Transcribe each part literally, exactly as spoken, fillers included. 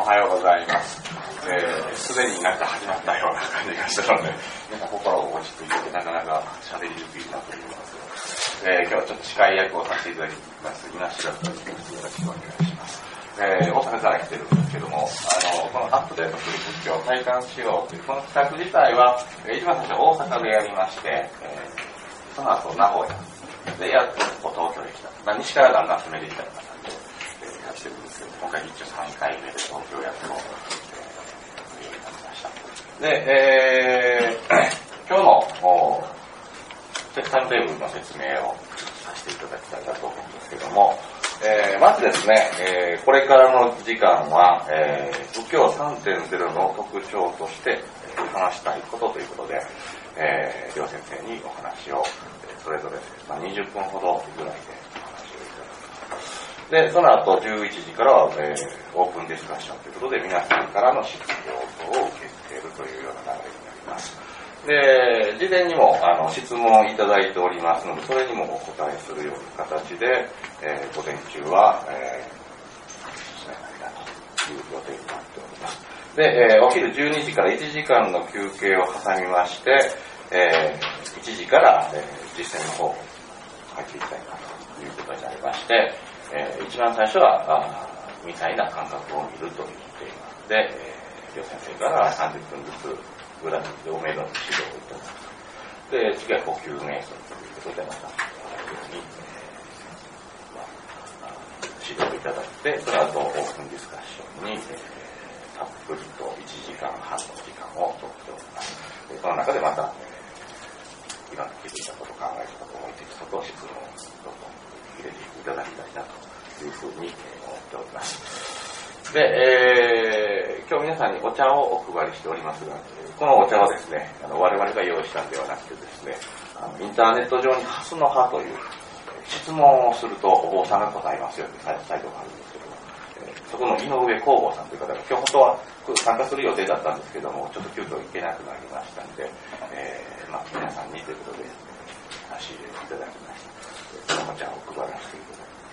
はようございます。すで、になんか始まったような感じがするので、なんか心を落ち着いててなかなか喋りにくいなと思いますけど、えー、今日はちょっと司会役をさせていただきます。今白と言います。よろしくお願いします。えー、大阪から来てるんですけども、あのこのアップデートする仏教を体感しようというこの企画自体は、えー、一番最初大阪でやりまして、えー、その後名古屋でやっと東京に来た。まあ、西からだんだん攻めてきたような感じで、えー、やってるんですけど、今回一応さんかいめで東京役を、えー、やりました。で、えー、今日のセクタルレベルの説明をさせていただきたいなと思うんですけども、えー、まずですね、えー、これからの時間は、えー、仏教 さんてんゼロ の特徴として話したいことということで、えー、両先生にお話をそれぞれ、まあ、にじゅっぷんほどぐらいでお話をいただきます。で、その後じゅういちじからは、えー、オープンディスカッションということで皆さんからの質問等を受け付けるというような流れになります。で、事前にもあの質問をいただいておりますので、それにもお答えするような形で、えー、午前中は、えー、進めたいなという予定になっております。で、えー、お昼じゅうにじからいちじかんの休憩を挟みまして、えー、いちじから、えー、実践の方を入っていきたいなということになりまして、えー、一番最初はみたいな感覚を見るというテーマで、えー、両先生からさんじゅっぷんずつグラフでおめどの指導をいただく。で、次は呼吸瞑想ということで、また、に、まあ、指導をいただいて、その後オープンディスカッションに、えー、たっぷりといちじかんはんの時間をとっております。でその中でまた、えー、いろんな気づいたこと、考えたこと、思いついたことを質問をどんどん入れていただきたいなというふうに思っております。で、えー、今日皆さんにお茶をお配りしておりますが、このお茶はですね、あの我々が用意したんではなくてですね、あのインターネット上にハスの葉という質問をするとお坊さんが答えますよというサイトがあるんですけども、えー、そこの井上光吾さんという方が今日本当は参加する予定だったんですけども、ちょっと急遽行けなくなりましたので、えーまあ、皆さんにということで差し入れていただきました。そのお茶を配らせてい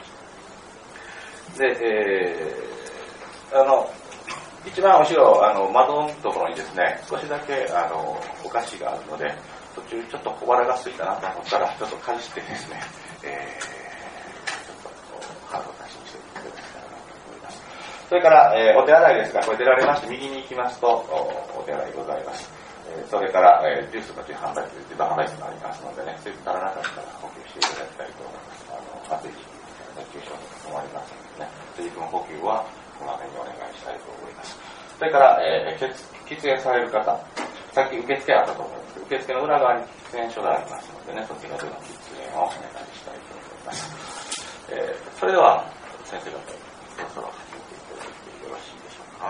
ただきました。で、えーあの一番後ろあの窓のところにですね、少しだけあのお菓子があるので、途中ちょっと小腹が空いたなと思ったらちょっとかじってですね、えー、ちょっと腹を出しにしていただきたいなと思います。それから、えー、お手洗いですが、これ出られまして右に行きますと お, お手洗いございます。えー、それから、えー、ジュースの自販売機、自動販売機がありますのでね、そういったらなかったら補給していただきたいと思います。あの暑い時期熱中症にもありますのでね、水分補給はこの辺にお願いしたいと思います。それから、えー、喫煙される方、さっき受付あったと思いますけど、受付の裏側に喫煙所がありますのでね、そちらでの喫煙をお願いしたいと思います。えー、それでは先生方、そろそろ始めていただいてよろしいでしょうか。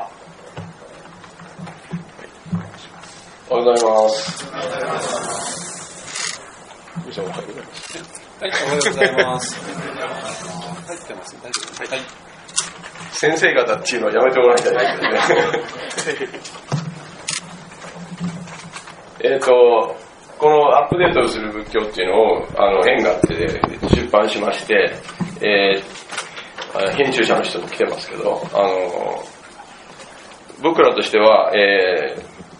はい、お願いします。 おはようございます。おはようございます。おはようございます。 はい、おはようございます。入ってます。大丈夫です。はい。 先生方っていうのはやめてもらいたいですね。えっと、このアップデートする仏教っていうのを、あの、縁があって出版しまして、えー、編集者の人も来てますけど、あの、僕らとしては、え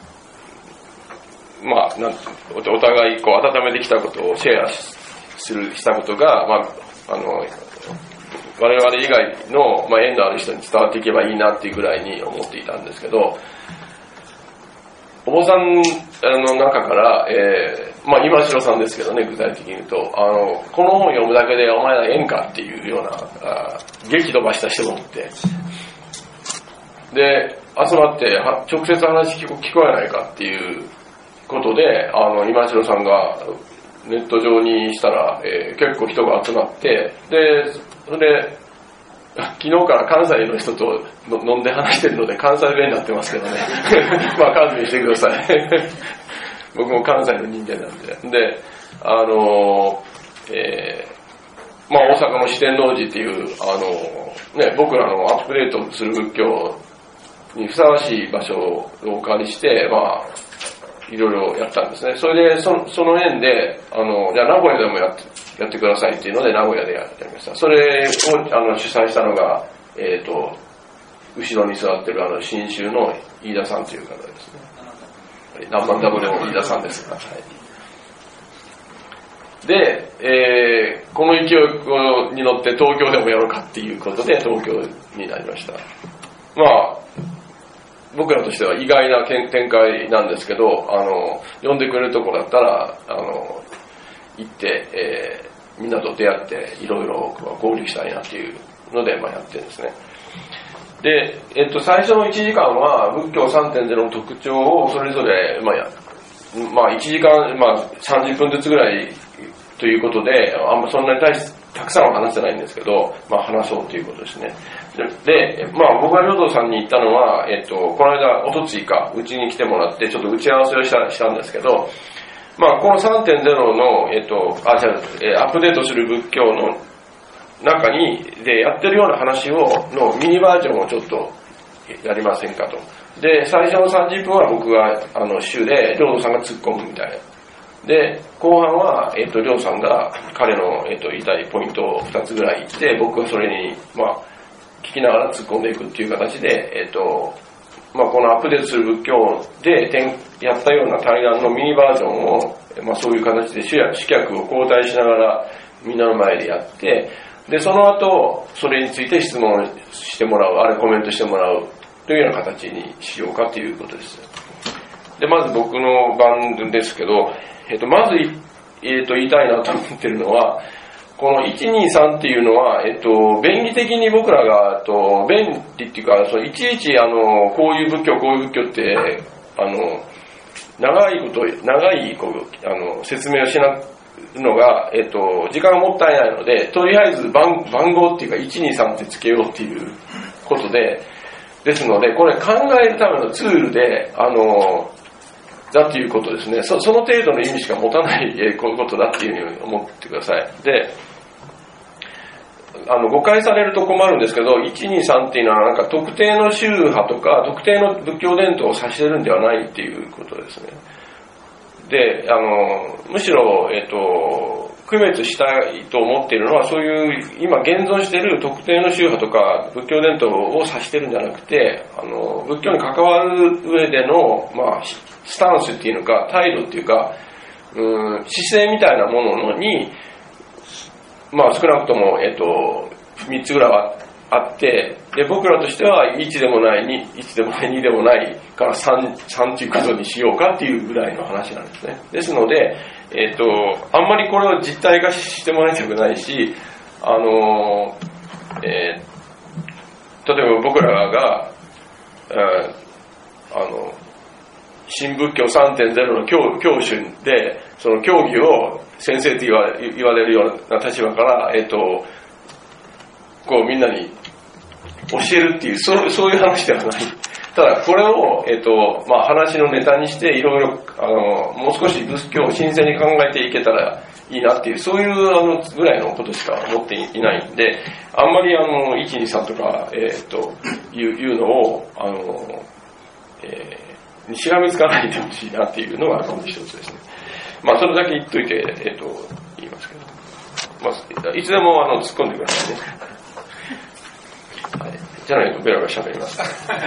ー、まあ、なんお互いこう温めてきたことをシェアする、したことが、まあ、あの、我々以外の、まあ、縁のある人に伝わっていけばいいなっていうぐらいに思っていたんですけど、お坊さんの中から、えー、まあ今城さんですけどね、具体的に言うと、あのこの本を読むだけでお前ら縁かっていうようなあ激飛ばした人がおって、で集まっては直接話聞こ、聞こえないかっていうことで、あの今城さんがネット上にしたら、えー、結構人が集まって、でそれで昨日から関西の人と飲んで話してるので関西弁になってますけどねまあ勘弁してください僕も関西の人間なんで、であのーえー、まあ大阪の四天王寺っていうあのー、ね僕らのアップデートする仏教にふさわしい場所をお借りしてまあいろいろやったんですね。それでその、その縁であのじゃあ名古屋でもやってやってくださいっていうので名古屋でやりました。それをあの主催したのが、えーと後ろに座ってるあの新州の飯田さんという方ですね。何番ダブでも飯田さんですが、はい、で、えー、この勢いに乗って東京でもやろうかっていうことで東京になりました。まあ僕らとしては意外な展開なんですけど、あの呼んでくれるところだったらあの行って、えー、みんなと出会っていろいろ交流したいなっていうので、まあ、やってるんですね。で、えっと、最初のいちじかんは仏教 さんてんゼロ の特徴をそれぞれ、まあやまあ、いちじかん、まあ、さんじゅっぷんずつぐらいということで、あんまそんなに大したくさんは話してないんですけど、まあ、話そうということですね。で、まあ、僕が領土さんに行ったのは、えっと、この間、おとついか、うちに来てもらって、ちょっと打ち合わせをしたしたんですけど、まあ、この さんてんゼロ の、えっと、あ、じゃあ、アップデートする仏教の中に、で、やってるような話を、のミニバージョンをちょっとやりませんかと。で、最初のさんじゅっぷんは僕が、あの、週で、領土さんが突っ込むみたいな。で、後半は、えっと、領土さんが彼の、えっと、言いたいポイントをふたつぐらい言って、僕はそれに、まあ、聞きながら突っ込んでいくっていう形で、えっと、まあ、このアップデートする仏教でやったような対談のミニバージョンを、まあ、そういう形で主客を交代しながらみんなの前でやって、で、その後、それについて質問してもらう、あれコメントしてもらうというような形にしようかということです。で、まず僕の番ですけど、えっと、まず、えっと、言いたいなと思ってるのは、このいちにさんっていうのは、えっと、便利的に僕らが、えっと、便利っていうか、そのいちいち、あの、こういう仏教、こういう仏教って、あの、長いこと、長い、こう、あの、説明をしなのが、えっと、時間がもったいないので、とりあえず番、番号っていうか、いちにさんってつけようっていうことで、ですので、これ考えるためのツールで、あの、だっていうことですね。そ, その程度の意味しか持たない、えー、こういうことだっていうふうに思ってください。で、あの誤解されると困るんですけど、いちにさんっていうのはなんか特定の宗派とか特定の仏教伝統を指してるんではないっていうことですね。で、あのむしろ、えっと、区別したいと思っているのは、そういう今現存している特定の宗派とか仏教伝統を指してるんじゃなくて、あの仏教に関わる上での、まあ、スタンスっていうのか態度っていうか、うーん、姿勢みたいなものに、まあ少なくとも、えっと、みっつぐらいはあって、で、僕らとしてはいちでもない、に、いちでもない、にでもないからさん、さんっていうことにしようかっていうぐらいの話なんですね。ですので、えっと、あんまりこれを実体化してもらいたくないし、あの、えー、例えば僕らが、えー、あの、新仏教 さんてんゼロ の教教主で、その教義を先生って言われ、言われるような立場から、えっと、こうみんなに教えるっていう、そう、そういう話ではない。ただ、これを、えっと、まあ、話のネタにして、いろいろ、あの、もう少し仏教を新鮮に考えていけたらいいなっていう、そういう、あの、ぐらいのことしか思っていないんで、あんまり、あの、いちにさんとか、えっと、いう、いうのを、あの、えーにしがみつかないでほしいなっていうのがまず一つですね。まあそれだけ言っといて、えっと、言いますけど。まあ、いつでもあの突っ込んでくださいね。はい、じゃないとベラが喋ります。 はい、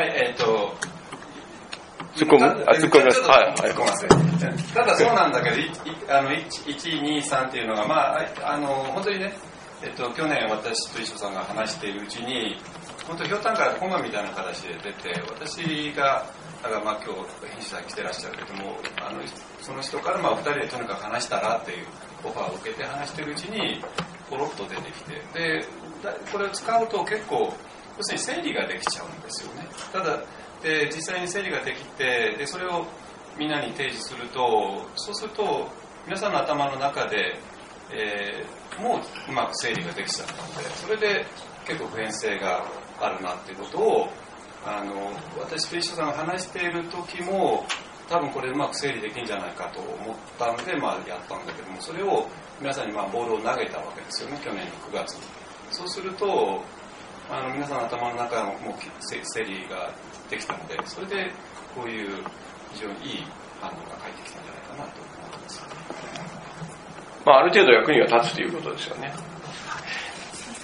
えっと、 突っ込むあ、突っ込みます。はい、はい。 ただそうなんだけど、いあのいち、に、さんっていうのが、まあ、あの、本当にね、えっと、去年私と磯さんが話しているうちに、本当ひょうたんから本願みたいな形で出て、私がだからまあ今日編集者に来てらっしゃるけども、あのその人からまあふたりでとにかく話したらっていうオファーを受けて話してるうちにポロッと出てきて、でこれを使うと結構要するに整理ができちゃうんですよね。ただで実際に整理ができて、でそれをみんなに提示すると、そうすると皆さんの頭の中で、えー、もううまく整理ができちゃったので、それで結構普遍性があるなっていうことを、あの私と一緒さんが話している時も多分これうまく整理できるんじゃないかと思ったんで、まあ、やったんだけども、それを皆さんにまあボールを投げたわけですよね、去年のくがつに。そうするとあの皆さんの頭の中ももう整理ができたので、それでこういう非常にいい反応が返ってきたんじゃないかなと思います。 まあ、ある程度役には立つということですよね。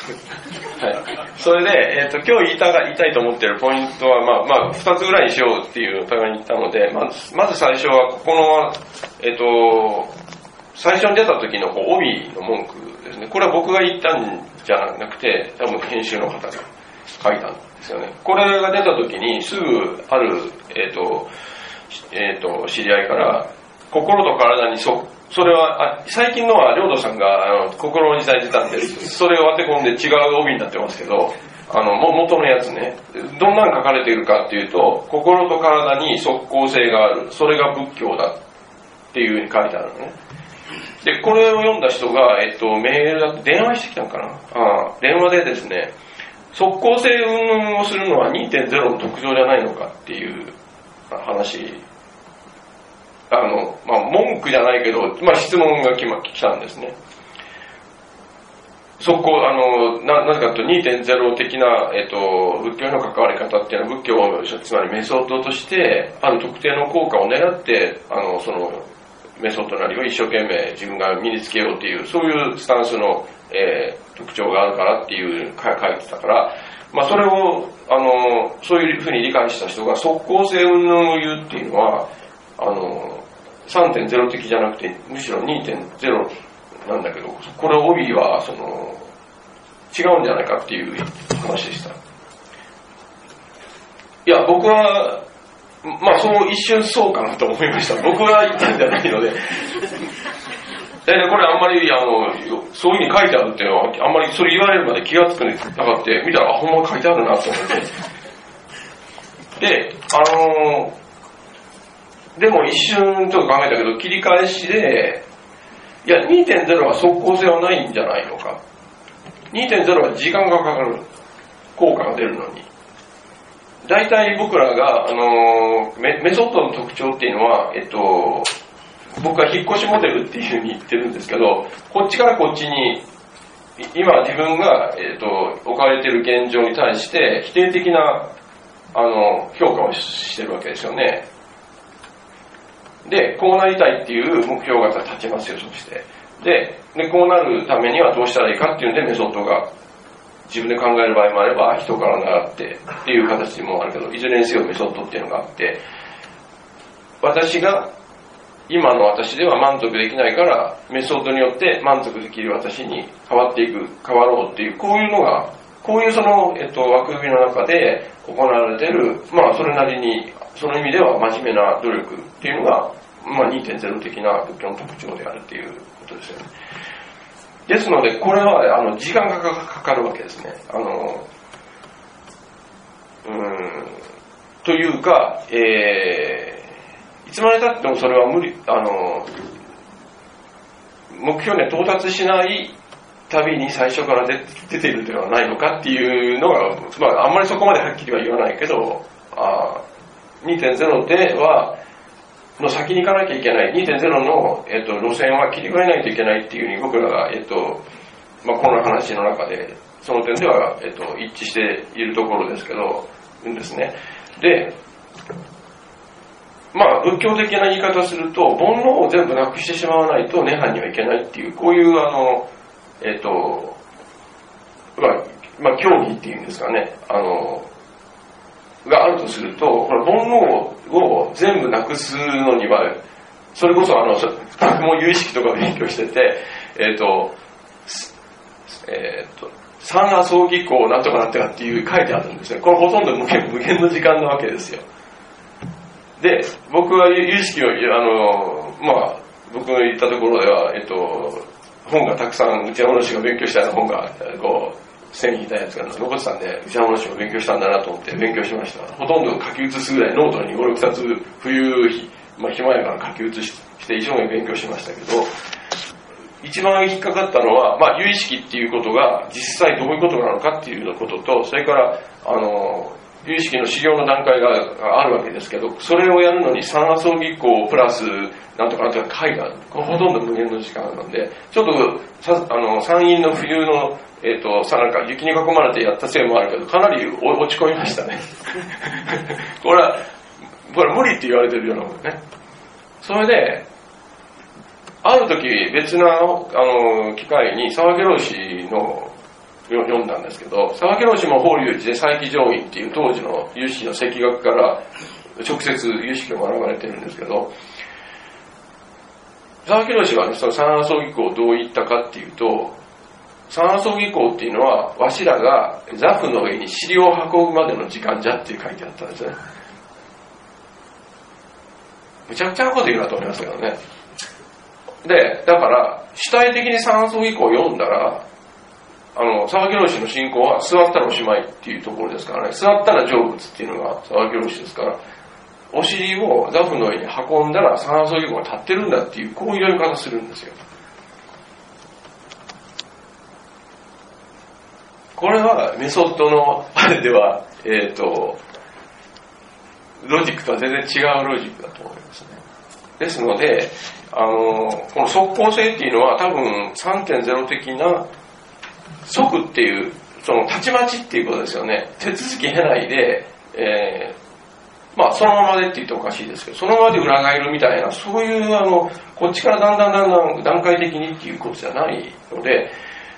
はい。それで、えっと、今日言いたが、言いたいと思っているポイントは、まあ、まあ、二つぐらいにしようっていうお互いに言ったので、まず、まず最初は、ここの、えっと、最初に出た時のこう帯の文句ですね。これは僕が言ったんじゃなくて、多分編集の方が書いたんですよね。これが出た時に、すぐある、えっと、えっと、知り合いから、心と体にそ、それは、あ、最近のは、領土さんが、あの、心の時代時短で、それを当て込んで違う帯になってますけど、あの、も、元のやつね。どんなの書かれているかっていうと、心と体に即効性がある。それが仏教だっていうふうに書いてあるのね。で、これを読んだ人が、えっと、メールだって電話してきたのかなああ、電話でですね、即効性云々をするのは にてんゼロ の特徴じゃないのかっていう話、あの、まあ、文句じゃないけど、まあ、質問が来ま、来たんですね。そこ、あの、な、なぜかというと にてんゼロ 的な、えっと、仏教への関わり方っていうのは仏教を、つまりメソッドとして、ある特定の効果を狙って、あの、その、メソッドなりを一生懸命自分が身につけようっていう、そういうスタンスの、えー、特徴があるからっていう書いてたから、まあ、それを、あの、そういうふうに理解した人が即効性云々を言うっていうのは、あの、さんてんゼロ 的じゃなくて、むしろ にてんゼロ なんだけど、これ帯は、その、違うんじゃないかっていう話でした。いや、僕は、まあ、そう一瞬そうかなと思いました。僕が言ったんじゃないので。で、これあんまり、あの、そういう風に書いてあるっていうのは、あんまりそれ言われるまで気がつくなかった、見たら、あ、ほんま書いてあるなと思って。で、あの、でも一瞬ちょっと考えたけど、切り返しで、いや、にてんゼロ は即効性はないんじゃないのか。にてんゼロ は時間がかかる。効果が出るのに。大体僕らが、あのー、メ, メソッドの特徴っていうのは、えっと、僕は引っ越しモデルっていうふうに言ってるんですけど、こっちからこっちに、今自分が、えっと、置かれている現状に対して否定的な、あの、評価をしてるわけですよね。で、こうなりたいっていう目標が立ちますよ、そして。で、で、こうなるためにはどうしたらいいかっていうんでメソッドが自分で考える場合もあれば、人から習ってっていう形もあるけど、いずれにせよメソッドっていうのがあって、私が、今の私では満足できないから、メソッドによって満足できる私に変わっていく、変わろうっていう、こういうのが、こういうその、えっと、枠組みの中で行われている、まあ、それなりに、その意味では真面目な努力っていうのが、まあ、にてんゼロ 的な仏教の特徴であるっていうことですよね。ですので、これは、あの、時間がかかるわけですね。あの、うーん、というか、えー、いつまで経ってもそれは無理、あの、目標に到達しないたびに最初から出、出ているではないのかっていうのが、まあ、あんまりそこまではっきりは言わないけど、あ にてんゼロ では、の先に行かなきゃいけない にてんゼロ の、えっと、路線は切り替えないといけないっていうふうに僕らが、えっとまあ、この話の中でその点では、えっと、一致しているところですけどですね。で、まあ仏教的な言い方すると煩悩を全部なくしてしまわないと涅槃にはいけないっていうこういうあのえっとまあ、まあ、教義っていうんですかね、あのがあるとすると、これ煩悩を全部なくすのには、それこそあの、学問有意識とか勉強してて、えっ、ー、と、えっ、ー、と、三阿僧儀行なんとかなんとかっていう書いてあるんですね。これほとんど無限、無限の時間なわけですよ。で、僕は有意識を、あの、まあ、僕の言ったところでは、えっ、ー、と、本がたくさん、内山の師が勉強したような本が、こう、線に引いたやつが残ってたんで、内山の師を勉強したんだなと思って勉強しました。ほとんど書き写すぐらいノートにご、ろくさつ冬、まあ、暇やから書き写して一生懸命勉強しましたけど、一番引っかかったのは、まあ、有意識っていうことが実際どういうことなのかっていうことと、それから、あの、有意識の修行の段階があるわけですけど、それをやるのに三阿僧儀行プラスなんとかなんとか書いてある。これほとんど無限の時間なんで、ちょっとさあの山陰の冬のえっ、ー、とさなんか雪に囲まれてやったせいもあるけど、かなり落ち込みましたね。これはこれ無理って言われてるようなもんね。それである時別なあの機会に沢家老師の読んだんですけど、佐々木老師も法隆寺で佐伯上院っていう当時の有識の石学から直接有識を学ばれてるんですけど、佐々木老師はね、その三阿葬儀行をどう言ったかっていうと、三阿葬儀行っていうのは、わしらが座布の上に尻を運ぶまでの時間じゃって書いてあったんですね。むちゃくちゃなこと言うなと思いますけどね。で、だから、主体的に三阿葬儀行を読んだら、あの、佐々木老師の信仰は座ったらおしまいっていうところですからね、座ったら成仏っていうのが佐々木老師ですから、お尻を座布の上に運んだら三阿葬儀行が立ってるんだっていう、こういう読み方するんですよ。これはメソッドのあれでは、えっと、ロジックとは全然違うロジックだと思いますね。ですので、あの、この即効性っていうのは多分 さんてんゼロ 的な即っていう、そのたちまちっていうことですよね。手続き経ないで、えー、まあそのままでって言っておかしいですけど、そのままで裏返るみたいな、そういうあの、こっちからだんだんだんだん段階的にっていうことじゃないので、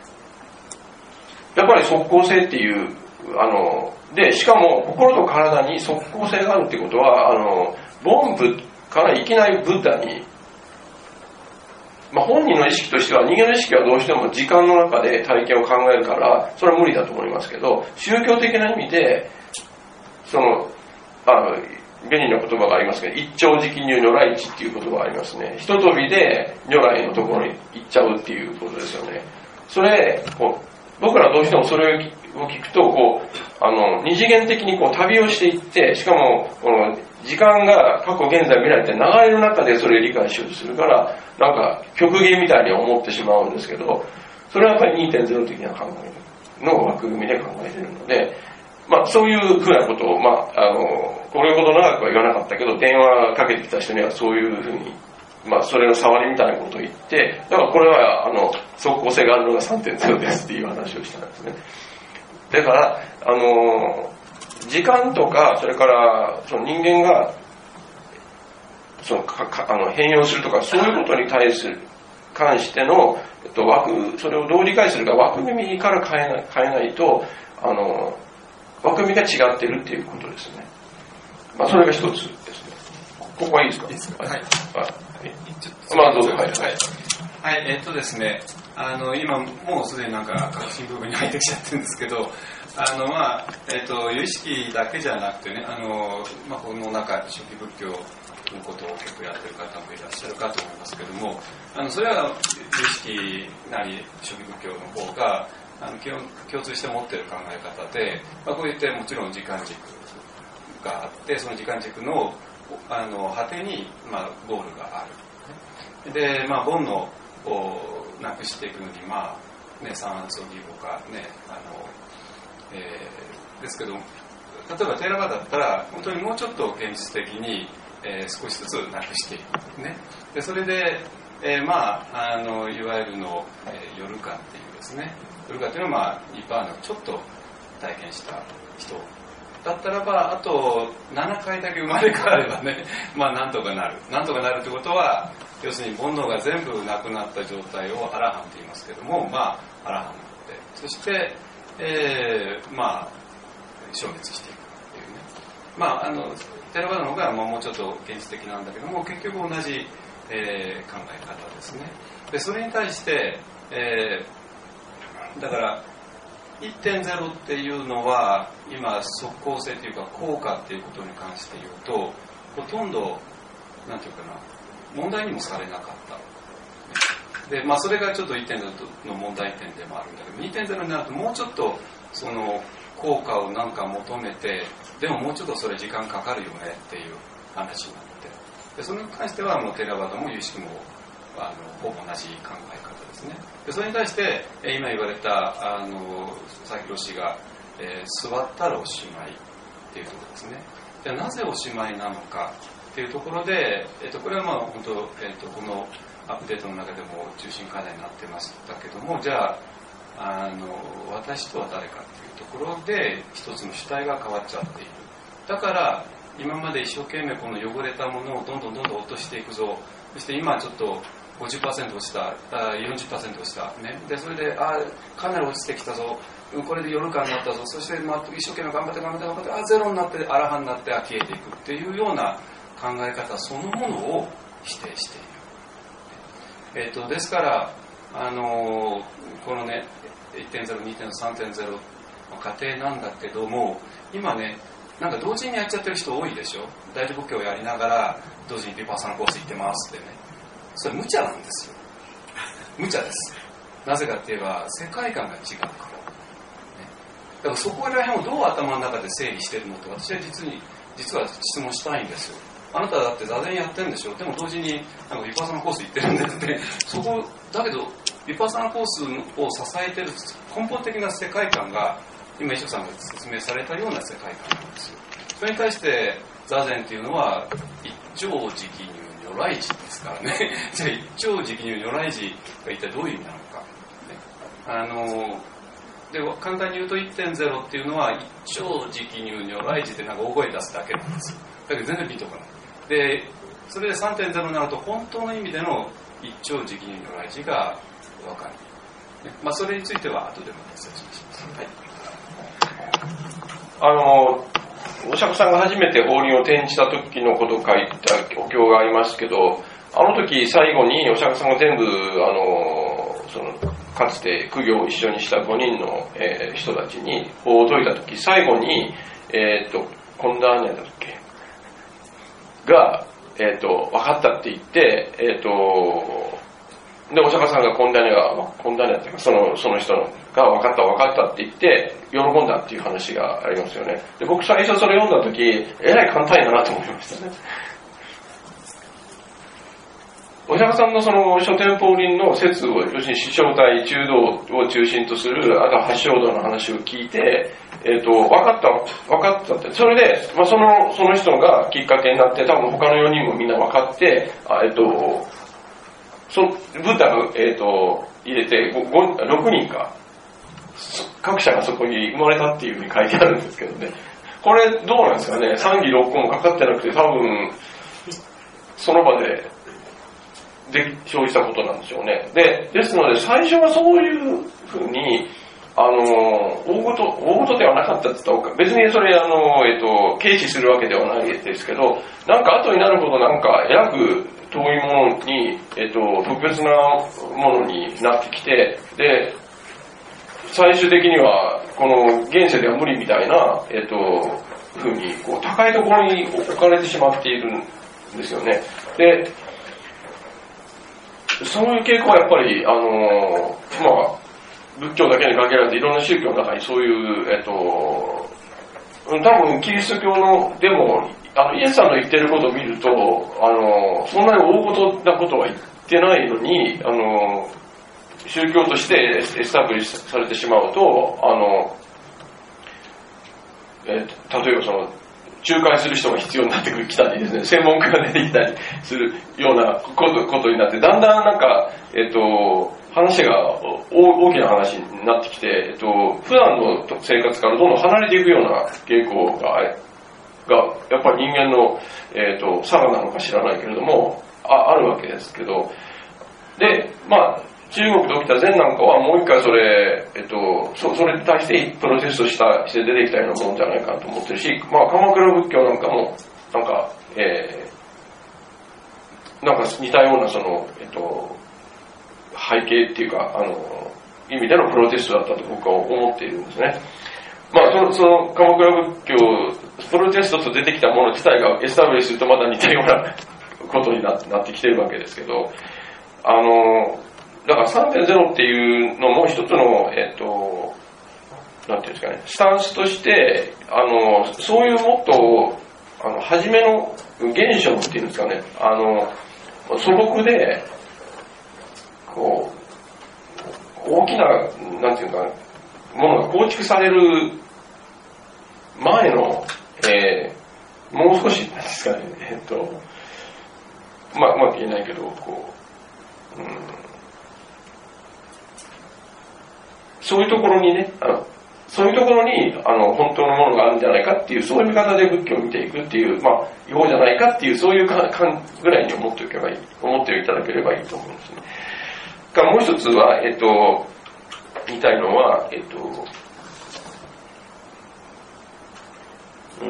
やっぱり即効性っていう、あの、で、しかも心と体に即効性があるってことは、あの、凡夫からいきなりブッダに、まあ、本人の意識としては、人間の意識はどうしても時間の中で体験を考えるから、それは無理だと思いますけど、宗教的な意味で、その、あの、便利な言葉がありますけど、一朝直入如来地っていう言葉がありますね。ひと飛びで如来のところに行っちゃうっていうことですよね。それ、こう、僕らどうしてもそれを聞くと、こう、あの、二次元的にこう旅をしていって、しかも、この、時間が過去、現在、未来って流れる中でそれを理解しようとするから、なんか、極限みたいに思ってしまうんですけど、それはやっぱり にてんゼロ 的な考えの枠組みで考えているので、まあ、そういうふうなことを、まあ、あの、これほど長くは言わなかったけど、電話かけてきた人にはそういうふうに、まあ、それの触りみたいなことを言って、だからこれは、あの、即効性があるのが さんてんゼロ ですっていう話をしたんですね。だから、あの、時間とか、それから、その人間が、その、かかあの変容するとか、そういうことに対する、関しての、えっと、枠、それをどう理解するか、枠組みから変えない、変えないと、あの、枠組みが違ってるっていうことですね。まあ、それが一つですね。ここはいいですか？いいですか？はい。はい。まあ、どうぞ。はい。はい。 はい、えっとですね、あの、今、もうすでになんか、核心部分に入ってきちゃってるんですけど、あの、まあ、えっと、有意識だけじゃなくてね、あの、まあ、この中、初期仏教のことを結構やってる方もいらっしゃるかと思いますけども、あの、それは、有意識なり、初期仏教の方が、あの、共通して持っている考え方で、まあ、こういってもちろん時間軸があって、その時間軸の、あの、果てに、まあ、ゴールがある。で、まあ、煩悩をなくしていくのに、まあ、ね、三阿葬儀とかね、あの、えー、ですけど、例えばテーラバだったら、本当にもうちょっと現実的に、えー、少しずつなくしていく。ね。で、それで、えー、まあ、あの、いわゆるの、えー、夜間っていうですね、夜間っていうのは、まあ、ニッパーナをちょっと体験した人だったらば、あとななかいだけ生まれ変わればね、まあ、なんとかなる。なんとかなるということは、要するに煩悩が全部なくなった状態をアラハンと言いますけども、まあ、アラハンになって、そして、えー、まあ、消滅していくっていうね。まあ、あの、テラバダの方がもうちょっと現実的なんだけども、結局同じ、えー、考え方ですね。で、それに対して、えー、だから、いってんゼロ っていうのは、今、即効性というか、効果っていうことに関して言うと、ほとんど、なんていうかな、問題にもされなかった。で、まあ、それがちょっと いってんゼロ の問題点でもあるんだけど、にてんゼロ になるともうちょっとその効果をなんか求めて、でももうちょっとそれ時間かかるよねっていう話になって、でそれに関してはもうテラバダも有識もあのほぼ同じ考え方ですね。でそれに対して今言われたあの佐々木氏が、えー、座ったらおしまいっていうところですね。じゃあなぜおしまいなのかっていうところで、えー、とこれはまあ本当、えー、とこのアップデートの中でも中心課題になってましたけども、じゃあ、あの私とは誰かっていうところで一つの主体が変わっちゃっている。だから今まで一生懸命この汚れたものをどんどんどんどん落としていくぞ、そして今ちょっとごじゅっパーセント 落ちた、あ よんじゅっパーセント 落ちた、ね、でそれであかなり落ちてきたぞ、これで夜間になったぞ、そして、まあ、一生懸命頑張って頑張って頑張ってあゼロになってアラハになってあ消えていくっていうような考え方そのものを否定している、えー、とですからあのー、このね いってんゼロ、にてんゼロ、さんてんゼロ の過程なんだけども、今ねなんか同時にやっちゃってる人多いでしょ。大乗仏教をやりながら同時にヴィパッサナコース行ってますってね、それ無茶なんですよ。無茶です。なぜかって言えば世界観が違うから、ね、だからそこら辺をどう頭の中で整理してるのと私は実に実は質問したいんですよ。あなただって座禅やってるんでしょ。でも同時になんかヴィパッサナコース行ってるんだってそこだけどヴィパッサナコースを支えてる根本的な世界観が今石尾さんが説明されたような世界観なんですよ。それに対して座禅っていうのは一朝直入如来寺ですからねじゃあ一朝直入如来寺が一体どういう意味なのか、ね、あので簡単に言うと いってんゼロ っていうのは一朝直入如来寺ってなんか大声出すだけなんですよ。だけど全然ピンとこないで、それで さんてんゼロ になると本当の意味での一朝直入如来寺が分かる、ね、まあそれについては後でまた説明します、はい。 あのお釈迦さんが初めて法輪を転じた時のことを書いたお経がありますけど、あの時最後にお釈迦さんが全部あのそのかつて苦行を一緒にしたごにんの、えー、人たちに法を説いた時、最後にえー、っとコンダーニャだっけが、えー、っと分かったって言って、えー、っとでお釈迦さんがコンダーニャがコンダーニャっていうかそのその人が分かった分かったって言って喜んだっていう話がありますよね。で僕最初それ読んだ時えらい簡単だなと思いましたね。お釈迦さんのその諸天法輪の説を要するに四正体中道を中心とするあとは八正道の話を聞いて、えー、と分かった分かったってそれで、まあ、そのその人がきっかけになって多分他のよにんもみんな分かってあ、えー、とそブッダが、えー、と入れてろくにんか各社がそこに生まれたっていうふうに書いてあるんですけどね、これどうなんですかね。三義六根もかかってなくて多分その場でで生じたことなんでしょうね。でですので最初はそういうふうにあの大事大事ではなかったって言ったら別にそれあの、えっと、軽視するわけではないですけど、なんか後になるほどなんかえらく遠いものに、えっと、特別なものになってきて、で最終的にはこの現世では無理みたいな、えっと、ふうにこう高いところに置かれてしまっているんですよね。でそういう傾向はやっぱりあのまあ仏教だけに限らずいろんな宗教の中にそういうえっと多分キリスト教のでもあのイエスさんの言ってることを見るとあのそんなに大事なことは言ってないのにあの宗教としてエスタブリッシュされてしまうとあの、えー、例えばその仲介する人が必要になってきたりですね、専門家が出てきたりするようなことことになってだんだんなんか、えー、と話が大きな話になってきて、えー、と普段の生活からどんどん離れていくような傾向ががやっぱり人間の、えー、と差がなのか知らないけれども あ, あるわけですけど、でまあ中国で起きた禅なんかはもう一回それ、えっと、そ, それに対してプロテストしたして出てきたようなものじゃないかと思ってるし、まあ鎌倉仏教なんかもなんか、えー、なんか似たようなその、えっと、背景っていうかあの意味でのプロテストだったと僕は思っているんですね。まあその、その鎌倉仏教プロテストと出てきたもの自体がエスタブリッシュするとまた似たようなことに な, なってきてるわけですけど、あのだから さんてんゼロ っていうのも一つの、えっと、なんていうんですかね、スタンスとして、あの、そういうもっと、あの、初めの現象っていうんですかね、あの、素朴で、こう、大きな、なんていうか、ものが構築される前の、えー、もう少し、なんですかね、えっと、まあ、うまく言えないけど、こう、うんそういうところにね、あのそういうところにあの本当のものがあるんじゃないかっていう、そういう見方で仏教を見ていくっていう、まあ違法じゃないかっていう、そういうかかんぐらいに思っておけばいい、思っていただければいいと思うんですね。からもう一つは、えっと、言いたいのは、えっと、うん、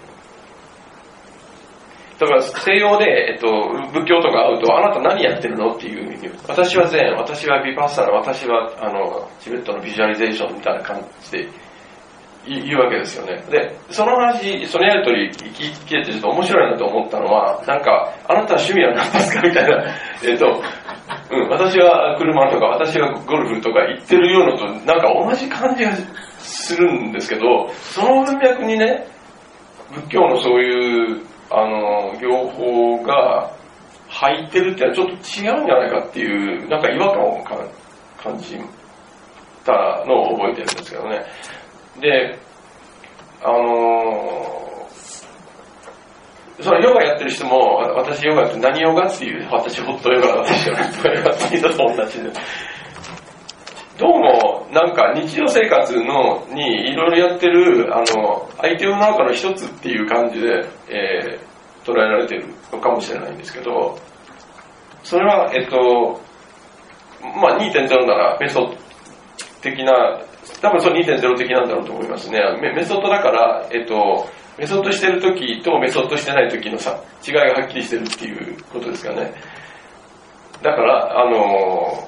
だから西洋で、えっと、仏教とか会うと、あなた何やってるのっていうふうに、私は禅、私はビパッサナ、私はあのチベットのビジュアリゼーションみたいな感じで言うわけですよね。で、その話、そのやりとり聞いててちょっと面白いなと思ったのは、なんか、あなたは趣味は何ですかみたいな、えっと、うん、私は車とか、私はゴルフとか言ってるようなと、なんか同じ感じがするんですけど、その文脈にね、仏教のそういう、あの、業法が入ってるっていうのはちょっと違うんじゃないかっていう、なんか違和感を感じたのを覚えてるんですけどね。で、あのー、そのヨガやってる人も、私ヨガって何ヨガっていう、私ホットヨガ、私ヨガってヨガっていうのと同じで、どうもなんか日常生活のにいろいろやってる、あの、アイテムの中の一つっていう感じで、えー、捉えられてるのかもしれないんですけど、それは、えっと、まあ にてんゼロ ならメソッド的な、多分それ にてんゼロ 的なんだろうと思いますね。メ, メソッドだから、えっと、メソッドしてるときとメソッドしてないときのさ違いがはっきりしてるっていうことですかね。だから、あの、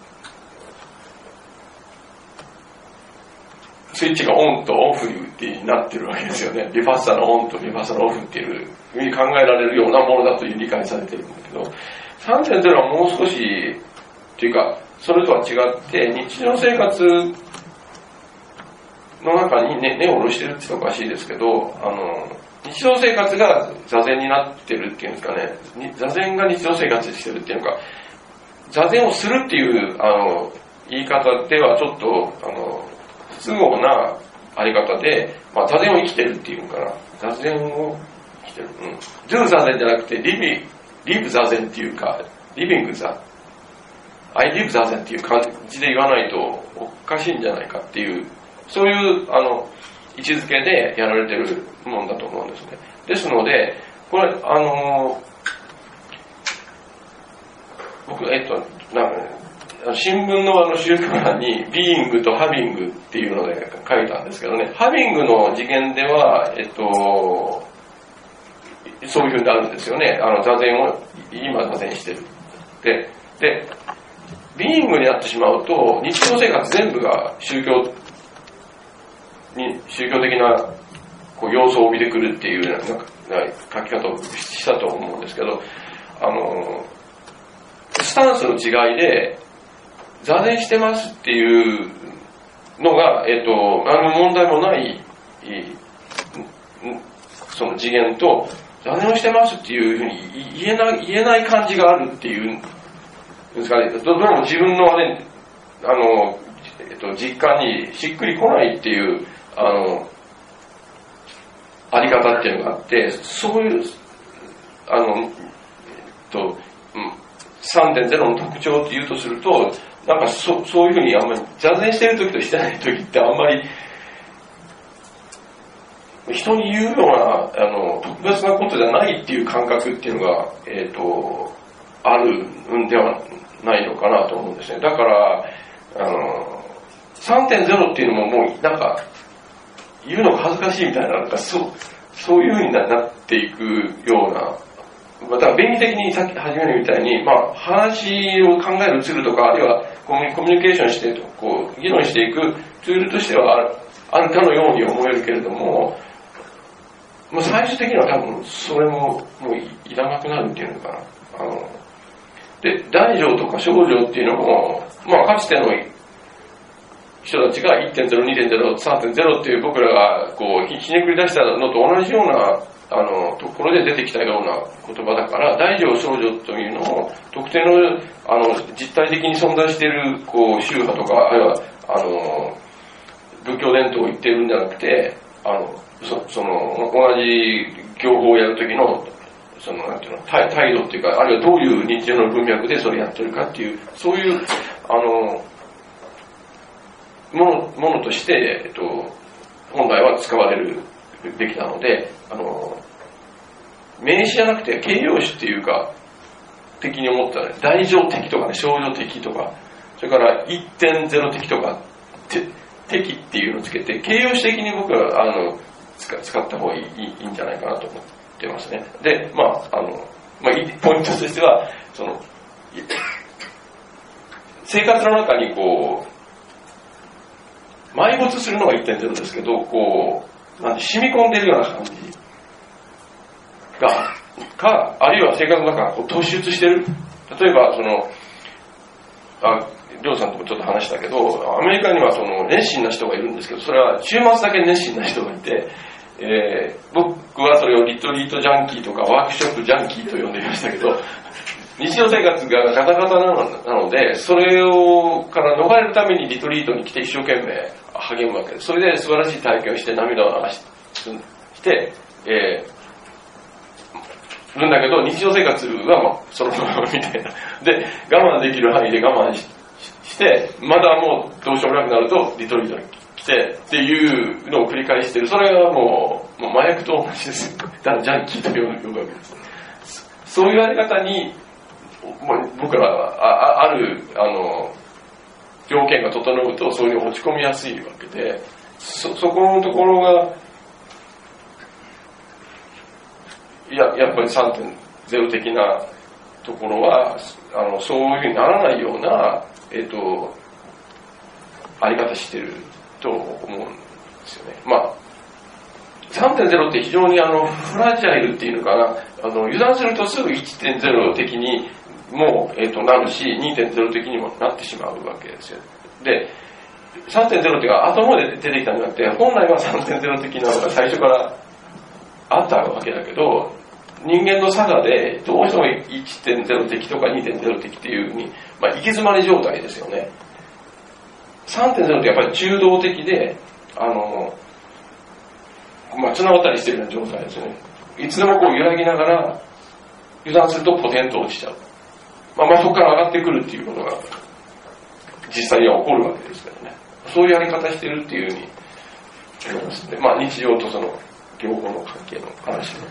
スイッチがオンとオフになってるわけですよね。ビパッサのオンとビパッサのオフっていうふうに考えられるようなものだという理解されてるんだけど、さんてんゼロ はもう少し、というか、それとは違って、日常生活の中に根、根を下ろしてるって言うとおかしいですけど、あの、日常生活が座禅になってるっていうんですかね、座禅が日常生活にしてるっていうのか、座禅をするっていう、あの、言い方ではちょっと、あの、不都合なあり方で、まあ、座禅を生きてるっていうのかな、座禅を生きてる。うん。ドゥ座禅じゃなくて、リビ、リブ座禅っていうか、リビング座。I live 座禅っていう感じで言わないとおかしいんじゃないかっていう、そういうあの位置づけでやられてるもんだと思うんですね。ですので、これ、あの、僕、えっと、なんか新聞のあの宗教欄にビーイングとハビングっていうので書いたんですけどね、ハビングの次元では、えっと、そういうふうになるんですよね。あの座禅を今座禅してる。で、で、ビーイングになってしまうと、日常生活全部が宗教に、宗教的なこう要素を帯びてくるっていうなんか書き方をしたと思うんですけど、あの、スタンスの違いで、座禅してますっていうのが、えっと、あの問題もない、その次元と、座禅をしてますっていうふうに言えない、言えない感じがあるっていう、ですかね、ど, どうも自分の、ね、あの、えっと、実感にしっくりこないっていうあのあり方っていうのがあって、そういうあの、えっと、さんてんゼロ の特徴っていうとすると、なんか そ, そういうふうにあんまり座禅してる時としてない時ってあんまり人に言うようなあの特別なことじゃないっていう感覚っていうのが、えっと、あるんではないのかなと思うんですね。だから、あの、さんてんゼロ っていうのももうなんか、言うのが恥ずかしいみたいな、なんかそう、そういう風になっていくような、また便宜的にさっき初めにみたいに、まあ話を考えるツールとか、あるいはコミュニケーションしてと、こう、議論していくツールとしてはある、あるかのように思えるけれども、まあ最終的には多分それももういらなくなるっていうのかな。あので、大乗とか小乗っていうのも、まあかつての人たちが いってんゼロ、にてんゼロ、さんてんゼロ っていう僕らがこうひねくり出したのと同じようなあのところで出てきたような言葉だから、大乗小乗というのも特定のあの実体的に存在しているこう宗派とか、あるいはあの仏教伝統を言っているんじゃなくて、あの そ, その同じ業法をやるときのそのなんていうの態度っていうか、あるいはどういう日常の文脈でそれやってるかっていう、そういうあのもの、ものとして、えっと、本来は使われるべきなので、あの、名詞じゃなくて形容詞っていうか、的に思ったら、ね、大乗的とかね、小乗的とか、それから いってんゼロ 的とか、的っていうのをつけて、形容詞的に僕は、あの、使, 使った方がいい、いいんじゃないかなと思ってますね。で、まあ、あの、まあ、ポイントとしては、その、生活の中にこう、埋没するのが いってんゼロ ですけど、こう、なんて染み込んでるような感じが、か、あるいは生活の中がこう突出してる。例えば、その、あ、りょうさんともちょっと話したけど、アメリカにはその熱心な人がいるんですけど、それは週末だけ熱心な人がいて、えー、僕はそれをリトリートジャンキーとかワークショップジャンキーと呼んでいましたけど、日常生活がガタガタなので、それをから逃れるためにリトリートに来て一生懸命励むわけです。それで素晴らしい体験をして涙を流しして、えー、るんだけど、日常生活はまあそのままみたいな。で、我慢できる範囲で我慢しして、まだもうどうしようもなくなるとリトリートに来てっていうのを繰り返している。それはもう、もう麻薬と同じです。だからジャンキーと呼ぶわけです。そういうやり方に、僕らは あ, あるあの条件が整うとそういう落ち込みやすいわけで、 そ, そこのところがや, やっぱり さんてんゼロ 的なところはあのそういうふうにならないような、えー、とあり方してると思うんですよね。まあ さんてんゼロ って非常にあのフラジャイルっていうのかな、あの油断するとすぐ いってんゼロ 的にもう、えー、となるし にてんゼロ 的にもなってしまうわけですよ。で さんてんゼロ っていうか後まで出てきたんじゃなくて、本来は さんてんゼロ 的なのが最初からあったわけだけど、人間の差がでどうしても いってんゼロ 的とか にてんゼロ 的っていうふうに、まあ、行き詰まり状態ですよね。 さんてんゼロ ってやっぱり中道的で、あのまあ、綱渡りしてるような状態ですよね。いつでもこう揺らぎながら油断するとポテンと落ちちゃう。まあ、まあそこから上がってくるっていうことが実際には起こるわけですけどね。そういうやり方してるっていうふうに思いますね。まあ日常とその両方の関係の話です。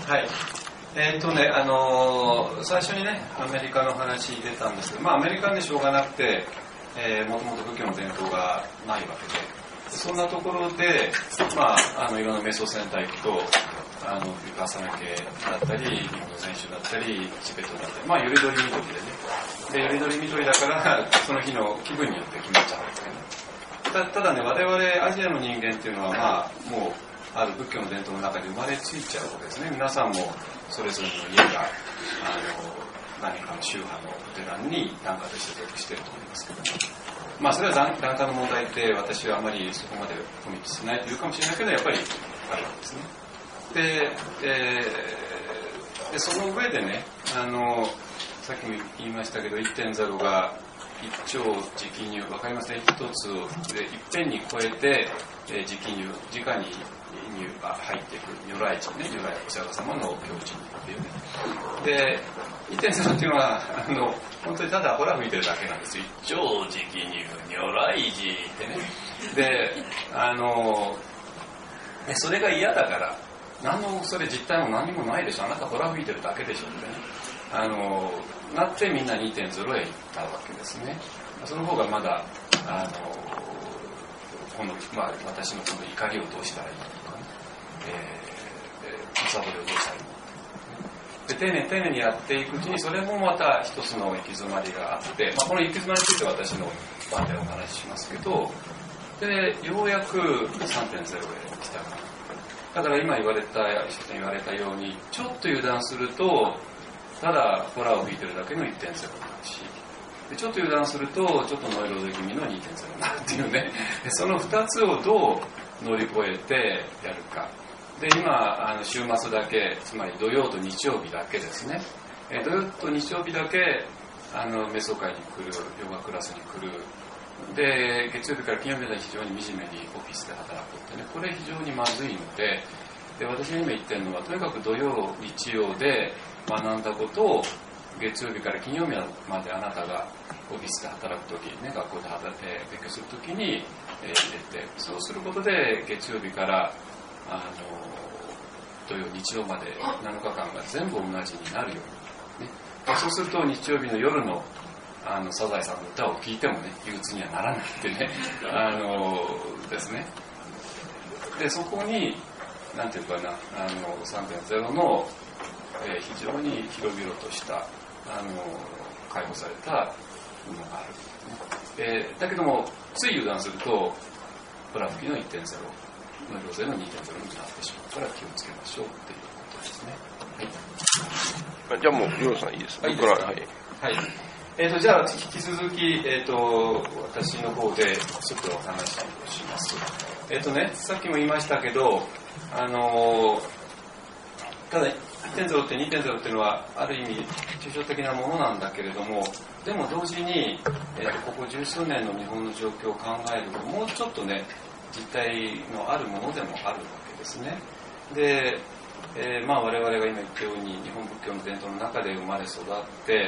はい。えーっとね、あのー、最初にねアメリカの話出たんですけど、まあアメリカはねしょうがなくて、えー、もともと仏教の伝統がないわけで、そんなところで、まあ、あのいろんな瞑想戦隊とあのビパッサナ系だったり日本の禅宗だったりチベットだったり、まあよりどりみどりでね、でよりどりみどりだからその日の気分によって決まっちゃうんですよね。た, ただね、我々アジアの人間っていうのは、まあもうある仏教の伝統の中で生まれついちゃうわけですね。皆さんもそれぞれの家があの何かの宗派のお寺に檀家として属していると思いますけど、まあそれは檀家の問題って私はあまりそこまでコミットしないというかもしれないけど、やっぱりあるわけですね。で、えー、でその上でね、あのさっきも言いましたけど いってんゼロ が一丁直入、わかりますね、一つでいっぺんに超えて、えー、直入、直に入が入っていく如来地ね、如来お釈迦様の境地っていうね。で いってんゼロ っていうのはあの本当にただほら吹いてるだけなんですよ。一丁直入如来寺ってね。であのね、それが嫌だから何のそれ実態も何もないでしょ、あなたほら吹いてるだけでしょってね、あのなってみんな にてんゼロ へ行ったわけですね。その方がまだあのこの、まあ、私のこの怒りをどうしたらいいのとかね、えー、むさぼりをどうしたらいいので丁寧丁寧にやっていくうちに、それもまた一つの行き詰まりがあって、まあ、この行き詰まりについては私の番でお話ししますけど、でようやく さんてんゼロ へ来た。だから今言われた言われたように、ちょっと油断するとただホラーを吹いてるだけの いってんゼロ になるし、でちょっと油断するとちょっとノイローゼ気味の にてんゼロ になるっていうね、そのふたつをどう乗り越えてやるか。で今あの週末だけ、つまり土曜と日曜日だけですね、え土曜と日曜日だけあの瞑想会に来る、ヨガクラスに来る、で月曜日から金曜日まで非常に惨めにオフィスで働くってね、これ非常にまずいので、で私が今言ってるのは、とにかく土曜日曜で学んだことを月曜日から金曜日まであなたがオフィスで働くとき、ね、学校で働いて勉強するときに、えー、入れて、そうすることで月曜日からあの土曜日曜までなのかかんが全部同じになるように、ね、そうすると日曜日の夜のあのサザエさんの歌を聴いてもね憂鬱にはならないってねあのですね。でそこになんていうかなあの さんてんゼロ の、えー、非常に広々としたあの解放されたものがある、ねえー、だけどもつい油断するとプラ吹きの いってんゼロ の行政の にてんゼロ になってしまうから気をつけましょうっていうことですね。 はい、じゃあもうヨロさんいいですか。 はい、はいはいえー、とじゃあ引き続き、えー、と私の方でちょっとお話をします。えっ、ー、とねさっきも言いましたけどあのー、ただ いってんゼロ って にてんゼロ っていうのはある意味抽象的なものなんだけれどもでも同時に、えー、とここ十数年の日本の状況を考えるともうちょっとね実態のあるものでもあるわけですね。でえーまあ、我々が今言ったように日本仏教の伝統の中で生まれ育って、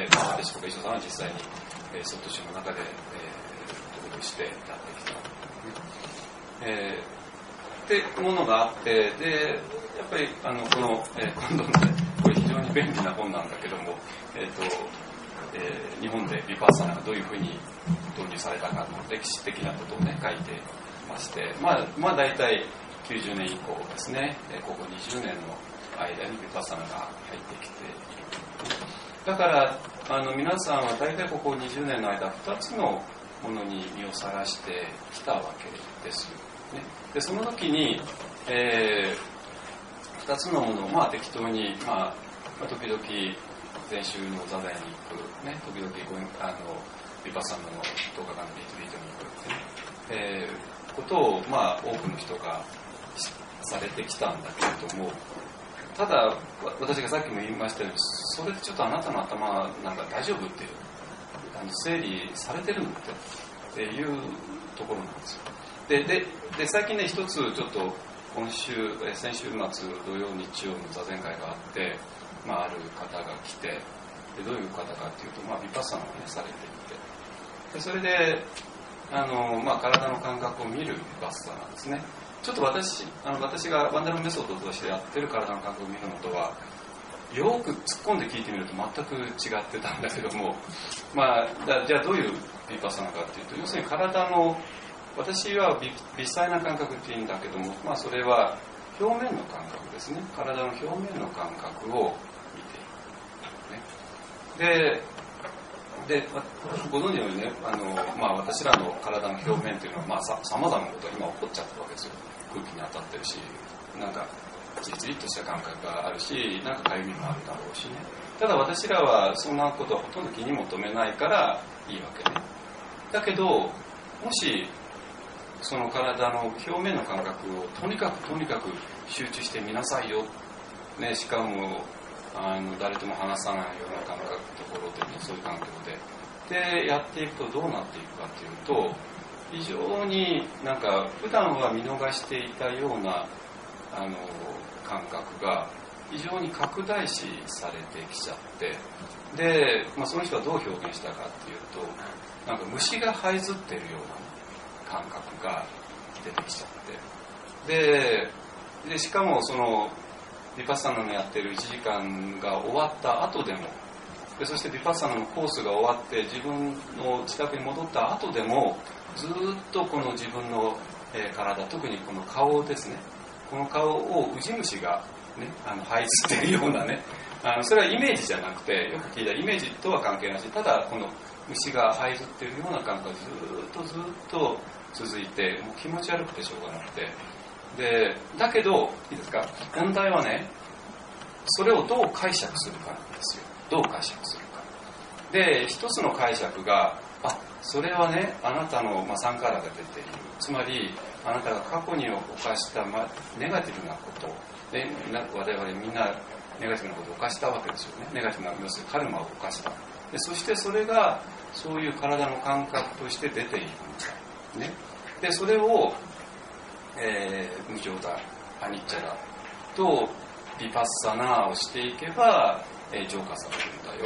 まあ、私とか石田さんは実際に、えー、曹洞宗の中で、えー、得度してやってきた、えー、ってものがあってでやっぱりあのこの、えー、今度の、ね、これ非常に便利な本なんだけども、えーとえー、日本でヴィパッサナがどういうふうに導入されたかの歴史的なことをね書いてまして、まあ、まあ大体きゅうじゅうねん以降ですね、ここにじゅうねんの間にヴィパッサナが入ってきている。だからあの皆さんは大体ここにじゅうねんの間ふたつのものに身をさらしてきたわけですよ、ね、でその時に、えー、ふたつのものをまあ適当に、まあ、時々禅宗の座禅に行く、ね、時々あのヴィパッサナのとおかかんのリトリートに行くってね、えー、ことをまあ多くの人がされてきたんだけれどもただ私がさっきも言いましたようにそれでちょっとあなたの頭なんか大丈夫っていうあの整理されてるのっていうところなんですよ。で、で、で最近ね一つちょっと今週先週末土曜日曜の座禅会があって、まあ、ある方が来てでどういう方かっていうと、まあ、ヴィパッサナをねされていてでそれであの、まあ、体の感覚を見るヴィパッサナですね。ちょっと 私, あの私がワンダルメソッドとしてやってる体の感覚を見るのとはよく突っ込んで聞いてみると全く違ってたんだけども、まあ、じゃあどういうヴィパッサナかっていうと要するに体の私は微細な感覚って言うんだけども、まあ、それは表面の感覚ですね。体の表面の感覚を見ている、ね、ででご存知のようにねあの、まあ、私らの体の表面というのは、まあ、さまざまなことが今起こっちゃってるわけですよ。空気に当たってるしなんかチリチリっとした感覚があるしなんかかゆみもあるだろうしね。ただ私らはそんなことはほとんど気に求めないからいいわけね。だけどもしその体の表面の感覚をとにかくとにかく集中してみなさいよ、ね、しかもあの誰とも話さないような感覚のところで、ね、そういう環境ででやっていくとどうなっていくかというと非常になんか普段は見逃していたようなあの感覚が非常に拡大視されてきちゃってで、まあ、その人はどう表現したかっていうとなんか虫が這いずってるような感覚が出てきちゃってででしかもそのヴィパッサナのやってるいちじかんが終わった後でもでそしてヴィパッサナのコースが終わって自分の自宅に戻った後でもずっとこの自分の、えー、体特にこの顔ですねこの顔をウジ虫が、ね、あの這いずっているようなねあのそれはイメージじゃなくてよく聞いたイメージとは関係ないしただこの虫が這いずっているような感覚がずっとずっと続いてもう気持ち悪くてしょうがなくてでだけどいいですか問題はねそれをどう解釈するかなんですよ。どう解釈するかで一つの解釈があそれはねあなたの、まあ、サンカラが出ているつまりあなたが過去に犯した、まあ、ネガティブなことで我々みんなネガティブなことを犯したわけですよね。ネガティブな要するにカルマを犯したでそしてそれがそういう体の感覚として出ているんだ、ね、でそれを、えー、無常だアニッチャだとヴィパッサナーをしていけば、えー、浄化されるんだよ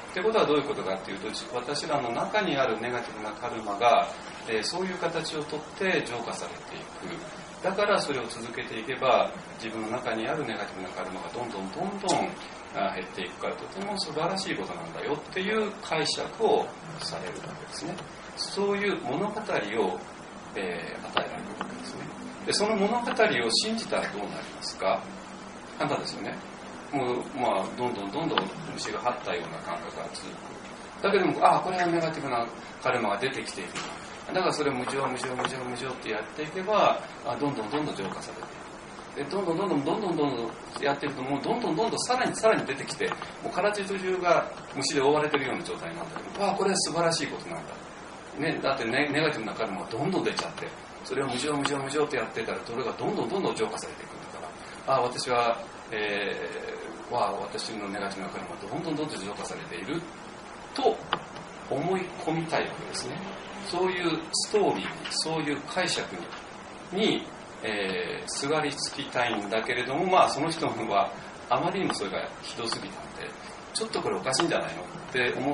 ってことはどういうことかっていうと、私らの中にあるネガティブなカルマが、えー、そういう形をとって浄化されていく。だからそれを続けていけば、自分の中にあるネガティブなカルマがどんどんどんどん減っていくから、とても素晴らしいことなんだよっていう解釈をされるわけですね。そういう物語を、えー、与えられるわけですね。で、その物語を信じたらどうなりますか？簡単ですよね。もう、まあ、どんどんどんどん虫が張ったような感覚が続く。だけども、ああ、これはネガティブなカルマが出てきている。だからそれを無常無常無常無常ってやっていけば、あどんどんどんどん浄化されていく。で、どんどんどんどんどんどんどんどんやっていくと、もうどんどんどんどんさらにさらに出てきて、もう体中が虫で覆われているような状態なんだけど、ああ、これは素晴らしいことなんだ。ね、だってネガティブなカルマがどんどん出ちゃって、それを無常無常無常ってやってたら、それがどんどんどんどん浄化されていくんだから、ああ、私は、えー、わあ、私のネガティブなカルマがどんどんどんどん浄化されていると思い込みたいわけですね。そういうストーリーに、そういう解釈に、にえー、すがりつきたいんだけれども、まあその人はあまりにもそれがひどすぎたんで、ちょっとこれおかしいんじゃないのって思って、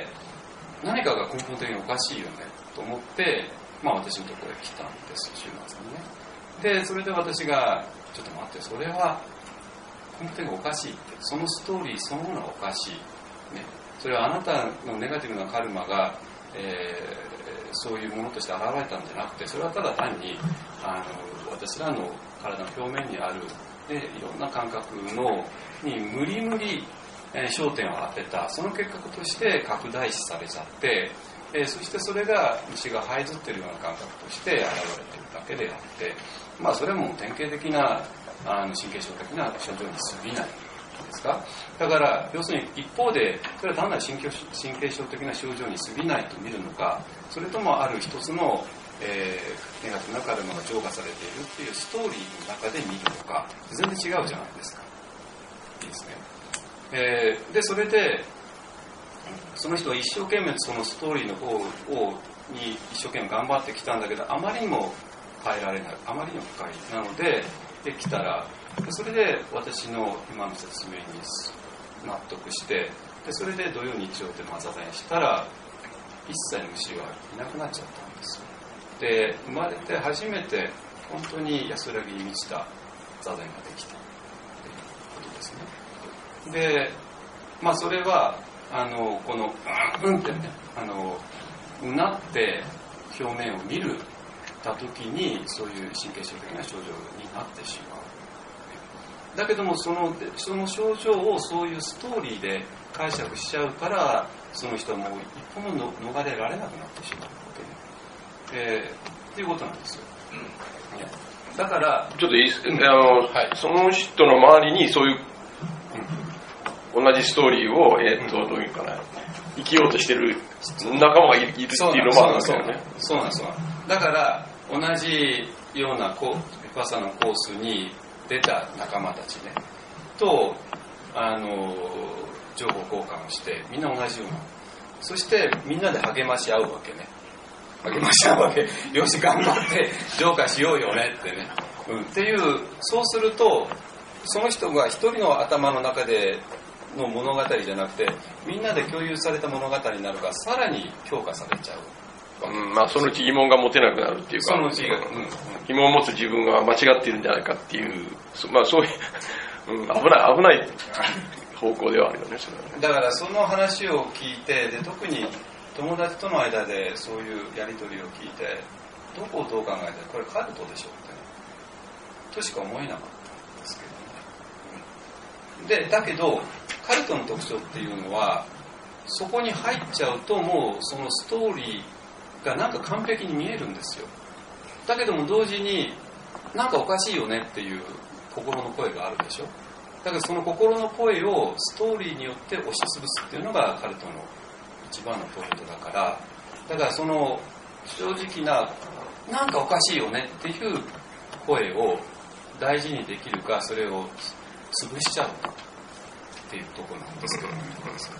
何かが根本的におかしいよねと思って、まあ私のところへ来たんです、週末にね。で、それで私が、ちょっと待って、それは根本的におかしいって、そのストーリーそのものがおかしい。ね、それはあなたのネガティブなカルマが、えー、そういうものとして現れたんじゃなくて、それはただ単にあの私らの体の表面にある、ね、いろんな感覚のに無理無理、えー、焦点を当てた、その結果として拡大視されちゃって、えー、そしてそれが虫が這いずっているような感覚として現れているだけであって、まあそれはもう典型的なあの神経症的な症状に過ぎないですか。だから要するに一方でそれは単なる神経、神経症的な症状に過ぎないと見るのか、それともある一つの、えー、ネガティブなカルマが浄化されているっていうストーリーの中で見るのか、全然違うじゃないですか。いいですね。えー、でそれでその人は一生懸命そのストーリーの方をに一生懸命頑張ってきたんだけど、あまりにも変えられない、あまりにも深いなので、できたらそれで私の今の説明に納得して、でそれで土曜日曜でまあ座禅したら一切の虫はいなくなっちゃったんですよ。で生まれて初めて本当に安らぎに満ちた座禅ができたということですね。でまあそれはあのこのうんってね、あのうなって表面を見るた時にそういう神経症的な症状になってしまう。だけどもそのその症状をそういうストーリーで解釈しちゃうから、その人はもう一歩もの逃れられなくなってしまうわけね、えー、っていうことなんですよ、うん、だからちょっといいですか、あの、はい、その人の周りにそういう、うん、同じストーリーを、えーっと、どういうかな、生きようとしてる仲間がいるっていうのもあるんですよね。 そうなんですよ。だから同じようなコース、パサのコースに出た仲間たちねとあの情報交換をして、みんな同じような、そしてみんなで励まし合うわけね。励まし合うわけ。よし頑張って浄化しようよねってね、うん、っていう。そうするとその人が一人の頭の中での物語じゃなくて、みんなで共有された物語になるから、さらに強化されちゃう。 うん、まあそのうち疑問が持てなくなるっていうか、 そのうち、うん、 疑問を持つ自分が間違っているんじゃないかっていう、まあそういう、うん、危ない危ない方向ではあるよね、それはね。 だからその話を聞いて、で特に友達との間でそういうやり取りを聞いて、どこをどう考えてこれカルトでしょってねとしか思えなかったんですけどね、うん、でだけどカルトの特徴っていうのは、そこに入っちゃうともうそのストーリーがなんか完璧に見えるんですよ。だけども同時になんかおかしいよねっていう心の声があるでしょ。だけどその心の声をストーリーによって押しつぶすっていうのがカルトの一番のポイントだから、だからその正直ななんかおかしいよねっていう声を大事にできるか、それを潰しちゃうかっていうところなんですけど、ね、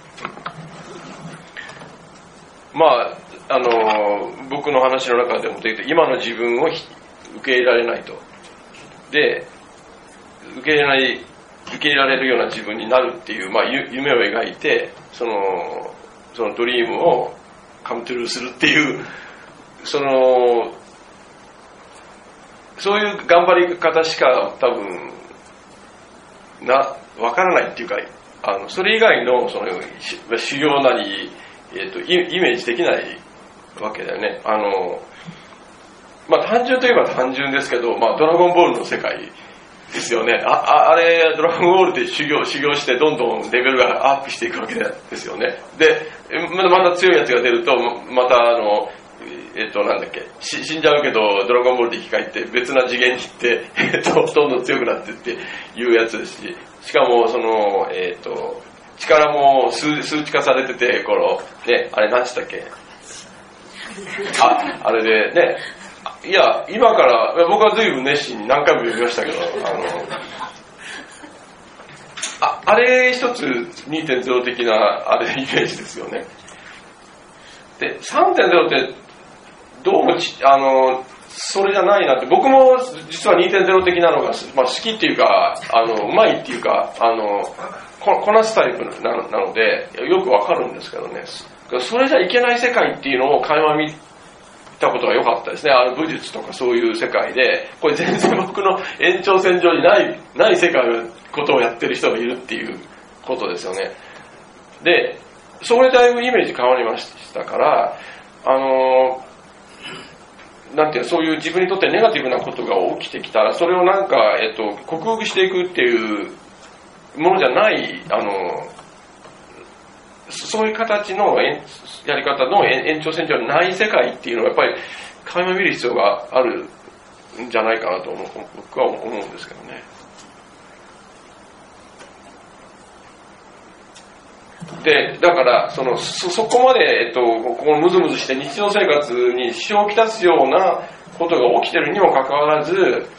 まああの僕の話の中でも出て、今の自分を受け入れられないと、で受け入れない受け入れられるような自分になるっていう、まあ、夢を描いて、その、そのドリームをカムトゥルーするっていう、その、そういう頑張り方しか多分、な、わからないっていうか、あの、それ以外の、その、修行なり、えっと、イメージできないわけだよね。あの、まあ、単純といえば単純ですけど、まあ、ドラゴンボールの世界ですよね。あ、あ、あれ、ドラゴンボールで修行、修行してどんどんレベルがアップしていくわけですよね。で、また強いやつが出ると、またあの、えっと、なんだっけ、し死んじゃうけど、ドラゴンボールで生き返って別な次元に行って、えっと、どんどん強くなってっていうやつですし、しかも、その、えっと、力も数数値化されてて、この、ね、あれ何つったっけ、あ、あれでね、いや、今から、僕は随分熱心に何回も読みましたけど、あの、あ、あれ一つ にてんゼロ 的な、あれイメージですよね。で、さんてんゼロ って、どうもち、あの、それじゃないなって、僕も実は にてんゼロ 的なのが、まあ、好きっていうか、あの、うまいっていうか、あの、こ, こなすタイプ な, なので、よくわかるんですけどね。それじゃいけない世界っていうのを垣間見たことが良かったですね。あの武術とかそういう世界で、これ全然僕の延長線上にない、ない世界のことをやってる人がいるっていうことですよね。で、それだいぶイメージ変わりましたから、あの、なんていうそういう自分にとってネガティブなことが起きてきたら、それをなんか、えっと、克服していくっていうものじゃない、あの、そういう形のやり方の延長線上にない世界っていうのはやっぱり垣間見る必要があるんじゃないかなと思う、僕は思うんですけどね。で、だからその そ, そこまで、えっと、ここムズムズして日常生活に支障をきたすようなことが起きてるにもかかわらず、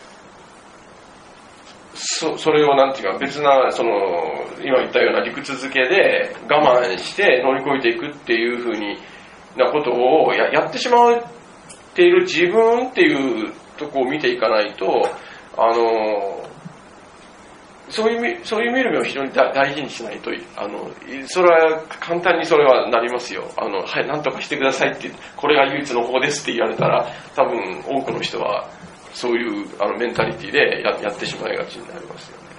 そ, それをなんていうか別なその今言ったような理屈づけで我慢して乗り越えていくっていうふうになことを や, やってしまっている自分っていうとこを見ていかないと、あのそういうそういう見る目を非常に大事にしないと、あのそれは簡単にそれはなりますよ。あのはい、なんとかしてくださいって、これが唯一の方ですって言われたら、多分多くの人はそういうあのメンタリティで や, やってしまいがちになりますよね。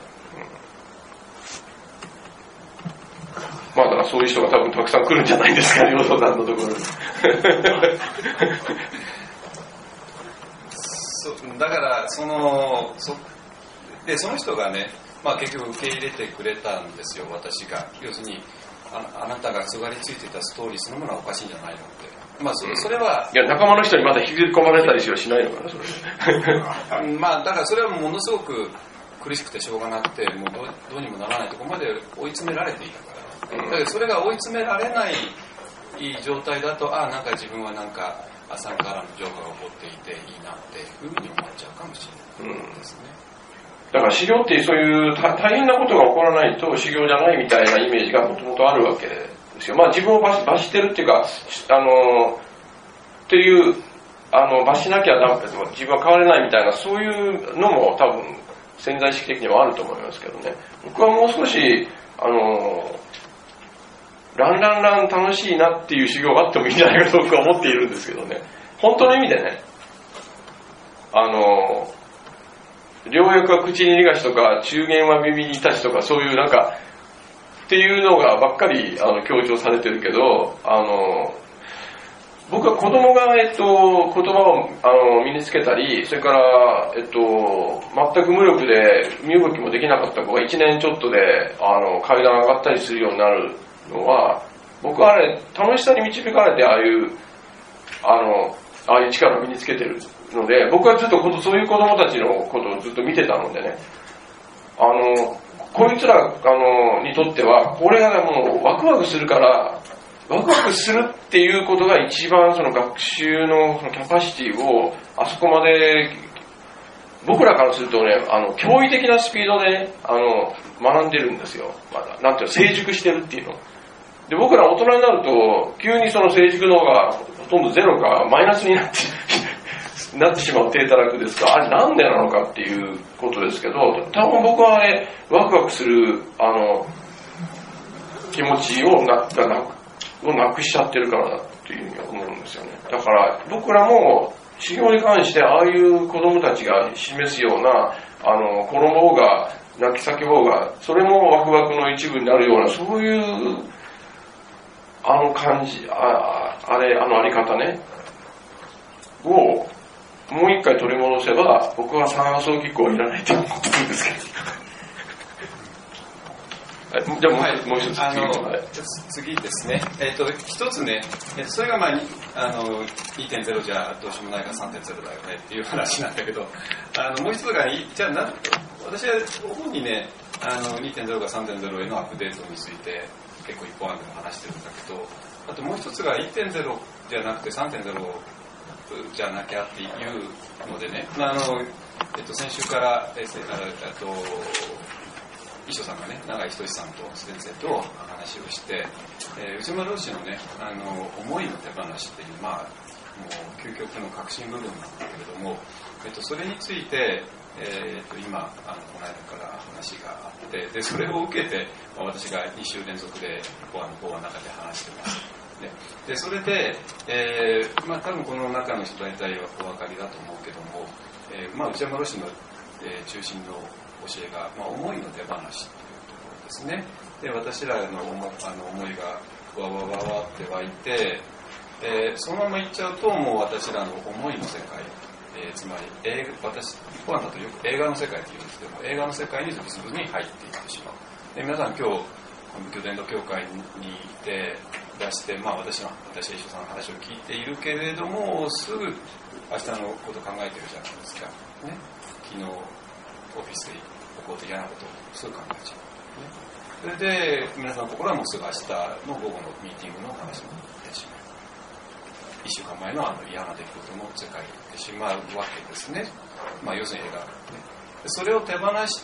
うん、まあだからそういう人が多分たくさん来るんじゃないですかね、ヨソさんのところに。 そだからそのそでその人がね、まあ、結局受け入れてくれたんですよ、私が。要するに あ, あなたがすがりついてたストーリーそのものはおかしいんじゃないのって。まあ、そ, それは、 いや仲間の人にまだ引き込まれたりしないのかな、それ。 まあだからそれはものすごく苦しくてしょうがなくて、もう ど, どうにもならないところまで追い詰められていたから、だけどそれが追い詰められない状態だと、ああなんか自分はなんか朝からの浄化が起こっていていいなっていうふうに思っちゃうかもしれないですね。 うん、だから修行ってそういう大変なことが起こらないと修行じゃないみたいなイメージがもともとあるわけですよ。まあ自分を罰, 罰してるっていうか、あのっていうあの罰しなきゃダメだけど自分は変われないみたいな、そういうのも多分潜在意識的にはあると思いますけどね。僕はもう少しあのランランラン楽しいなっていう修行があってもいいんじゃないかと僕は思っているんですけどね。本当の意味でね、あの両翼は口に逃がしとか中言は耳に立ちとか、そういうなんかっていうのがばっかりあの強調されてるけど、あの僕は子供が、えっと、言葉をあの身につけたり、それから、えっと、全く無力で身動きもできなかった子がいちねんちょっとであの階段上がったりするようになるのは、僕はあれ楽しさに導かれてああいうあのああいう力を身につけてるので、僕はずっとそういう子供たちのことをずっと見てたのでね、あのこいつらあのにとってはこれがもうワクワクするから、ワクワクするっていうことが一番その学習のそのキャパシティをあそこまで、僕らからするとね、あの驚異的なスピードで、ね、あの学んでるんですよ。まだなんていうの、成熟してるっていうので、僕ら大人になると急にその成熟の方がほとんどゼロかマイナスになってなってしまう低たらくですが、あれなんでなのかっていうことですけど、多分僕はね、ワクワクするあの気持ちをながなをなくしちゃってるからだっていうふうに思うんですよね。だから僕らも修行に関してああいう子供たちが示すようなあの子供が泣き叫ぼうが、それもワクワクの一部になるような、そういうあの感じ、あ, あれあのあり方ねをもう一回取り戻せば、僕は三波葬儀行はいらないと思ってるんですけど。じゃあもう、はい、もう一つあの、はい、次ですね。えっ、ー、と一つね、えー、それがまああの にてんゼロ じゃどうしようもないから さんてんゼロ だよねっていう話なんだけど、あのもう一つがじゃあな私は主にね、あの にてんゼロ か さんてんゼロ へのアップデートについて結構一本案でも話してるんだけど、あともう一つが いってんゼロ じゃなくて さんてんゼロ じゃなきゃっていうのでね、あのえっ、ー、と先週から、えっ、ー、と秘書さんがね、永井仁さんと先生と話をして、えー、内村老師のね、あの思いの手放しっていう、まあもう究極の核心部分なんだけれども、えっと、それについて、えー、っと今あのこの間から話があって、でそれを受けて、まあ、私がに週連続で法案の法案の中で話してます。ね、でそれで、えーまあ、多分この中の人大体はお分かりだと思うけども、えーまあ、内山老師の、えー、中心の教えが、まあ、思いの手放しというところですね。で私らの 思, あの思いがわわわわって湧いて、えー、そのままいっちゃうともう私らの思いの世界、えー、つまり映画私一般だとよく映画の世界って言うんですけども、映画の世界にズブズブに入っていってしまう。で皆さん今日仏教伝道協会にいて出して、まあ、私の私は一緒さんの話を聞いているけれども、すぐ明日のこと考えてるじゃないですか、ね、昨日オフィスで起こって嫌なことをすぐ考えちゃう、ね、それで皆さんの心はもうすぐ明日の午後のミーティングの話になってしまう。いっしゅうかんまえのあの嫌な出来事の世界に行ってしまうわけですね。まあ、要するに映画、ね、それを手放して、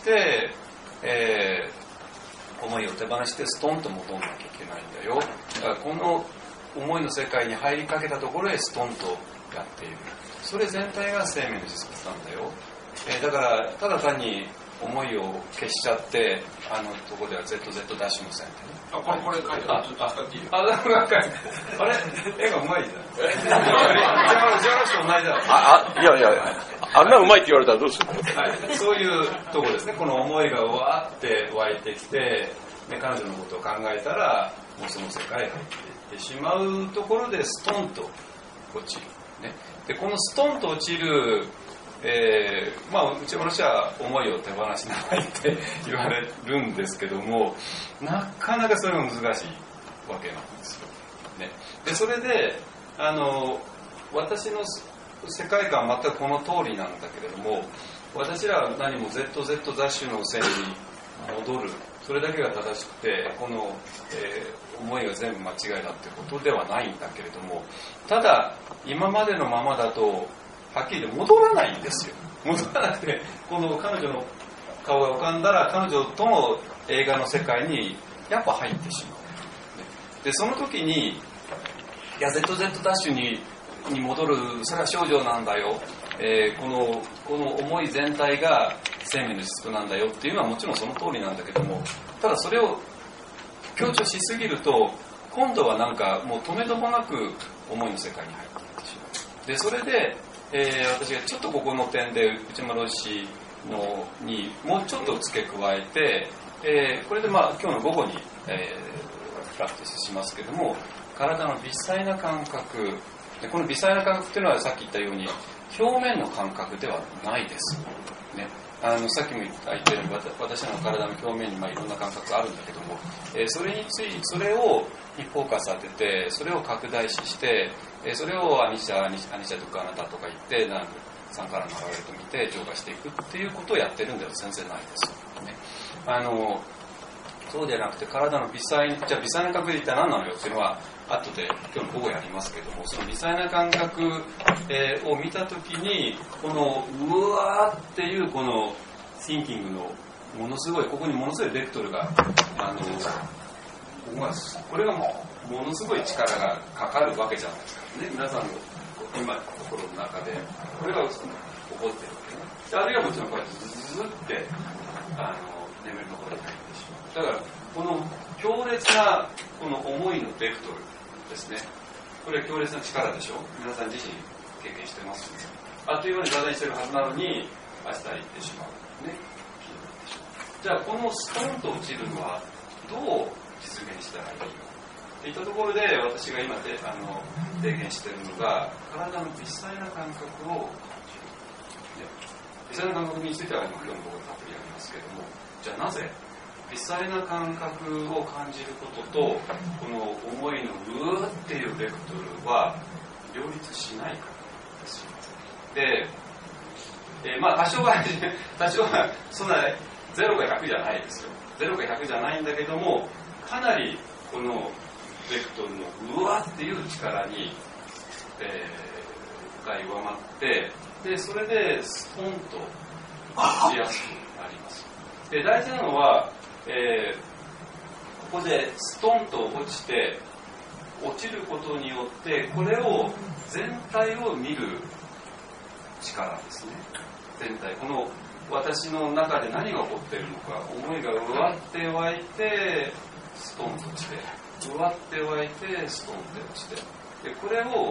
えー、思いを手放してストンと戻んなきゃいけないんだよ。だからこの思いの世界に入りかけたところへストンとやっている。それ全体が生命の実物なんだよ。えー、だからただ単に思いを消しちゃってあのところでは ゼットゼット 出しませんってね。 あ、これこれ書いてある。あ、使っていいよ。 あ、なんかあれ絵がうまいじゃん。じゃあじゃあ人同じだ。 あ、あいやいやあんなうまいって言われたらどうするの。 はい、そういうところですね。この思いがわーって湧いてきて、ね、彼女のことを考えたらもうその世界へ入っていってしまうところでストンと落ちる。ね、でこのストンと落ちる。えー、まあうちの話は思いを手放しなさいって言われるんですけども、なかなかそれも難しいわけなんですよ、ね、でそれであの私の世界観は全くこの通りなんだけれども、私らは何も ゼットゼット ダッシュの線に戻る、それだけが正しくてこの、えー、思いが全部間違いだってことではないんだけれども、ただ今までのままだとはっきり言って戻らないんですよ。戻らなくて、この彼女の顔が浮かんだら彼女との映画の世界にやっぱ入ってしまう。でその時にいや ゼットゼット ダッシュにに戻る、それは少女なんだよ、えー、このこの思い全体が生命の質なんだよっていうのはもちろんその通りなんだけども、ただそれを強調しすぎると今度はなんかもう止めどもなく思いの世界に入ってしまう。でそれでえー、私がちょっとここの点で内村老師のにもうちょっと付け加えて、えー、これでまあ今日の午後に、えー、プラクティスしますけども、体の微細な感覚で、この微細な感覚っていうのはさっき言ったように表面の感覚ではないです、ね、あのさっきも言ったように私の体の表面にまあいろんな感覚があるんだけども、えー、それについそれをにフォーカス当てて、それを拡大視して、えー、それをアニシャ、アニシャとかあなたとか言ってなんさんからの流れと見て浄化していくっていうことをやってるんだよ。全然ないです、ね、あのそうじゃなくて体の微細、じゃあ微細な感覚で一体何なのよっていうのは後で今日の午後やりますけども、その微細な感覚、えー、を見たときにこのうわーっていうこのシンキングのものすごい、ここにものすごいベクトルがあのここがこれがもうものすごい力がかかるわけじゃないですか、ね、皆さんの今心の中でこれが起こってるわけね。あるいはもちろんこうやってズズズってあの眠りの方に入ってしまう。だからこの強烈なこの思いのベクトルですね。これは強烈な力でしょ。皆さん自身経験してます、ね、あっという間に座禅してるはずなのに明日行ってしまうね。じゃあこのストンと落ちるのはどう実現したらいいかといったところで、私が今であの提言しているのが体の微細な感覚を感じる、ね、微細な感覚については今日の僕たっぷりやりますけれども、じゃあなぜ微細な感覚を感じることとこの思いのうーっていうベクトルは両立しないからですよ。で、えー、まあ多少は多少はそんなゼロがひゃくじゃないですよ。ゼロがひゃくじゃないんだけども、かなりこのベクトルのうわっていう力に、えー、が弱まって、でそれでストンと落ちやすくなります。で大事なのは、えー、ここでストンと落ちて落ちることによってこれを全体を見る力ですね。全体、この私の中で何が起こっているのか、思いがうわって湧いてストンと落ちて、うわって湧いてストンって落ちて、でこれを見る、ね、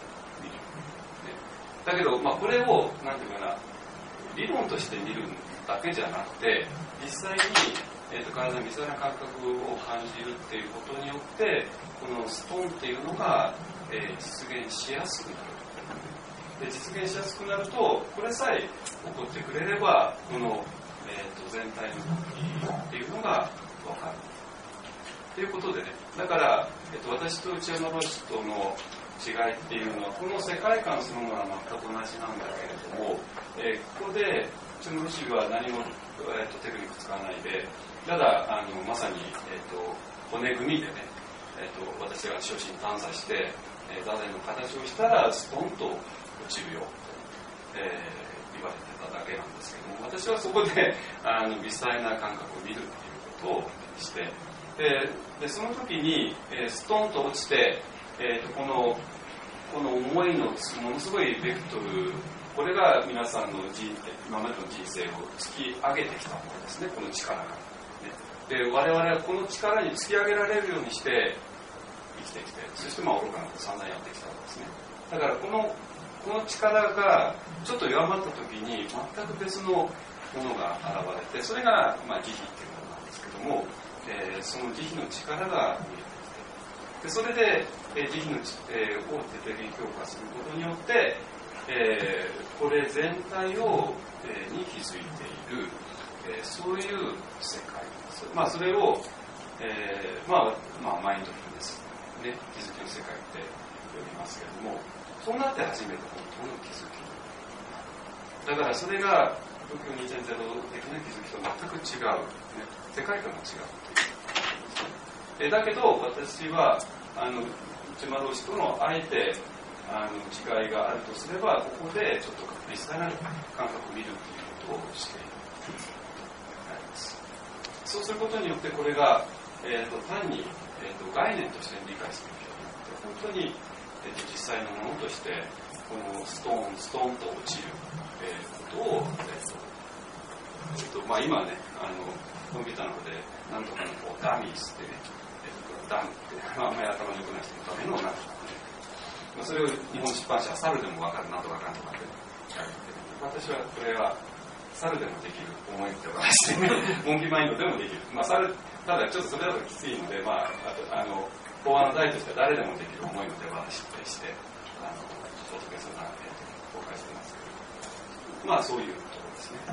だけど、まあ、これをなんていうかな、理論として見るだけじゃなくて実際に、えーと、体の微細な感覚を感じるっていうことによってこのストンっていうのが、えー、実現しやすくなる。で実現しやすくなるとこれさえ起こってくれればこの、えー、と全体の動きっていうのが分かるということでね、だから、えー、と私と内山ロシとの違いっていうのはこの世界観そのものは全く同じなんだけれども、えー、ここで内山ロシは何も、えー、とテクニック使わないで、ただあのまさに、えー、と骨組みでね、えー、と私が初心探査して、えー、座禅の形をしたらストンと落ちるよと、えー、言われてただけなんですけども、私はそこであの微細な感覚を見るっていうことをして、で, でその時に、えー、ストンと落ちて、えー、とこのこの思いのものすごいベクトル、これが皆さんの人今までの人生を突き上げてきたものですね、この力が、ね、で我々はこの力に突き上げられるようにして生きてきて、そしてまあ愚かなこと散々やってきたわけですね。だからこのこの力がちょっと弱まった時に全く別のものが現れて、それが、まあ、慈悲っていうものなんですけども、えー、その慈悲の力が見えてきて、でそれで、えー、慈悲の、えー、を徹底的に強化することによって、えー、これ全体を、えー、に気づいている、えー、そういう世界です。まあ、それを、えーまあまあ、マインドフルネス、ね、気づきの世界って呼びますけれども、そうなって初めて本当の気づき。だからそれが仏教 にてんゼロ 的な気づきと全く違う、ね、世界観が違うという、えだけど私はあの内間同士とのあえてあの違いがあるとすれば、ここでちょっと微細な感覚を見るということをしているということになります。そうすることによってこれが、えー、と単に、えー、と概念として理解することになって、本当にえー、と実際のものとしてこのストーンストーンと落ちる、えー、ことを、えーとえーとまあ、今ねあのコンピューターの方でなんとかのこうダミースってね、えー、とダムってあんまり頭の良くない人のためのなんとかね、まあ、それを日本出版社は猿でも分かるなんとかかんとかって書いてる。私はこれは猿でもできる思いって話してモンキーマインドでもできる、まあ、猿ただちょっとそれだときついので、まあ、あとあの法案の題としては誰でもできる思いの手放しとしてあの仏さんが公開してますけど、まあそういうところですね。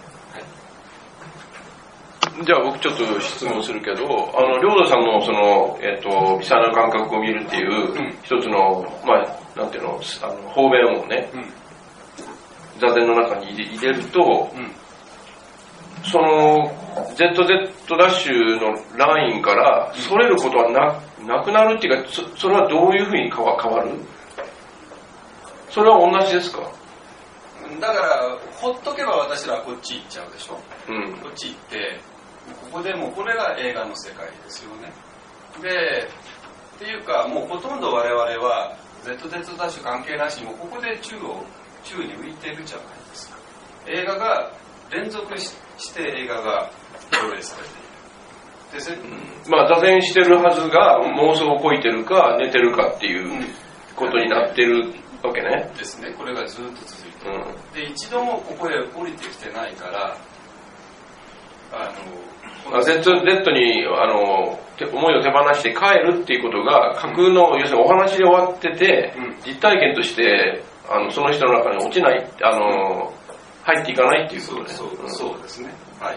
はい。 じゃあ僕ちょっと質問するけど、あの領土さんのそのえっ、ー、と微細な感覚を見るっていう一つの、まあなんていうの、あの方便をね、うん、座禅の中に入れると、うん、その ゼットゼット ダッシュのラインからそれることは な, なくなるっていうか、 そ, それはどういうふうに変 わ, 変わる？それは同じですか？ だからほっとけば私らはこっち行っちゃうでしょ、うん、こっち行ってここでもうこれが映画の世界ですよね。でっていうかもうほとんど我々は Z デッドダッシュ関係なしにもここで宙を宙に浮いてるじゃないですか。映画が連続 し, して映画が上映されているで、 うん、まあ座禅してるはずが妄想をこいてるか寝てるかっていうことになってるわけね。 ですね。これがずっと続いている、うん、で一度もここへ降りてきてないからあの Z, Z にあの思いを手放して帰るっていうことが架空の、うん、要するにお話で終わってて、うん、実体験としてあのその人の中に落ちないあの、うん、入っていかないっていうことね。 そうそう、うん、そうですね。はい。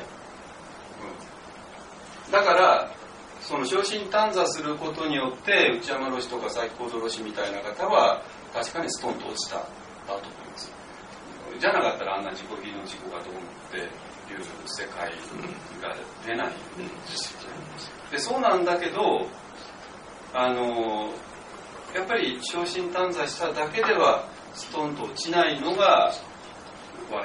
だからその昇進短座することによって内山ロシとか最高度ロシみたいな方は確かにストンと落ちただと思います。じゃなかったらあんな自己義の事故かと思っていう世界が出ないんですよね。でそうなんだけどあのやっぱり昇進短座しただけではストンと落ちないのが我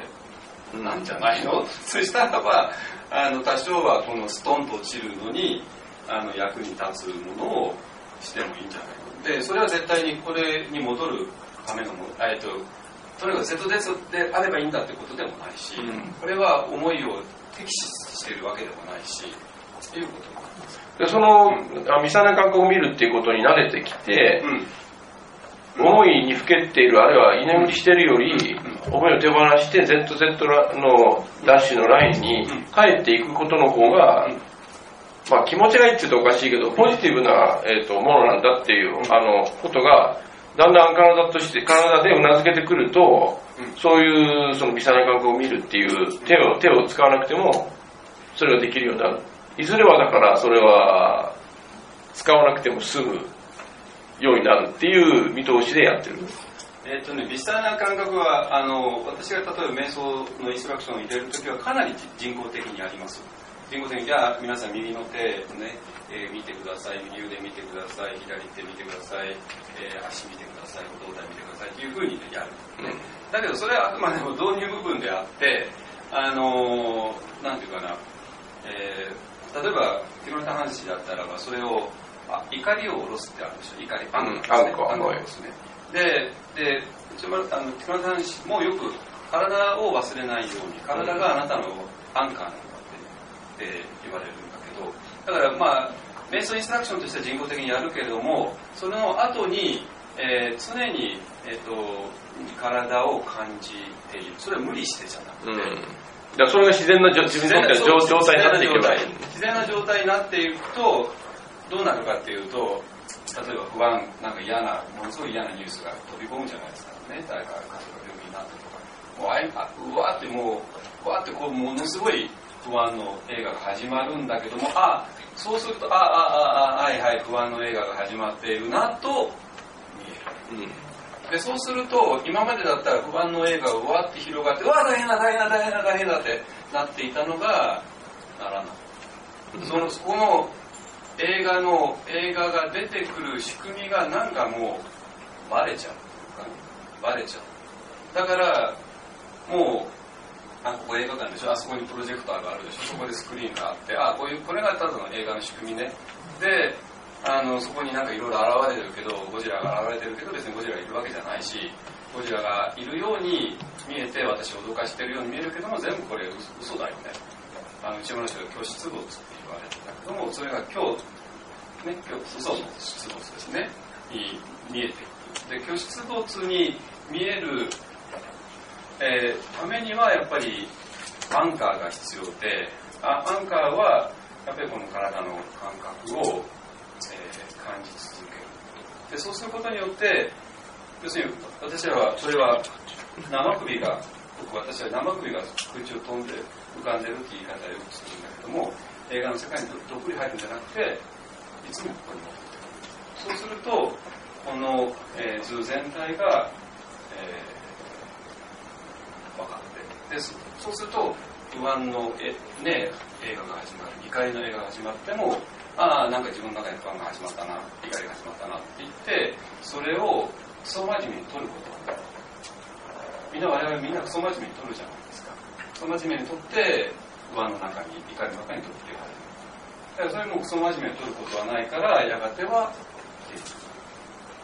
々なんじゃないの、うん、そしたらばあの多少はこのストンと落ちるのにあの役に立つものをしてもいいんじゃないので、それは絶対にこれに戻るためのもの、えっととにかくセットデスであればいいんだってことでもないし、うん、これは思いを敵視しているわけでもないしということなんです。 でその、うん、ミサネ感覚を見るっていうことに慣れてきて、うん、思いにふけっているあるいは居眠りしているより、うん、思いを手放して ゼットゼット のダッシュのラインに帰っていくことの方が、うんまあ、気持ちがいいって言うとおかしいけどポジティブな、えー、とものなんだっていう、うん、あのことがだんだん体として体でうなずけてくると、うん、そういうその微細な感覚を見るっていう手を手を使わなくてもそれができるようになる。いずれはだからそれは使わなくても済むようになるっていう見通しでやってる。 えーとね、微細な感覚はあの私が例えば瞑想のインストラクションを入れるときはかなり人工的にあります。人工的にじゃあ皆さん右の手ね、えー、見てください、右腕見てください、左手見てください、えー、足見てください、胴体見てくださいっていう風にやる、ね、だけどそれはあくまでも導入部分であってあのー、なんていうかな、えー、例えば広ネタ半紙だったらばそれをあ怒りを下ろすってあるでしょ。怒り、アンカーですね。アンカーですね。で、で、一応あの広ネタ半紙もよく体を忘れないように体があなたのアンカーなんだって言われるんだけど、だからまあ瞑想インストラクションとしては人工的にやるけれどもその後に、えー、常に、えー、と体を感じている。それは無理してじゃなくて、うん、だからそれが自然な自分にとっては状態になっていけばいい。 自然な状態になっていくとどうなるかっていうと例えば不安なんか嫌なものすごい嫌なニュースが飛び込むじゃないですかね。誰かが家族が病気になったとかもうあいうわってもうわってこうものすごい不安の映画が始まるんだけどもあそうするとああああはいはい不安の映画が始まっているなと見える、うん、でそうすると今までだったら不安の映画がわって広がってわ大変だ大変だ大変だ大変だってなっていたのがならない、うん、そのそこの映画の映画が出てくる仕組みがなんかもうバレちゃうバレちゃう。だからもうあここ映画館でしょ、あそこにプロジェクターがあるでしょ、そこでスクリーンがあってあこういうこれがただの映画の仕組みね。であのそこになんかいろいろ現れてるけどゴジラが現れてるけど別にゴジラがいるわけじゃないしゴジラがいるように見えて私を脅かしてるように見えるけども全部これ嘘だよね。あの内村の人が今日出没って言われてたけどもそれが今日ね今日嘘の出没ですねに見えていく。で今日出没に見えるえー、ためにはやっぱりアンカーが必要であアンカーはやっぱりこの体の感覚を、えー、感じ続けるでそうすることによって要するに私らはそれは生首が僕私は生首が空中を飛んで浮かんでるって言い方をよくするんだけども映画の世界にどっぷり入るんじゃなくていつもここに持ってくる。そうするとこの、えー、図全体が、えー分かってで そ, そうすると不安のえ、ね、映画が始まる怒りの映画が始まってもああなんか自分の中に不安が始まったな怒りが始まったなって言ってそれをクソ真面目に取ることみんな我々みんなクソ真面目に取るじゃないですか。クソ真面目に取って不安の中に怒りの中に取っていかれる。だからそれもクソ真面目に取ることはないからやがては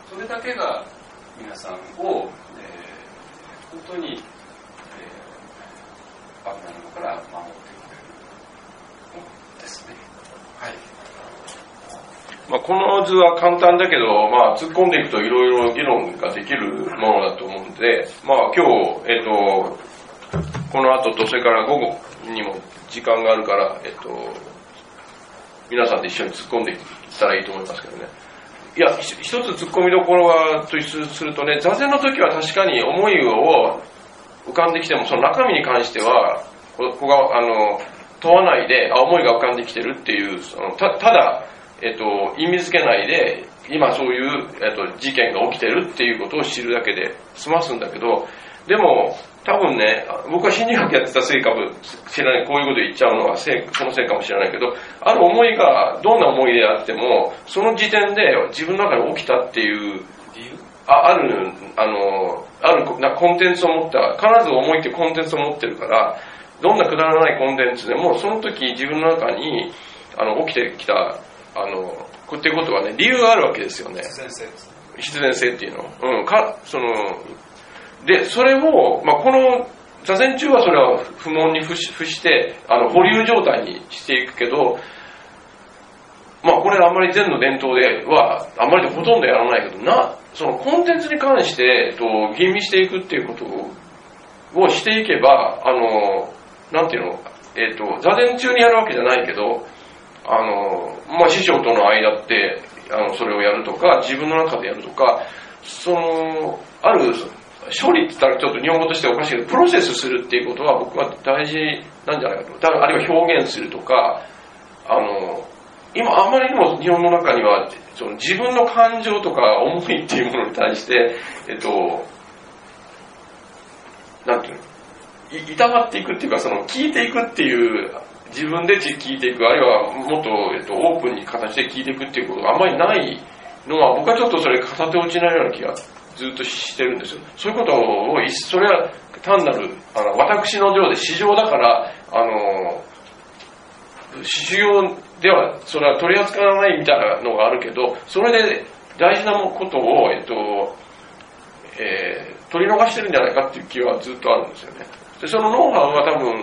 それだけが皆さんを、えー、本当に、えー、危ないものから守ってくれるものですね。はい。 まあ、この図は簡単だけど、まあ、突っ込んでいくといろいろ議論ができるものだと思うんで、まあ、今日、えっと、この後とそれから午後にも時間があるから、えっと、皆さんで一緒に突っ込んでいったらいいと思いますけどね。いや、一つ突っ込みどころはとするとね、座禅の時は確かに思いを浮かんできても、その中身に関しては、ここが、あの、問わないで、あ、思いが浮かんできてるっていう、その た, ただ、えっと、意味付けないで、今そういう、えっと、事件が起きてるっていうことを知るだけで済ますんだけど、でも、多分ね、僕は心理学やってたせいかも知らない、こういうこと言っちゃうのはせいそのせいかもしれないけど、ある思いがどんな思いであっても、その時点で自分の中に起きたっていう理由あ, ある、あの、あるなコンテンツを持った、必ず思いってコンテンツを持ってるから、どんなくだらないコンテンツでも、その時自分の中にあの起きてきた、あの、こっていうことはね、理由があるわけですよね。 必然性です。 必然性っていうの。うん、か、その、で、それを、まあ、この座禅中はそれは不問に付して、あの、保留状態にしていくけど、まあ、これあんまり禅の伝統では、あんまりほとんどやらないけど、な、そのコンテンツに関して、えっと、吟味していくっていうことをしていけば、あの、なんていうの、えっと、座禅中にやるわけじゃないけど、あの、まあ、師匠との間って、あの、それをやるとか、自分の中でやるとか、その、ある、処理って言ったらちょっと日本語としておかしいけど、プロセスするっていうことは僕は大事なんじゃないかと。あるいは表現するとか、あの、今あまりにも日本の中には、その自分の感情とか思いっていうものに対して、えっと、なんていうの、い、いたわっていくっていうか、その聞いていくっていう、自分で聞いていく、あるいはもっと、えっと、オープンに形で聞いていくっていうことがあんまりないのは、僕はちょっとそれ片手落ちないような気がずっとしてるんですよ。そういうことを、それは単なる、あの、私の上で市場だから、あの、修行ではそれは取り扱わないみたいなのがあるけど、それで大事なことを、えっと、えー、取り逃してるんじゃないかっていう気はずっとあるんですよね。で、そのノウハウは多分、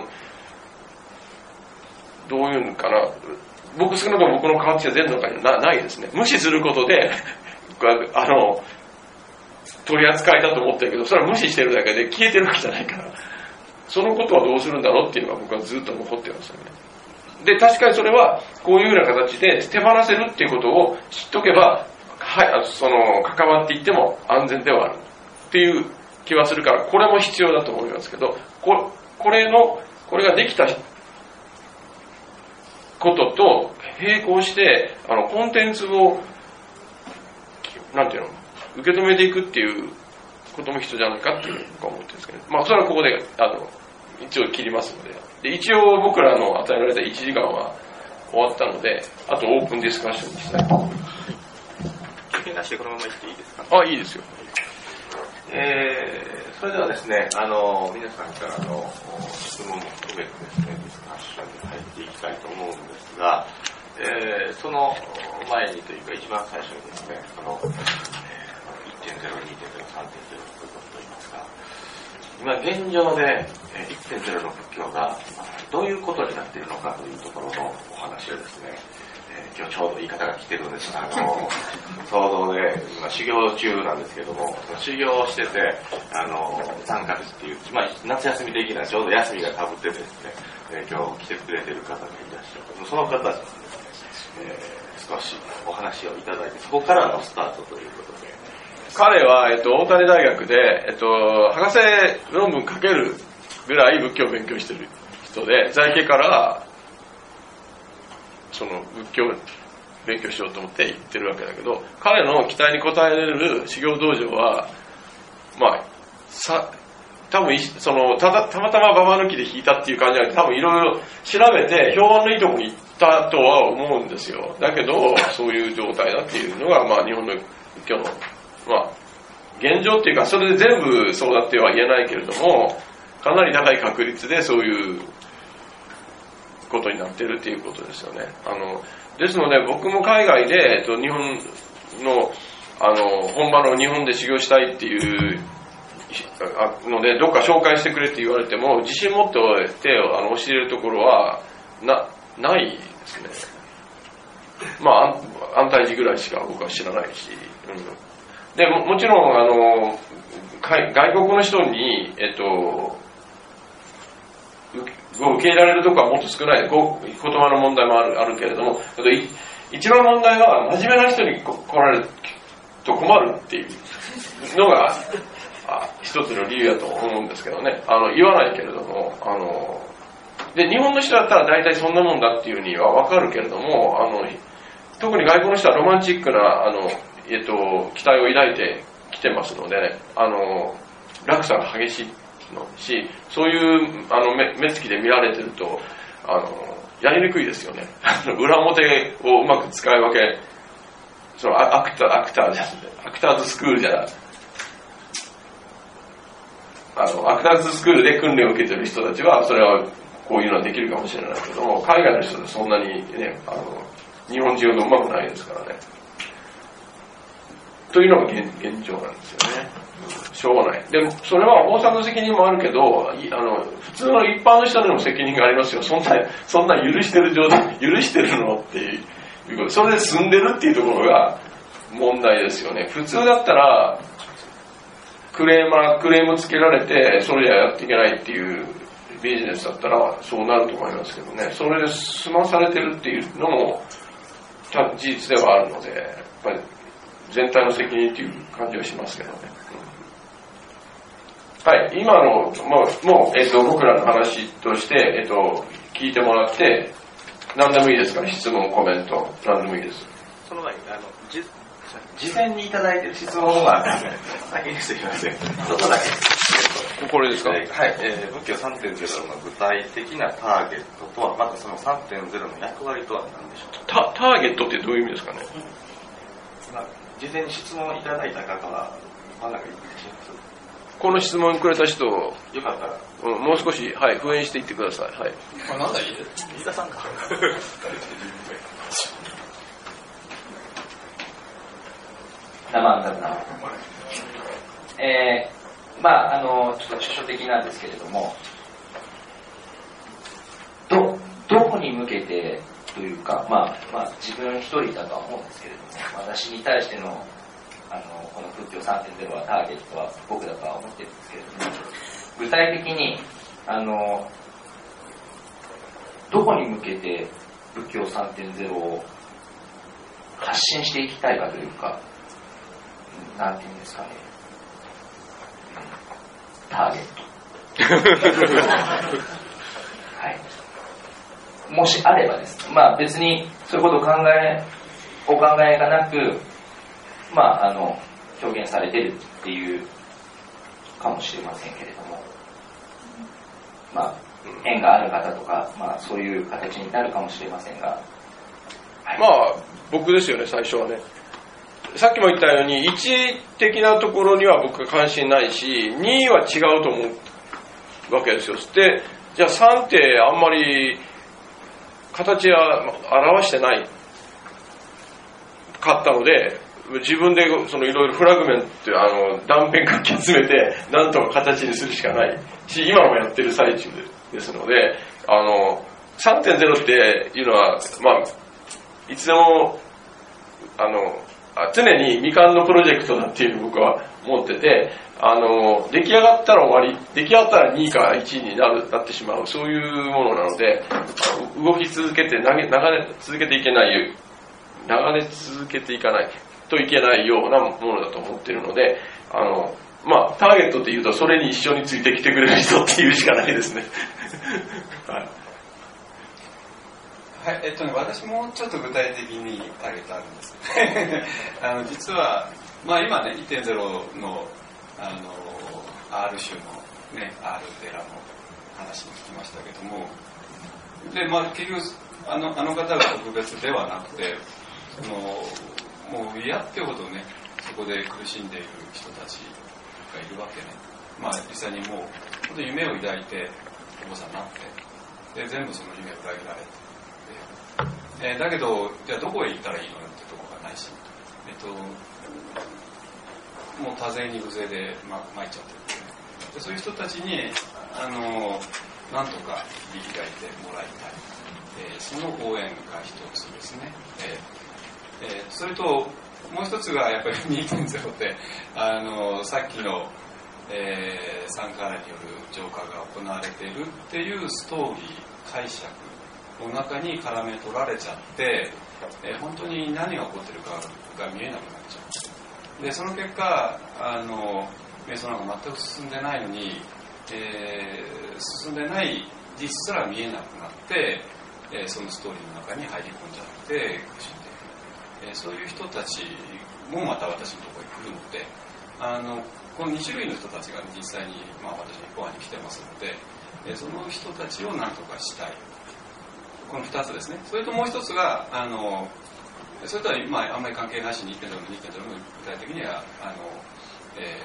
どういうのかな、僕少なくとも僕の感じは全の中には な, ないですね。無視することで、あの、取り扱いだと思ってるけど、それは無視してるだけで消えてるわけじゃないから、そのことはどうするんだろうっていうのが僕はずっと残ってますよね。で、確かにそれはこういうような形で手放せるっていうことを知っとけば、はい、その関わっていっても安全ではあるっていう気はするから、これも必要だと思いますけど、こ, これのこれができたことと並行して、あのコンテンツをなんていうの、受け止めていくっていうことも必要じゃないかっていうのを思ってるんですけど、まあそれはここであの一応切りますので、で一応僕らの与えられたいちじかんは終わったので、あとオープンディスカッションにしたいと思います。 休憩なしでこのまま行っていいですか？ あ、いいですよ。 えー、それではですね、あの皆さんからの質問も含めてですね、ディスカッションに入っていきたいと思うんですが、えー、その前にというか一番最初にですね、その、えー、いってんゼロ、にてんゼロ、さんてんゼロ ということといいますか、今現状で いってんゼロ の仏教がどういうことになっているのかというところのお話をですね、えー、今日ちょうど言い方が来てるんですが、あの想像で今修行中なんですけども、修行をしてて、あのさんかげつっていう、まあ、夏休み的なちょうど休みがかぶってですね、えー、今日来てくれてる方がいらっしゃる。その方たちにですね、えー、少しお話をいただいて、そこからのスタートということで。 彼は、えっと、大谷大学で、えっと、博士論文書けるぐらい仏教を勉強してる人で、在家からその仏教を勉強しようと思って行ってるわけだけど、彼の期待に応えれる修行道場は、まあ、さ、多分その た, たまたまババ抜きで弾いたっていう感じじゃなくて、多分いろいろ調べて評判のいいところに行ったとは思うんですよ。だけどそういう状態だっていうのが、まあ、日本の仏教の、まあ、現状っていうか、それで全部そうだっては言えないけれども、かなり高い確率でそういうことになってるっていうことですよね。あのですので僕も海外で、えっと、日本のあの本場の日本で修行したいっていうのでどっか紹介してくれって言われても自信持ってあの教えるところは な, ないですね。まあ安泰寺ぐらいしか僕は知らないし、うん、で も, もちろんあの外国の人に、えっと、受け入れられるところはもっと少ない、言葉の問題もあ る, あるけれども、一番問題は真面目な人に来られると困るっていうのが一つの理由だと思うんですけどね。あの言わないけれども、あので日本の人だったら大体そんなもんだっていうには分かるけれども、あの特に外国の人はロマンチックなあの、えっと、期待を抱いてきてますので、あの落差が激しいのし、そういうあの 目, 目つきで見られてるとあのやりにくいですよね。裏表をうまく使い分け、そのアクターアクターじゃアクターズスクールじゃあのアクターズスクールで訓練を受けている人たちはそれはこういうのはできるかもしれないけども、海外の人でそんなにね、あの日本人ほどうまくないですからね。というのが 現, 現状なんですよね。しょうがない。でもそれは大阪の責任もあるけど、あの普通の一般の人にも責任がありますよ。そんなそんな許してる状態、許してるのっていう、それで済んでるっていうところが問題ですよね。普通だったらクレーマークレームつけられてそれじゃやっていけないっていうビジネスだったらそうなると思いますけどね。それで済まされてるっていうのも事実ではあるので、やっぱり全体の責任っていう感じはしますけどね。はい、今のもう、もうえっと、僕らの話として、えっと、聞いてもらって何でもいいですから、質問コメント何でもいいです。 その前にあのじ事前にいただいている質問は先にしてきません。ちょっとだけ。 これですか。 はい、えー、仏教 さんてんゼロ の具体的なターゲットとは、またその さんてんゼロ の役割とは何でしょうか。 タ, ターゲットってどういう意味ですかね。 まあ、事前に質問いただいた方は真ん中にいらっしゃいます。この質問くれた人、よかったら、 うん、もう少し、はい、復縁していってください。はい。 これなんだ、 飯田さんか。 生んだな。えー、まああのちょっと抽象的なんですけれども、どどこに向けてというか、まあまあ自分一人だとは思うんですけれども、私に対してのあのこの仏教 さんてんゼロ はターゲットは僕だとは思ってるんですけれども、具体的にあのどこに向けて仏教 さんてんゼロ を発信していきたいかというか、なんていうんですかね、ターゲットはい、もしあればです、まあ別にそういうことを考えお考えがなく、まああの表現されてるっていうかもしれませんけれども、まあ縁がある方とか、まあそういう形になるかもしれませんが、 はい、まあ僕ですよね、最初はね。さっきも言ったようにいち的なところには僕は関心ないし、にいは違うと思うわけですよ。で、じゃあさんってあんまり形は表してないかったので、自分でそのいろいろフラグメント、あの断片かき集めてなんとか形にするしかないし、今もやってる最中ですので、あの さんてんゼロ っていうのは、まあいつでもあの常に未完のプロジェクトだっていう僕は思ってて、あの出来上がったら終わり、出来上がったらにいかいちいになるなってしまう、そういうものなので、動き続けて投げ流れ続けていけない、流れ続けていかないといけないようなものだと思っているので、あのまあターゲットっていうとそれに一緒についてきてくれる人っていうしかないですね。はいはい、えっとね、私もちょっと具体的にターゲットあるんです。あの実は、まあ、今ね いってんゼロ の, あの R 種の、ね、R 寺の話に聞きましたけども、で、まあ、結局あのあの方が特別ではなくて、そのもう嫌ってほどねそこで苦しんでいる人たちがいるわけね。まあ、実際にもう本当に夢を抱いてお坊さんになって、で全部その夢を裏切られて。えー、だけどじゃあどこへ行ったらいいのよってところがないし、えっと、 もう多勢に無勢で、ま、巻いちゃってるんですね。でそういう人たちにあのなんとか切り開いてもらいたい、えー、その応援が一つですね。えーえー、それともう一つがやっぱり にてんゼロ であのさっきの、えー、参加らによる浄化が行われているっていうストーリー解釈の中に絡め取られちゃって、えー、本当に何が起こってるかが見えなくなっちゃう。でその結果あの瞑想なんか全く進んでないのに、えー、進んでない実すら見えなくなって、えー、そのストーリーの中に入り込んじゃって苦しんでいる、えー、そういう人たちもまた私のところに来るので、あのこのに種類の人たちが実際に、まあ、私のコアに来てますので、えー、その人たちを何とかしたい、このふたつですね。それともう一つがあのそれとは、まあ、あんまり関係なしに にてんゼロ の にてんゼロ の具体的にはあの、え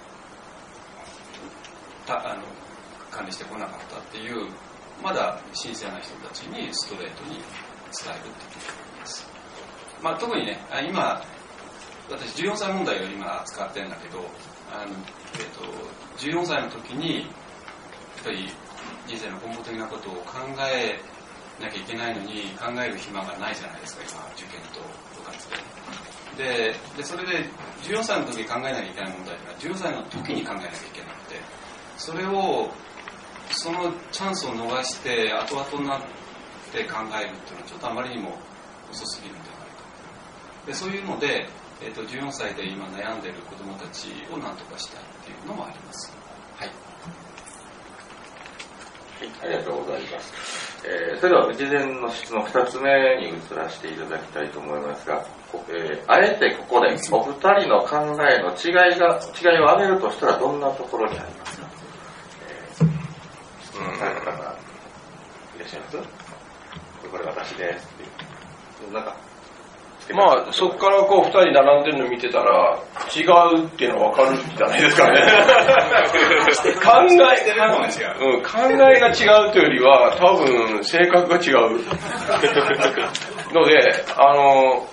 ー、たあの管理してこなかったっていうまだ新鮮な人たちにストレートに伝えるということです。まあ、特にね今私じゅうよんさい問題を今扱ってるんだけど、あの、えー、とじゅうよんさいの時にやっぱり人生の根本的なことを考えなきゃいけないのに考える暇がないじゃないですか、今受験と部活で。で、でそれでじゅうよんさいの時に考えなきゃいけない問題というのはじゅうよんさいの時に考えなきゃいけなくて、それをそのチャンスを逃して後々になって考えるっていうのはちょっとあまりにも遅すぎるんじゃないか。でそういうので、えー、とじゅうよんさいで今悩んでいる子どもたちを何とかしたいっていうのもあります。はい。 ありがとうございます。えー、それでは事前の質のふたつめに移らせていただきたいと思いますが、えー、あえてここでお二人の考えの違いが違いを挙げるとしたらどんなところにありますか？えー、うん、誰かがいらっしゃいます？これ私ですっていう。なんかまあそこからこうふたり並んでるの見てたら違うっていうのは分かるじゃないですかね。考え、うん、考えが違うというよりは多分性格が違うので、あの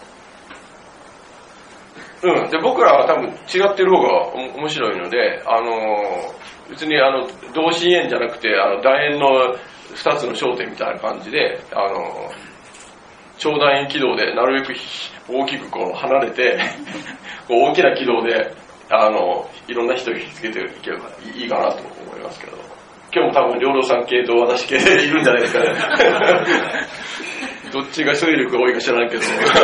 うんで僕らは多分違ってる方が面白いので、あの別にあの同心円じゃなくてあの楕円のふたつの焦点みたいな感じで、あの長楕円軌道でなるべく大きくこう離れてこう大きな軌道であのいろんな人を引きつけていければいいかなと思いますけど、今日も多分両道さん系と私系でいるんじゃないですかね。どっちが勢力が多いか知らないけど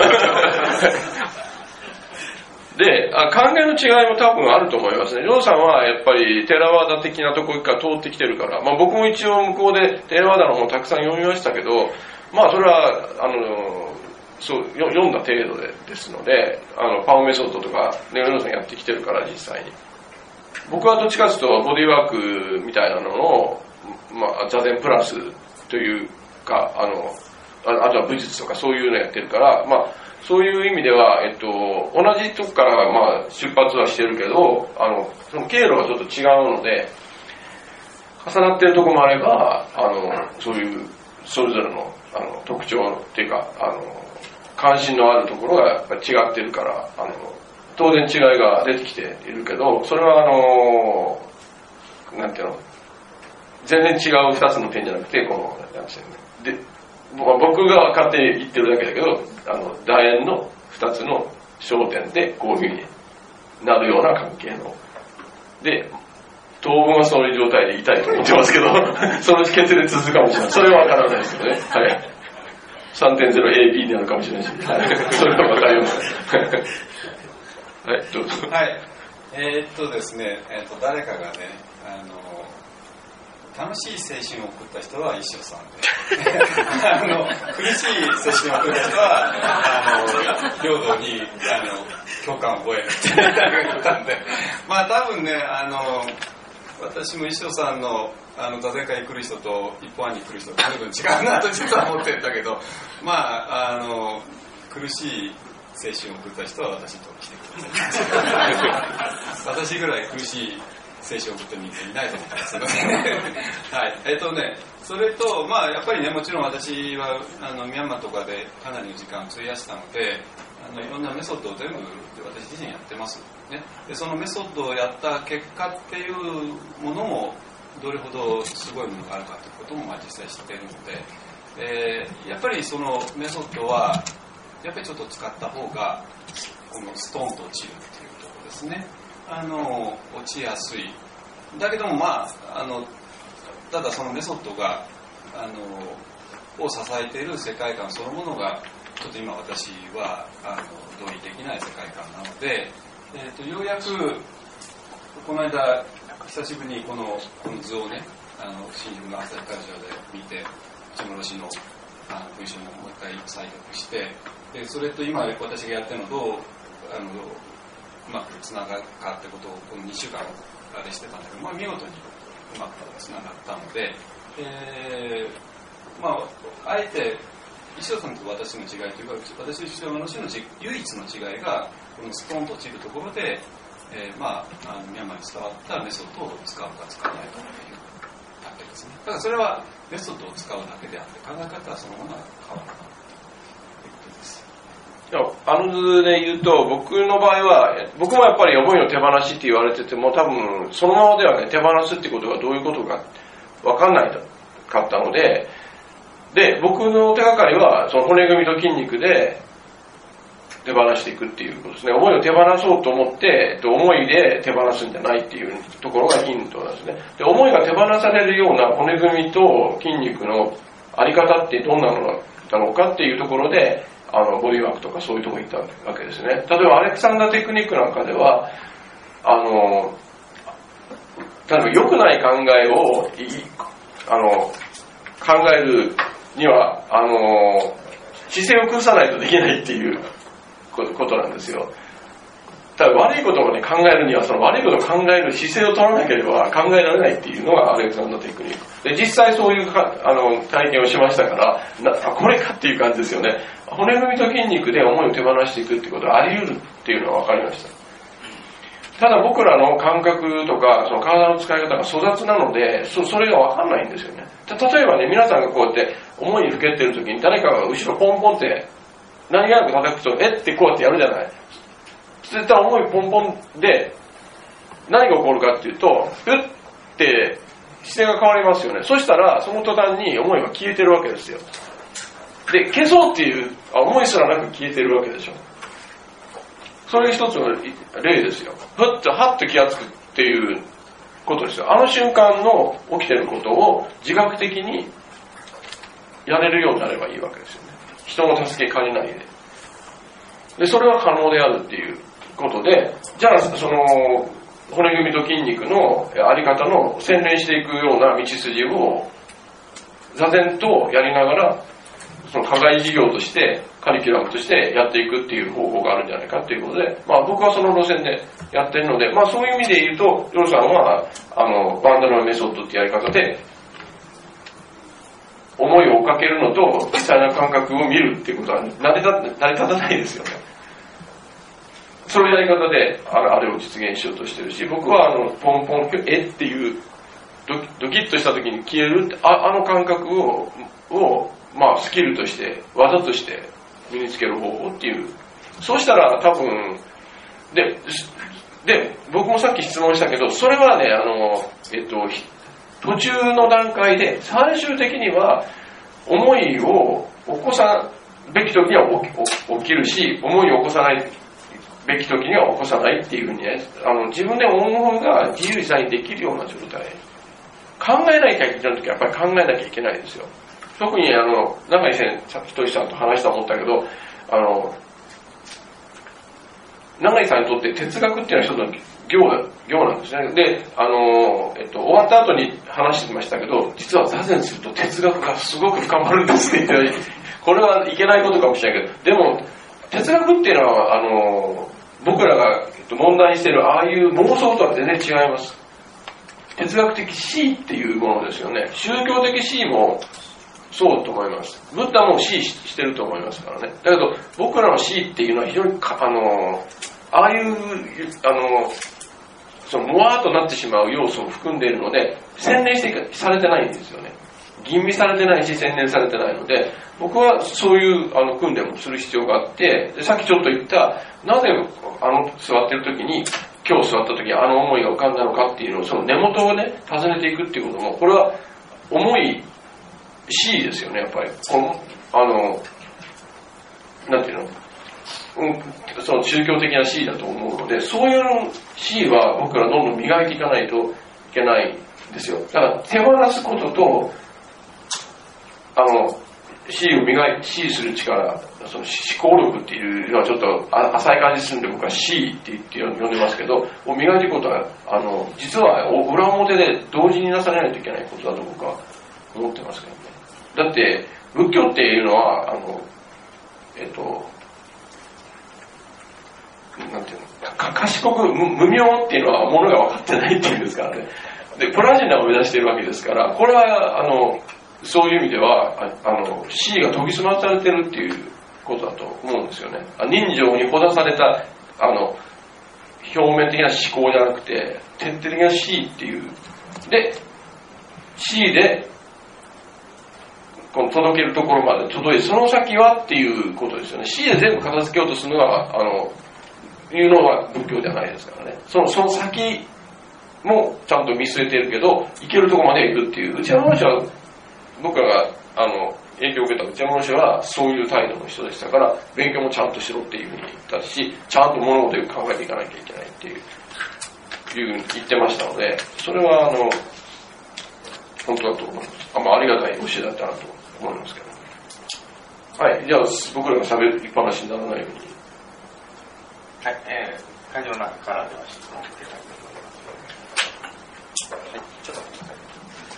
であ考えの違いも多分あると思いますね。りょうさんはやっぱりテラワダ的なところから通ってきてるから、まあ、僕も一応向こうでテラワダの本たくさん読みましたけど、まあそれはあのそう読んだ程度でですので、あのパオメソッドとかネオロさんやってきてるから実際に。僕はどっちかというとボディーワークみたいなのを、まあ、座禅プラスというかあの あ, あとは武術とかそういうのやってるから、まあそういう意味では、えっと、同じとこからまあ出発はしてるけど、あのその経路がちょっと違うので重なってるところもあれば、あのそういうそれぞれ の, あの特徴っていうかあの関心のあるところがやっぱり違ってるから、あの当然違いが出てきているけど、それはあのなんていうの全然違う二つの点じゃなくて、このなんていうので僕が勝手に言ってるだけだけど、あの楕円の二つの焦点でこういうふうになるような関係ので、当分はそういう状態でいたいと思ってますけどその決で続くかもしれない。それは分からないですけどね。はい。さんてんゼロエービー になるかもしれないし、はい、それは分かります。はい、どうぞ。 はい。えー、っとですね、えー、っと誰かがね、あの楽しい青春を送った人は一緒さんであの苦しい青春を送った人はあの領土にあの共感を覚えるって言ったんで、まあ多分ね、あの私も一緒さんのあの座禅会に来る人と一般に来る人と随分違うなと実は思ってるんだけど、まああの苦しい青春を送った人は私と来てください。私ぐらい苦しい青春を送った人間いないと思ってますので、はい、えっとね、それとまあやっぱりね、もちろん私はあのミャンマーとかでかなりの時間を費やしたので、 あのいろんなメソッドを全部私自身やってます、ね、でそのメソッドをやった結果っていうものもどれほどすごいものがあるかということもまあ実際知っているので、えー、やっぱりそのメソッドはやっぱりちょっと使った方がこのストーンと落ちるっていうところですね。あの落ちやすいだけども、まあ、あのただそのメソッドがあのを支えている世界観そのものがちょっと今私はあの同意できない世界観なので、えー、とようやくこの間久しぶりにこのこの図をね、あの新宿の朝日会場で見て内室氏のあの文章をもう一回採読して、でそれと今私がやってるのとあのうまくつながるかってことをこのにしゅうかんあれしてたんだけど、まあ、見事にうまくつながったので、えー、まああえて石尾さんと私の違いというか、私と石尾の氏の唯一の違いがこのストーンと落ちるところで、えー、まあ、あのミャンマーに伝わったメソッドを使うか使わないかというだけですね。だからそれはメソッドを使うだけであって考え方はそのものが変わらないということです。 あの図で言うと、僕の場合は僕もやっぱり思いの手放しって言われてても、多分そのままではね、手放すってことがどういうことか分かんないかったので、で僕の手がかりはその骨組みと筋肉で手放していくっていうことですね。思いを手放そうと思って、思いで手放すんじゃないっていうところがヒントなんですね。で思いが手放されるような骨組みと筋肉のあり方ってどんなのだろうかっていうところで、あのボディワークとかそういうところに行ったわけですね。例えばアレクサンダーテクニックなんかでは、あの例えば良くない考えをあの考えるにはあの姿勢を崩さないとできないっていうことなんですよ。ただ悪いことを、ね、考えるにはその悪いことを考える姿勢を取らなければ考えられないっていうのがアレクサンダーテクニックで、実際そういうかあの体験をしましたからな、これかっていう感じですよね。骨組みと筋肉で思いを手放していくってことはあり得るっていうのは分かりました。ただ僕らの感覚とかその体の使い方が粗雑なので そ, それが分かんないんですよね。例えばね、皆さんがこうやって思いにふけってる時に誰かが後ろポンポンって何気なく叩くとえってこうやってやるじゃない。絶対思いポンポンで何が起こるかっていうと、うって姿勢が変わりますよね。そしたらその途端に思いが消えてるわけですよ。で消そうっていう思いすらなく消えてるわけでしょ。それ一つの例ですよ。ふっとはっと気がつくっていうことですよ。あの瞬間の起きてることを自覚的にやれるようになればいいわけですよね。人の助け借りないで。でそれは可能であるっていうことで、じゃあその骨組みと筋肉のあり方の洗練していくような道筋を座禅とやりながらその課外事業としてカリキュラムとしてやっていくっていう方法があるんじゃないかっていうことで、まあ僕はその路線でやってるので、まあそういう意味で言うとヨルさんはあのバンダナメソッドってやり方で思いを追っかけるのと実際の感覚を見るっていうことは成り立成り立たないですよね。そういうやり方であれを実現しようとしてるし、僕はあのポンポンえっていうドキドキッとした時に消える あ, あの感覚ををまあスキルとして技として身につける方法っていう、そうしたら多分でで僕もさっき質問したけど、それはねあのえっと途中の段階で最終的には思いを起こさべき時には 起, 起きるし、思いを起こさないべき時には起こさないっていうふうにね、あの自分で思いが自由自在にできるような状態、考えなきゃいけない時はやっぱり考えなきゃいけないですよ。特にあの永井仁さんと話したと思ったけど、あの永井さんにとって哲学っていうのは一つの行行なんですね。で、あの、えっと、終わった後に話してましたけど、実は座禅すると哲学がすごく深まるんですね。これはいけないことかもしれないけど、でも哲学っていうのはあの僕らが問題にしているああいう妄想とは全然違います。哲学的死っていうものですよね。宗教的死もそうと思います。ブッダも死してると思いますからね。だけど僕らの死っていうのは非常にあのああいうあのそのもわーっとなってしまう要素を含んでいるので洗練してされてないんですよね。 吟味されてないし洗練されてないので、僕はそういうあの訓練もする必要があって、でさっきちょっと言ったなぜあの座ってる時に今日座った時にあの思いが浮かんだのかっていうのをその根元をね尋ねていくっていうことも、これは重い C ですよね。やっぱりこのあのなんていうの、うん、その宗教的な C だと思うので、そういう C は僕らどんどん磨いていかないといけないんですよ。だから手放すこととあの C を磨い C する力、その思考力っていうのはちょっと浅い感じするんで僕は C って言って呼んでますけど、を磨いていくことはあの実は裏表で同時になされないといけないことだと僕は思ってますけどね。だって仏教っていうのはあのえっとなんていうのか賢く 無, 無明っていうのはものが分かってないっていうんですからね。でプラチナを目指しているわけですから、これはあのそういう意味では あ, あの C が研ぎ澄まされてるっていうことだと思うんですよね。人情にほだされたあの表面的な思考じゃなくて徹底的な C っていうで C でこの届けるところまで届いて、その先はっていうことですよね。 C で全部片付けようとするのはあのいうのは仏教じゃないですからね。そのその先もちゃんと見据えてるけど行けるところまで行くっていう、内山の人は僕らがあの影響を受けた内山の人はそういう態度の人でしたから、勉強もちゃんとしろっていうふうに言ったし、ちゃんと物事を考えていかなきゃいけないっていういうふうに言ってましたので、それはあの本当だと思います。あ、まあ、ありがたい教えだったなと思いますけど。はい、じゃあ僕らが喋りっぱなしにならないように。 はい、えー、会場の中からでは質問を受けたいと思います。はい、ちょっと待ってください。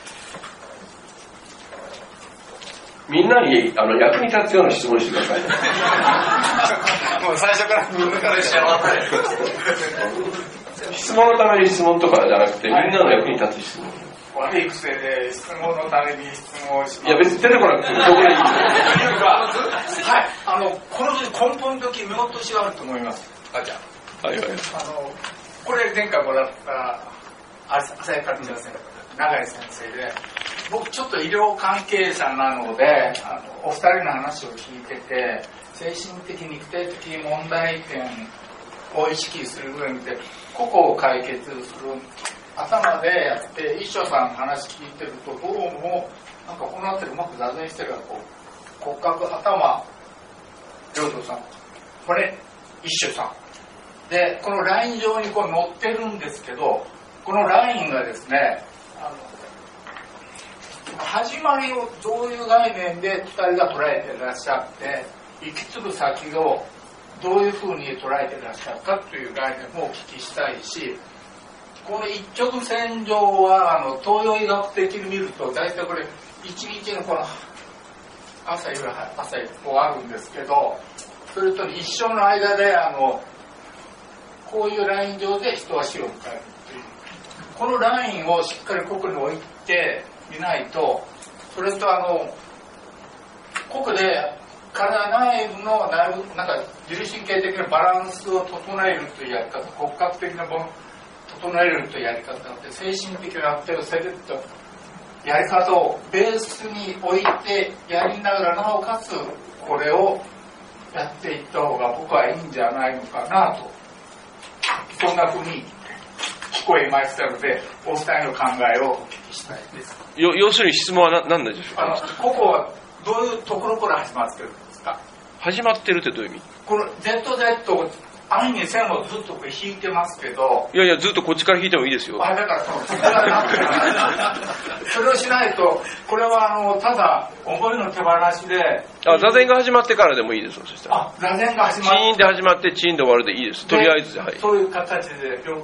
みんなにあの役に立つような質問してください。 もう最初からみんなからしちゃわない。 質問のために質問とかじゃなくて、みんなの役に立つ質問。 悪い癖で質問のために質問をします。 いや別に出てこなくてもどこでいい。 はい、あのこの根本的見落としがあると思います。あじゃあ、 はいはい。 あのこれ前回もらった浅井カルチャー先生、永井先生で、僕ちょっと医療関係者なので、あのお二人の話を聞いてて、精神的肉体的問題点を意識する上で個々を解決する頭でやって、一生さんの話聞いてるとどうもなんかこの辺りうまく座禅してるから、こう骨格頭領土さん、これ一生さんで、このライン上にこう乗ってるんですけど、このラインがですね、あの始まりをどういう概念でふたりが捉えていらっしゃって、行き継ぐ先をどういうふうに捉えていらっしゃるかという概念もお聞きしたいし、この一直線上はあの東洋医学的に見ると大体これ一日のこの朝夕朝一歩あるんですけど、それと一生の間であのこういうライン上で人は死を迎えるという、このラインをしっかりここに置いてみないと、それとあのここで体内部の内部なんか自律神経的なバランスを整えるというやり方、骨格的なもの整えるというやり方があって、精神的なアップデートセレクトやり方をベースに置いてやりながら、なおかつこれをやっていった方が僕はいいんじゃないのかなと、そんなふうに聞こえましたので、お二人の考えをお聞きしたいです。 よ要するに質問は何なんでしょうか。 あのここはどういうところから始まってるんですか。 始まってるってどういう意味。この ゼットゼット 安易に線をずっとこう引いてますけど、 いやいやずっとこっちから引いてもいいですよ。 あだからそのそれがなってそれをしないと、これはあのただ思いの手放しで、 あ座禅が始まってからでもいいですよ。そしたらあ座禅が始まってチーンで始まってチーンで終わるでいいです。とりあえずで、はい、 そういう形で両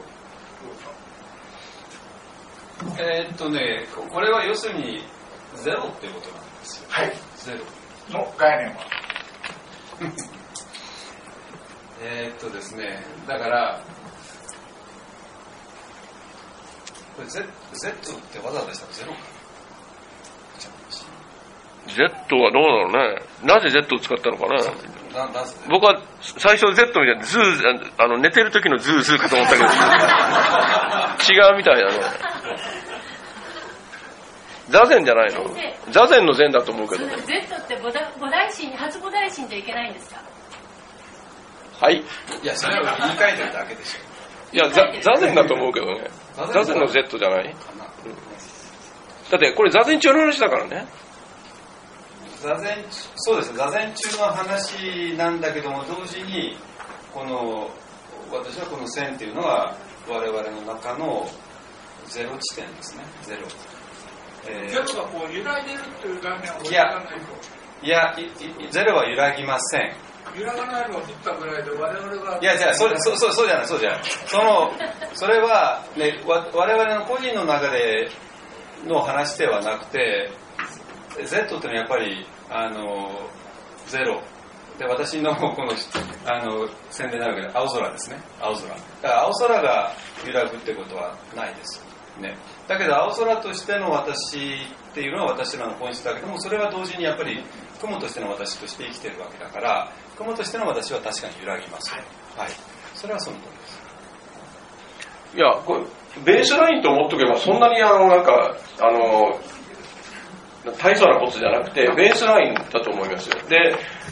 えー、っとねこれは要するにゼロっていうことなんですよ。 はい、 ゼロの概念はえーっとですね、だからこれ Z, Z ってわざわざしたらゼロか。 Z はどうだろうね。なぜ Z を使ったのかな。 ななぜ僕は最初 Z みたいなズーあの寝てる時のズーズーかと思ったけど違うみたいだね。 座禅じゃないの？座禅の禅だと思うけどね。 Z って菩提心、初菩提心じゃいけないんですか？ はい。 いや、それは言い換えてるだけでしょ。 いや、座禅だと思うけどね。座禅の Z じゃない？うん、だってこれ座禅中の話だからね。 座禅、そうですね、座禅中の話なんだけども、同時にこの私はこの線っていうのは我々の中のゼロ地点ですね。ゼロ、 えー、ゼロがこう揺らいでるっていう概念を置いていかないと。 いや、いいゼロは揺らぎません。 揺らがないのを振ったぐらいで我々が、 いや、じゃあ、それ、そ、そ、そうじゃない、そうじゃない。その、それは、ね、わ我々の個人の中での話ではなくて、Z ってのはやっぱり、あの、ゼロ。で、私のこの、あの、宣伝になるけど、青空ですね。青空。だから青空が揺らぐってことはないです。ね。だけど、青空としての私っていうのは私らの本質だけども、それは同時にやっぱり、雲としての私として生きてるわけだから、雲としての私は確かに揺らぎます。はい。はい、それはその通りです。 いや、これ、ベースラインと思っとけば、そんなにあの、なんか、あの、大層なことじゃなくて、ベースラインだと思いますよ。で、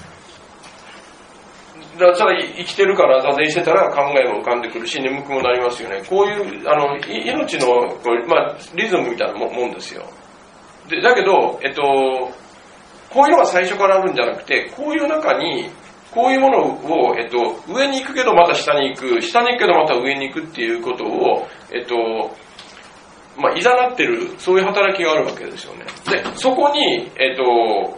だから生きてるから座禅してたら考えも浮かんでくるし、眠くもなりますよね。こういう、あの、命の、まあ、リズムみたいなもんですよ。で、だけど、えっと、こういうのが最初からあるんじゃなくて、こういう中に、こういうものを、えっと、上に行くけどまた下に行く、下に行くけどまた上に行くっていうことを、えっと、まあ、いざなってる、そういう働きがあるわけですよね。で、そこに、えっと、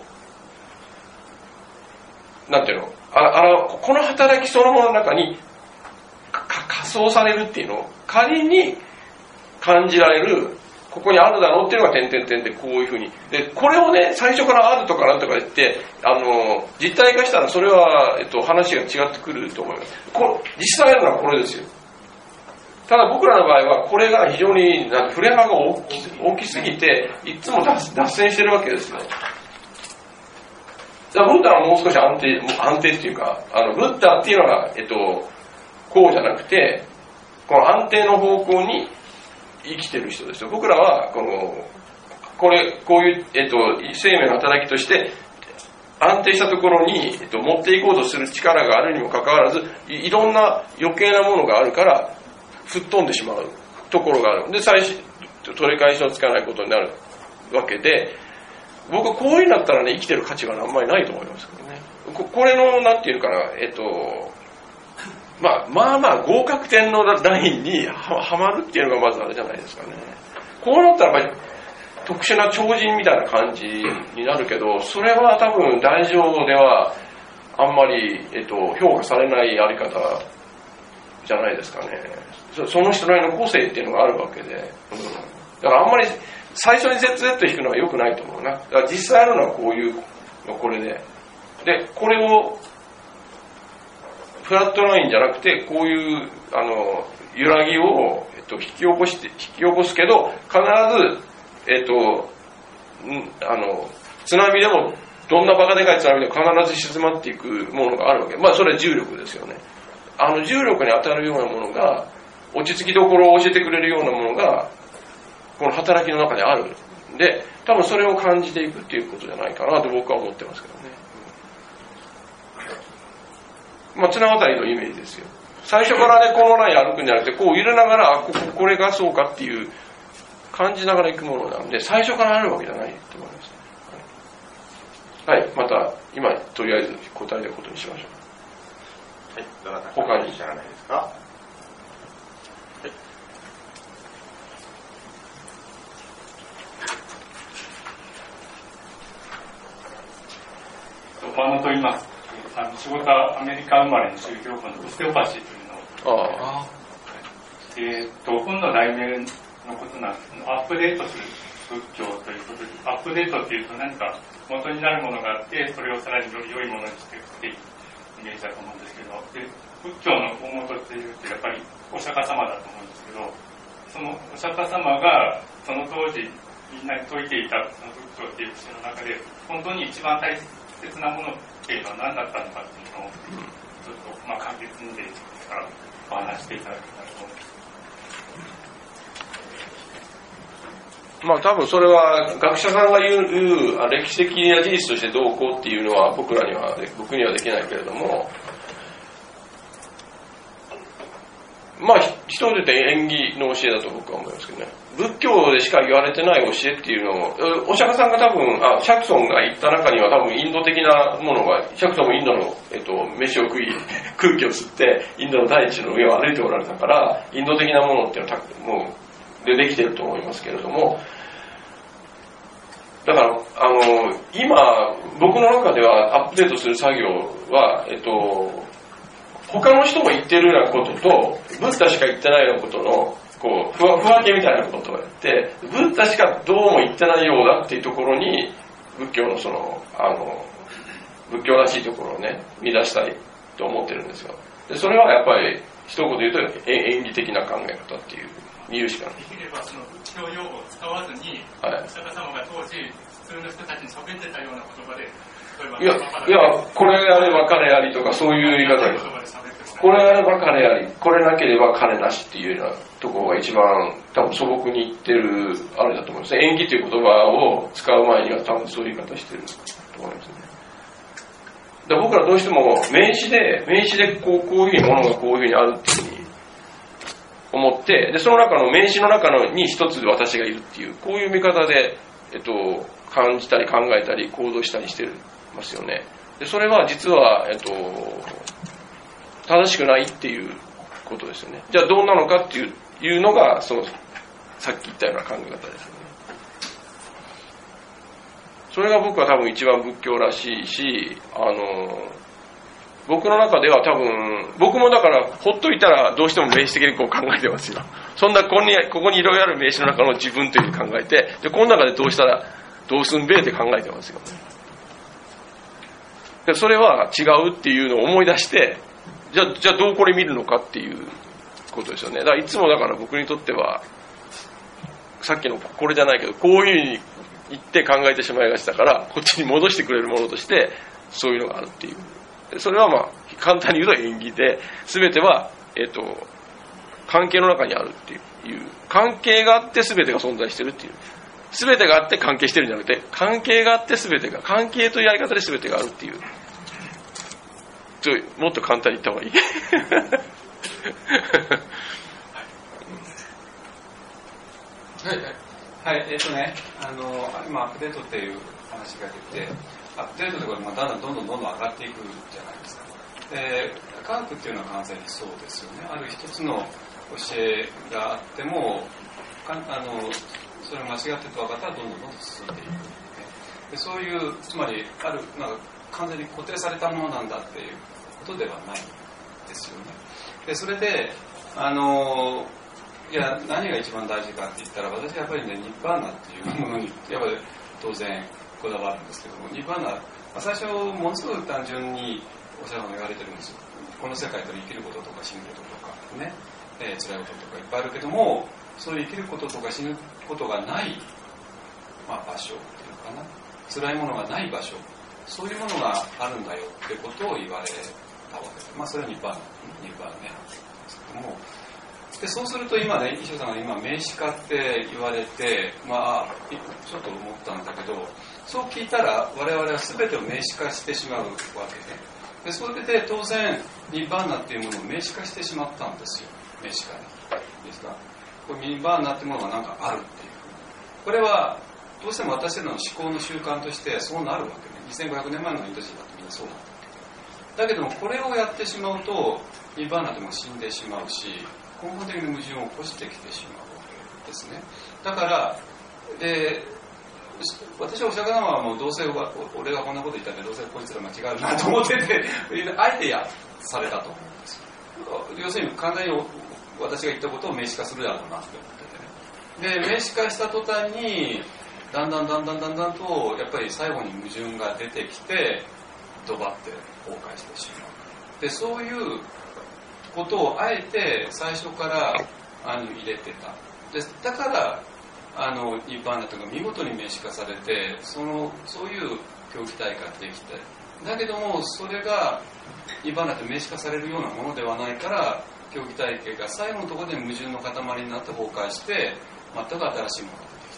なんていうの、ああの、この働きそのものの中に、仮想されるっていうのを、仮に感じられる、ここにあるだろうっていうのが点々点でこういうふうに。で、これをね、最初からあるとかなんとか言って、あの、実体化したらそれは、えっと、話が違ってくると思います。こ実際あるのはこれですよ。ただ僕らの場合は、これが非常に振れ幅が大き、大きすぎて、いつも脱、脱線してるわけですよ。だからブッダはもう少し安定、安定っていうか、あの、ブッダっていうのが、えっと、こうじゃなくて、この安定の方向に生きてる人ですよ。僕らは、この、これ、こういう、えっと、生命の働きとして、安定したところに、えっと、持っていこうとする力があるにもかかわらず、い, いろんな余計なものがあるから、吹っ飛んでしまうところがある。で、最初、取り返しのつかないことになるわけで、僕はこういうのだったらね、生きてる価値があんまりないと思いますけどね。こ, これの、なんていうかな、えっと、まあ、まあまあ合格点のラインにはまるっていうのがまずあれじゃないですかね。こうなったらやっぱり特殊な超人みたいな感じになるけど、それは多分大乗ではあんまり、えっと、評価されないやり方じゃないですかね。そ, その人なりの個性っていうのがあるわけで、うん、だからあんまり最初に ゼットゼット 引くのは良くないと思うな。だから実際あるのはこういうのこれで、でこれをフラットラインじゃなくて、こういうあの揺らぎを、えっと、引き起こして引き起こすけど、必ず、えっと、んあの津波でもどんなバカでかい津波でも必ず静まっていくものがあるわけ。まあそれは重力ですよね。あの重力に当たるようなものが、落ち着きどころを教えてくれるようなものがこの働きの中にある。で、多分それを感じていくっていうことじゃないかなと僕は思ってますけどね。まあ、綱渡りのイメージですよ。最初からね、このライン歩くんじゃなくて、こう揺れながら、あ、ここ、これがそうかっていう感じながら行くものなんで、最初からあるわけじゃないと思います。はい、はい、また、今、とりあえず答えることにしましょう。 はい、どなたか他に知らないですか？はい。 馬野と言います。あの仕事はアメリカ生まれの宗教家のオステオパシーというのを、ああえー、と本の題名のことなんですけど、アップデートする仏教ということで、アップデートっていうと何か元になるものがあって、それをさらにより良いものにしていくっていうイメージだと思うんですけど、で仏教の大元っていうとやっぱりお釈迦様だと思うんですけど、そのお釈迦様がその当時みんなに説いていたその仏教っていう口の中で本当に一番大切なものっていうのは何だったのかっていうのをちょっとまあ簡潔にでいいですからお話していただけたらと思います。 まあ多分それは学者さんが言う、言う歴史的な事実としてどうこうっていうのは僕らには、僕にはできないけれども、まあ一言で言って縁起の教えだと僕は思いますけどね。仏教でしか言われてない教えっていうのを、お釈迦さんが多分、あ、シャクソンが言った中には多分インド的なものが、シャクソンもインドの、えっと、飯を食い、空気を吸って、インドの大地の上を歩いておられたから、インド的なものっていうのはもう、でできてると思いますけれども、だから、あの、今、僕の中ではアップデートする作業は、えっと、他の人も言ってるようなことと、ブッダしか言ってないようなことの、こう、ふわ、ふわけみたいなことをやって、ブッダしかどうも言ってないようだっていうところに、仏教のその、あの、仏教らしいところをね、見出したいと思ってるんですよ。で、それはやっぱり、一言で言うと、演技的な考え方っていう、見るしかない。 できればその仏教用語を使わずに、はい、お釈迦様が当時、普通の人たちに喋ってたような言葉で、 いや、いや、これあれば彼ありとかそういう言い方です。これあれば彼あり、これなければ彼なしっていうようなところが一番多分素朴に言ってるあれだと思いますね。縁起という言葉を使う前には多分そういう言い方してると思いますね。だ僕らどうしても名詞で、名詞でこう、こういうふうにものがこういうふうにあるっていうふうに思って、で、その中の名詞の中のに一つ私がいるっていう、こういう見方で、えっと、感じたり考えたり行動したりしてますよね。で、それは実は、えっと、正しくないっていうことですよね。じゃあどうなのかっていう、いうのが、その、さっき言ったような考え方ですよね。それが僕は多分一番仏教らしいし、あの、僕の中では多分、僕もだからほっといたらどうしても名詞的にこう考えてますよ。そんなここに、ここにいろいろある名詞の中の自分というふうに考えて、で、この中でどうしたら、どうすんべえって考えてますよ。で、それは違うっていうのを思い出して、じゃあ、じゃあどうこれ見るのかっていうことですよね。だからいつもだから僕にとっては、さっきのこれじゃないけど、こういうふうに言って考えてしまいがちだから、こっちに戻してくれるものとして、そういうのがあるっていう。それはまあ、簡単に言うと縁起で、すべては、えっと、関係の中にあるっていう、関係があってすべてが存在してるっていう。すべてがあって関係してるんじゃなくて、関係があってすべてが、関係というやり方ですべてがあるっていう。ちょもっと簡単に言った方がいい。 はい、はい、えっ、ー、とね、あの、今アップデートっていう話が出て、アップデートということがだんだんどんどんどんどん上がっていくじゃないですか。で、科学っていうのは完全にそうですよね。ある一つの教えがあっても、かあのそれを間違ってと分かったらどんどんどんどん進んでいく。でそういう、つまり、ある、なんか完全に固定されたものなんだっていうことではないですよね。で、それで、あの、いや、何が一番大事かって言ったら、私はやっぱりね、ニッバーナっていうものに、やっぱり当然こだわるんですけども、ニッバーナ、まあ、最初、ものすごく単純にお釈迦様が言われてるんですよ。この世界で生きることとか死ぬこととか、ね、えー、辛いこととかいっぱいあるけども、そういう生きることとか死ぬことがない、まあ、場所っていうのかな、辛いものがない場所、そういうものがあるんだよってことを言われたわけです。まあ、それはニッバーナ、ニッバーナね、なんですけども、でそうすると今ね、石尾さんが今名詞化って言われて、まあちょっと思ったんだけど、そう聞いたら我々は全てを名詞化してしまうわけね。でそれで当然ニッバーナっていうものを名詞化してしまったんですよ。名詞化にいいですか。これニッバーナっていうものがなんかあるっていう。これはどうしても私たちの思考の習慣としてそうなるわけね。にせんごひゃくねんまえのインド人だってみんなそうなんだ。だけどもこれをやってしまうとニッバーナでも死んでしまうし、根本的な矛盾を起こしてきてしまうわけですね。だから、で私はお釈迦様はもうどうせ俺がこんなこと言ったんでどうせこいつら間違うなと思ってて、あえてやされたと思うんですよ。要するに完全に私が言ったことを名詞化するだろうなって思っててね。で名詞化した途端にだんだんだんだんだんだんとやっぱり最後に矛盾が出てきてドバって崩壊してしまう。でそういうことをあえて最初からあの入れてた。でだからあのニッバーナというか見事に名詞化されて、そのそういう競技大会ができて、だけどもそれがニッバーナって名詞化されるようなものではないから、競技体系が最後のところで矛盾の塊になって崩壊して全く新しいものが出てきた。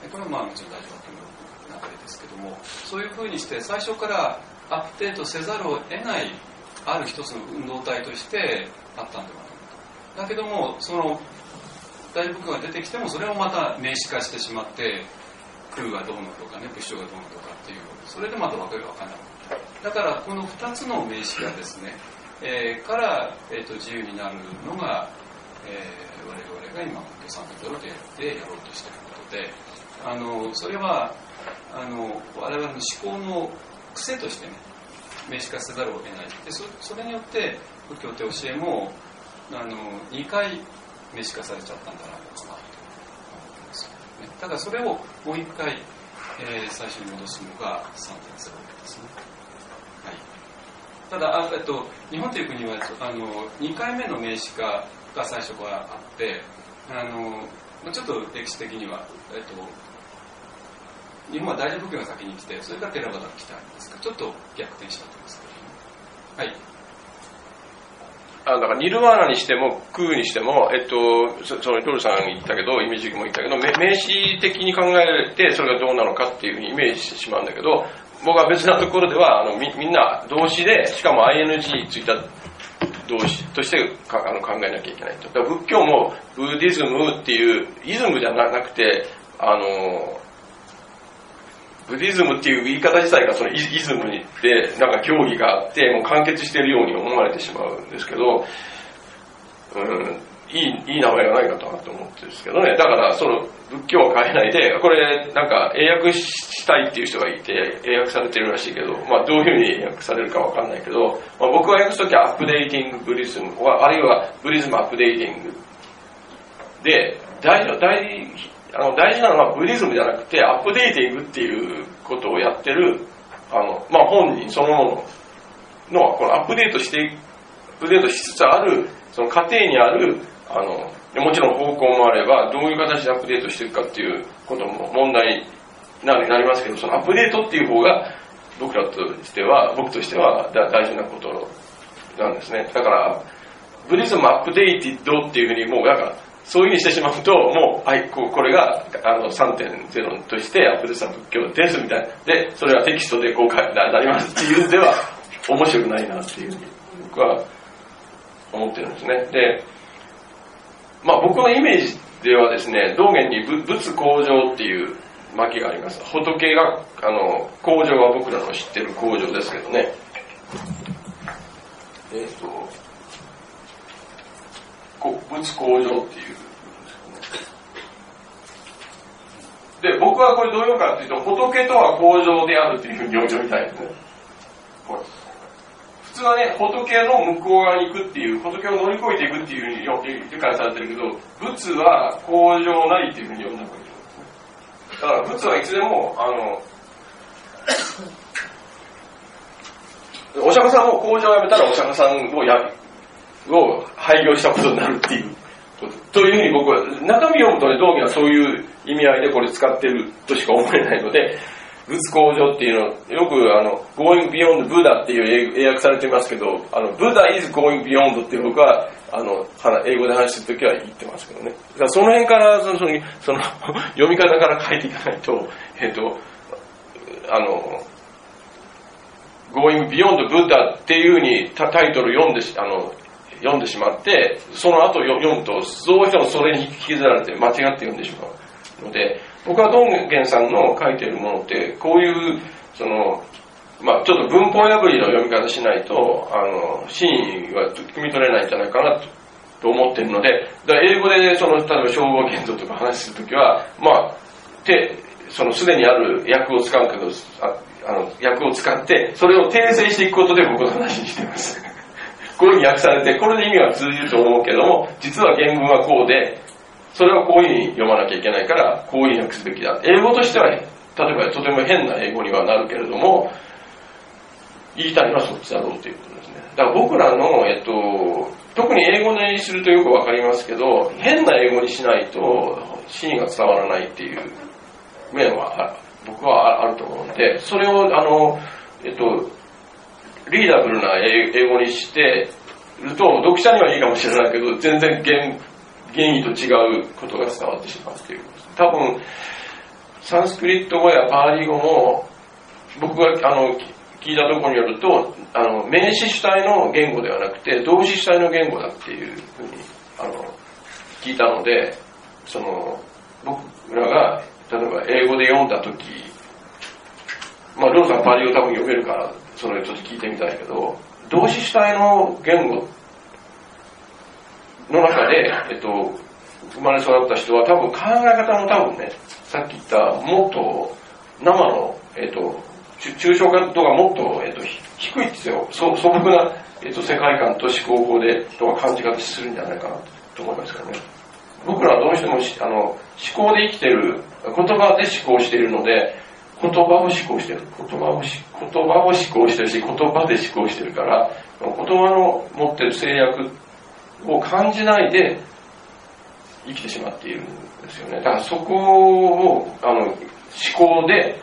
これはまあもちろん大乗学の流れですけども、そういうふうにして最初からアップデートせざるを得ないある一つの運動体としてあったんではないか。だけどもその大乗仏教が出てきてもそれをまた名詞化してしまって、空がどうのとかね、仏性がどうのとかっていう、それでまた分かるわかんない。だからこのふたつの名詞がですね、えー、から、えー、と自由になるのが、えー、我々が今仏教三体ゼロでやろうとしていることで、あのそれはあの我々の思考の癖としてね、名詞化せざるを得ない。で そ, それによって仏教って教えもあのにかい名詞化されちゃったんじゃないのかなと思ってます、ね。だからそれをもういっかい、えー、最初に戻すのが さんてんゼロ ですね。はい、ただあ、えっと、日本という国はあのにかいめの名詞化が最初からあって、あのちょっと歴史的には、えっと、日本は大乗仏教が先に来て、それからテラバダが来たんですが、ちょっと逆転したと思いますけど、ね、はい。 あだからニルワーナにしても空にしても、えっと、そのトルさん言ったけど、イメージも言ったけど、名詞的に考えてそれがどうなのかっていうふうにイメージしてしまうんだけど、僕は別なところではあの み, みんな動詞で、しかも アイエヌジー ついた動詞としてかあの考えなきゃいけないと。だから仏教もブーディズムっていうイズムじゃなくて、あのブディズムっていう言い方自体がそのイズムでなんか教義があってもう完結しているように思われてしまうんですけど、うん、いいいい名前がないかと思ってるんですけどね。だからその仏教は変えないで、これなんか英訳したいっていう人がいて英訳されてるらしいけど、まあどういうふうに英訳されるかわかんないけど、まあ、僕が訳すときはアップデーティングブリズム、あるいはブリズムアップデーティングで大事大あの大事なのはブリズムじゃなくてアップデーティングっていうことをやってるあの、まあ、本人そのもののこのアップデートしてアップデートしつつあるその過程にあるあのもちろん方向もあればどういう形でアップデートしていくかっていうことも問題になりますけど、そのアップデートっていう方が僕らとしては僕としては大事なことなんですね。だからブリズムアップデーティッドっていうふうにもうなんかそういうふうにしてしまうと、もう、はい、こ, これがあの さんてんゼロ としてアップデートした仏教ですみたいな。で、それはテキストで公開になりますっていうでは面白くないなっていうふうに僕は思ってるんですね。で、まあ僕のイメージではですね、道元に仏向上っていう巻があります。仏が、あの、向上は僕らの知ってる向上ですけどね。えっと、仏向上っていう。で、僕はこれどう読むかっていうと、仏とは向上であるっていうふうに読みたいですね。これ普通はね、仏の向こう側に行くっていう、仏を乗り越えていくっていうふうに理解されてるけど、仏は向上なりっていうふうに読んだ方がいいと思うんですね。だから仏はいつでも、あの、お釈迦さんも向上をやめたらお釈迦さんをやを廃業したことになるっていうというふうに僕は中身を読むとね、道元はそういう意味合いでこれ使ってるとしか思えないので、仏向上っていうのよくあの Going Beyond Buddha っていう英訳されてますけど、あの Buddha is going beyond って僕はあの英語で話してるときは言ってますけどね。だからその辺からそのその読み方から変えていかないと、えっとあの Going Beyond Buddha っていうふうにタイトル読んであの読んでしまって、その後読むとどうしてもそれに引きずられて間違って読んでしまうので、僕は道元さんの書いているものってこういうそのまあちょっと文法破りの読み方しないとあの真意は汲み取れないんじゃないかなとと思っているので、だから英語でその例えば称号現像とか話するときはまあてそのすでにある訳を使うけどああの訳を使ってそれを訂正していくことで僕の話にしています。こういうふうに訳されて、これで意味は通じると思うけども、実は原文はこうで、それはこういうふうに読まなきゃいけないから、こういうふうに訳すべきだ。英語としては、例えばとても変な英語にはなるけれども、言いたいのはそっちだろうということですね。だから僕らの、えっと、特に英語にするとよくわかりますけど、変な英語にしないと真意が伝わらないっていう面は僕はあると思うので、それをあの、えっと、リーダブルな英語にしてると読者にはいいかもしれないけど全然 原, 原意と違うことが伝わってしまうっていう。多分サンスクリット語やパーリー語も僕があの聞いたところによると、あの名詞主体の言語ではなくて動詞主体の言語だっていうふうにあの聞いたので、その僕らが例えば英語で読んだとき、まあローさんパーリー語多分読めるからそれちょっと聞いてみたいけど、動詞主体の言語の中で、えっと、生まれ育った人は多分考え方も多分ね、さっき言ったもっと生の、えっと、抽象化とかもっと、えっと、低いですよ。素朴な、えっと、世界観と思考法でとか感じ方するんじゃないかなと思いますからね。僕らはどうしてもあの思考で生きてる、言葉で思考しているので、言葉を思考してる。言葉を、言葉を思考してるし、言葉で思考してるから、言葉の持ってる制約を感じないで生きてしまっているんですよね。だからそこをあの思考で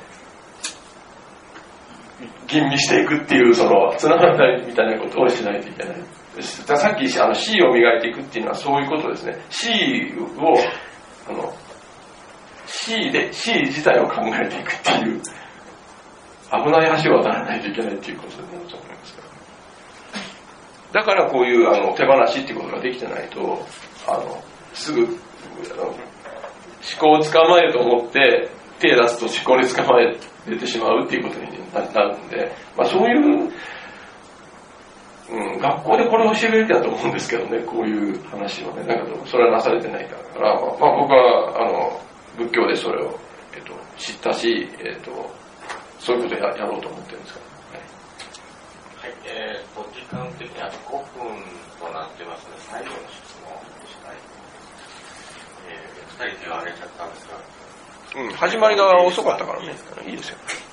吟味していくっていう、そのつながったりみたいなことをしないといけないです。だからさっきあの C を磨いていくっていうのはそういうことですね。 C をあの C で C 自体を考えていくっていう、危ない橋を渡らないといけないっていうことだと思いますから。だからこういうあの手放しっていうことができてないと、あのすぐあの思考を捕まえると思って手出すと思考に捕まえてしまうっていうことになるんで、まあ、そういう、うん、学校でこれを教えるべきだと思うんですけどね、こういう話をね。だけどそれはなされてないから、まあ、まあ、僕はあの仏教でそれを、えっと、知ったし、えっと、そういうことを や, やろうと思ってるんですから、ね。 はい、えー、と時間的にあとごふんとなってますので、最後の質問をしたい。えー、ふたり手を挙げちゃったんですが、 うん、始まりが遅かったからね。いいですよ。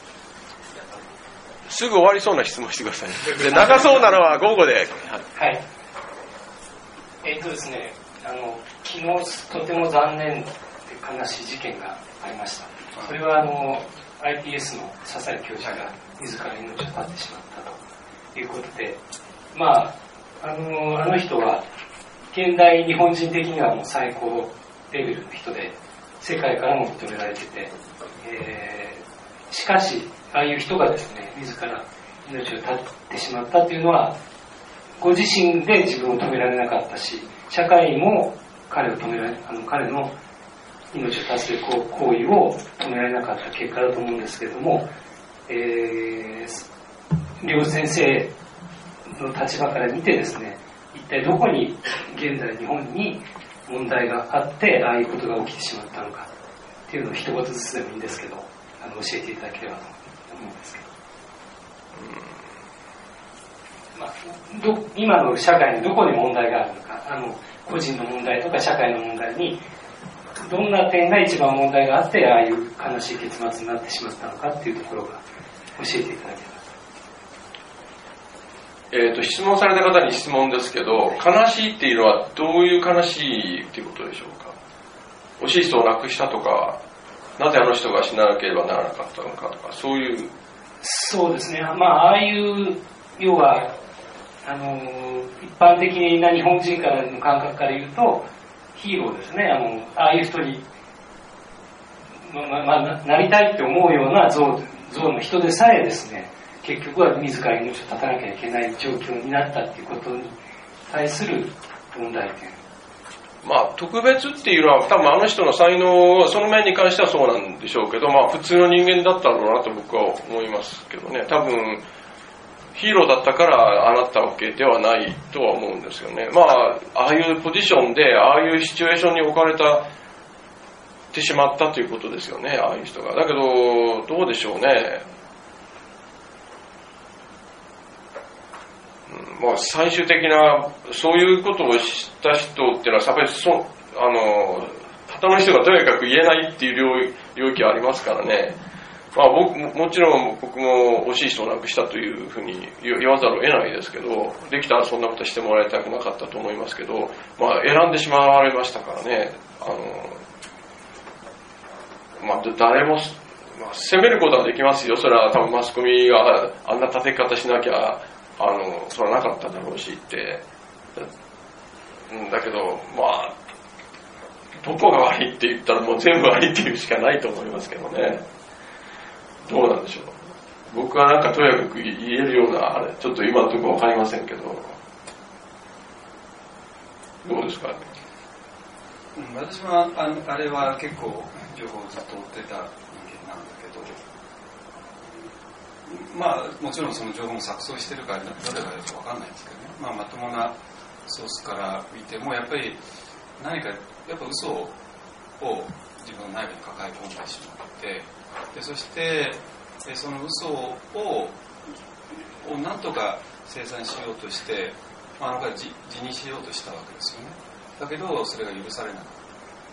すぐ終わりそうな質問してください。で、長そうなのは午後で。 はい。えっとですね、あの昨日とても残念で悲しい事件がありました。それはあの アイピーエス の笹井教授が自ら命を絶ってしまったということで、まああのあの人は現代日本人的にはもう最高レベルの人で。世界からも認められてて、えー、しかしああいう人がですね自ら命を絶ってしまったというのはご自身で自分を止められなかったし、社会も彼を止められあの彼の命を絶つという行為を止められなかった結果だと思うんですけれども、えー、両先生の立場から見てですね、一体どこに現在日本に問題があってああいうことが起きてしまったのかっていうのを一言ずつでもいいんですけど、あの教えていただければと思うんですけど、まあ、ど今の社会にどこに問題があるのか、あの個人の問題とか社会の問題にどんな点が一番問題があってああいう悲しい結末になってしまったのかっていうところが教えていただければ。 えー、と質問された方に質問ですけど、悲しいっていうのはどういう悲しいっていうことでしょうか。惜しい人を亡くしたとか、なぜあの人が死ななければならなかったのかとか、そういう。そうですね、まあああいう要はあの一般的な日本人からの感覚から言うとヒーローですね。あのああいう人に、まあまあ、なりたいって思うような像の人でさえですね、結局は自ら命を絶たなきゃいけない状況になったっていうことに対する問題点。 まあ特別っていうのは多分あの人の才能、その面に関してはそうなんでしょうけど、まあ普通の人間だったろうなと僕は思いますけどね。多分ヒーローだったからああなったわけではないとは思うんですよね。まあああいうポジションでああいうシチュエーションに置かれたてしまったということですよね、ああいう人が。だけどどうでしょうね。まあ、最終的なそういうことを知った人っていうのはやっぱりそあの他の人がとにかく言えないっていう領域はありますからね。まあ、僕 も, もちろん僕も惜しい人を亡くしたというふうに言わざるを得ないですけど、できたらそんなことしてもらいたくなかったと思いますけど、まあ、選んでしまわれましたからね。あの、まあ、誰も、まあ、責めることはできますよ。それは多分マスコミがあんな立て方しなきゃあのそれはなかっただろうしって。だけどまあどこが悪いって言ったらもう全部悪いっていうしかないと思いますけどね。どうなんでしょう。僕はなんかとやかく言えるようなあれちょっと今のところわかりませんけど、どうですかね。 うん、私は あ, あれは結構情報をずっと追ってた人間なんだけど、まあもちろんその情報も錯綜してるからどれがよくわかんないんですけどね、まあ、まともなソースから見てもやっぱり何かやっぱ嘘を自分の内部に抱え込んでしまって、でそしてその嘘ををなんとか清算しようとして、まあ、あの辞任しようとしたわけですよね。だけどそれが許されなかった。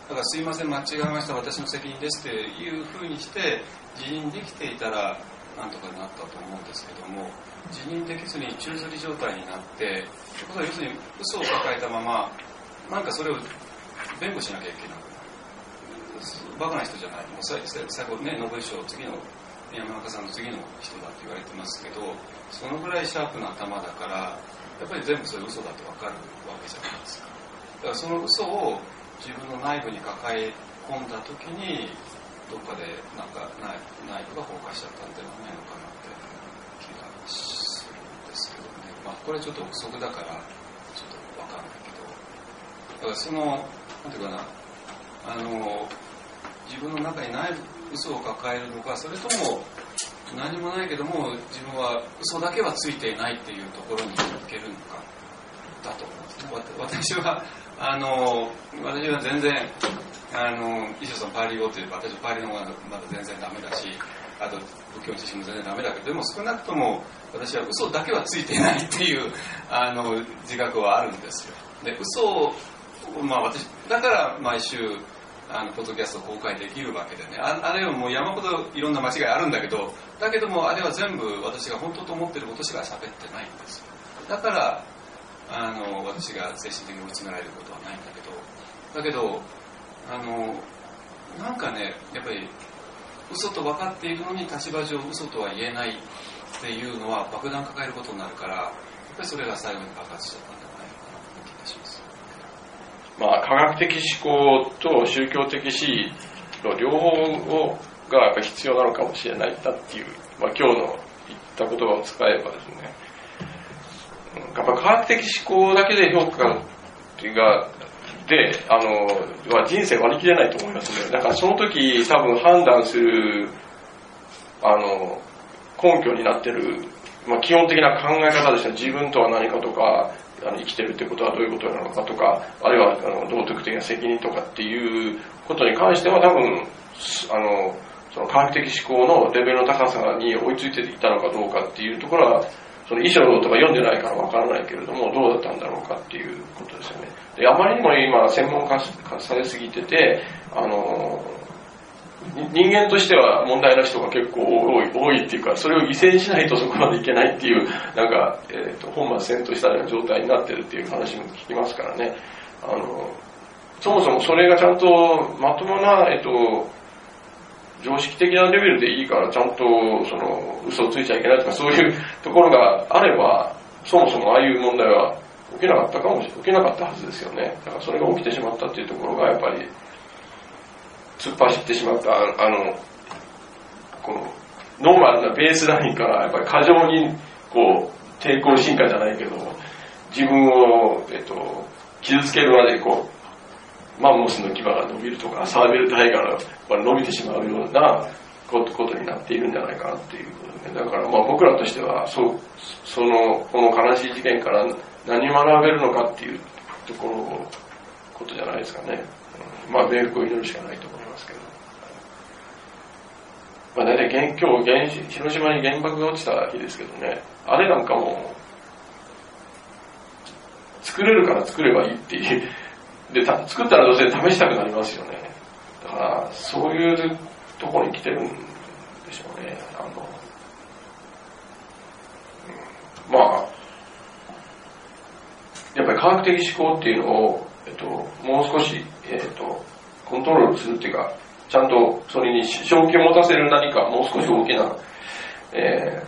だからすいません間違えました、私の責任ですっていうふうにして辞任できていたらなんとかなったと思うんですけども、辞任できずに宙吊り状態になって、ということは要するに嘘を抱えたままなんかそれを弁護しなきゃいけなくなる。バカな人じゃない、もう最後ねノーベル賞次の山中さんの次の人だって言われてますけど、そのぐらいシャープな頭だからやっぱり全部それ嘘だって分かるわけじゃないですか。だからその嘘を自分の内部に抱え込んだ時にどっかでなんか内部が崩壊しちゃったんではないのかなって気がするんですけどね。まあこれちょっと憶測だからちょっと分かんないけど、だからそのなんていうかな、あの自分の中に内部嘘を抱えるのか、それとも何もないけども自分は嘘だけはついていないっていうところに行けるのかだと思うんです。私はあの私は全然あの石野さんパーリー語という私はパーリーの方がまだ全然ダメだし、あと仏教の知識も全然ダメだけど、でも少なくとも私は嘘だけはついていないっていうあの自覚はあるんですよ。で嘘をまあ私だから毎週あのポッドキャストを公開できるわけでね、 あ, あれはもう山ほどいろんな間違いあるんだけど、だけどもあれは全部私が本当と思っていることしか喋ってないんですよ。だからあの私が精神的に追い詰められることはないんだけど、だけどあのなんかねやっぱり嘘と分かっているのに立場上嘘とは言えないっていうのは爆弾抱えることになるから、やっぱりそれが最後に爆発しちゃったんじゃないかなという気がします。 まあ、科学的思考と宗教的思議の両方をがやっぱ必要なのかもしれないなっていう、まあ、今日の言った言葉を使えばですね、やっぱ科学的思考だけで評価がであのは人生割り切れないと思いますね。だからその時多分判断するあの根拠になってる、まあ、基本的な考え方ですね。自分とは何かとか、あの生きてるってことはどういうことなのかとか、あるいはあの道徳的な責任とかっていうことに関しては多分あのその科学的思考のレベルの高さに追いついていたのかどうかっていうところは、その遺書とか読んでないからわからないけれどもどうだったんだろうかっていうことですよね。であまりにも今専門化されすぎてて、あの人間としては問題な人が結構多い、多いっていうか、それを犠牲にしないとそこまでいけないっていう、なんか、えーと、本末転倒したような状態になってるっていう話も聞きますからね。あの、そもそもそれがちゃんとまともな、えっと、常識的なレベルでいいから、ちゃんとその嘘をついちゃいけないとか、そういうところがあれば、そもそもああいう問題は起きなかったかもしれない、起きなかったはずですよね。だからそれが起きてしまったっていうところがやっぱり突っ走ってしまった、あのこのノーマルなベースラインからやっぱり過剰にこう抵抗進化じゃないけど、自分を、えっと、傷つけるまでこうマンモスの牙が伸びるとか、サーベル体が伸びてしまうようなことになっているんじゃないかなっていうことで、ね、だからまあ僕らとしてはそうそのこの悲しい事件から何を学べるのかっていうところことじゃないですかね。まあ冥福を祈るしかないと思いますけど、まあ大体今日原広島に原爆が落ちた日ですけどね、あれなんかも作れるから作ればいいっていうでた作ったらどうせ試したくなりますよね。だからそういうところに来てるんでしょうね。あの、うん、まあやっぱり科学的思考っていうのを、えっと、もう少し、えっと、コントロールするっていうか、ちゃんとそれに正気を持たせる何かもう少し大きな、え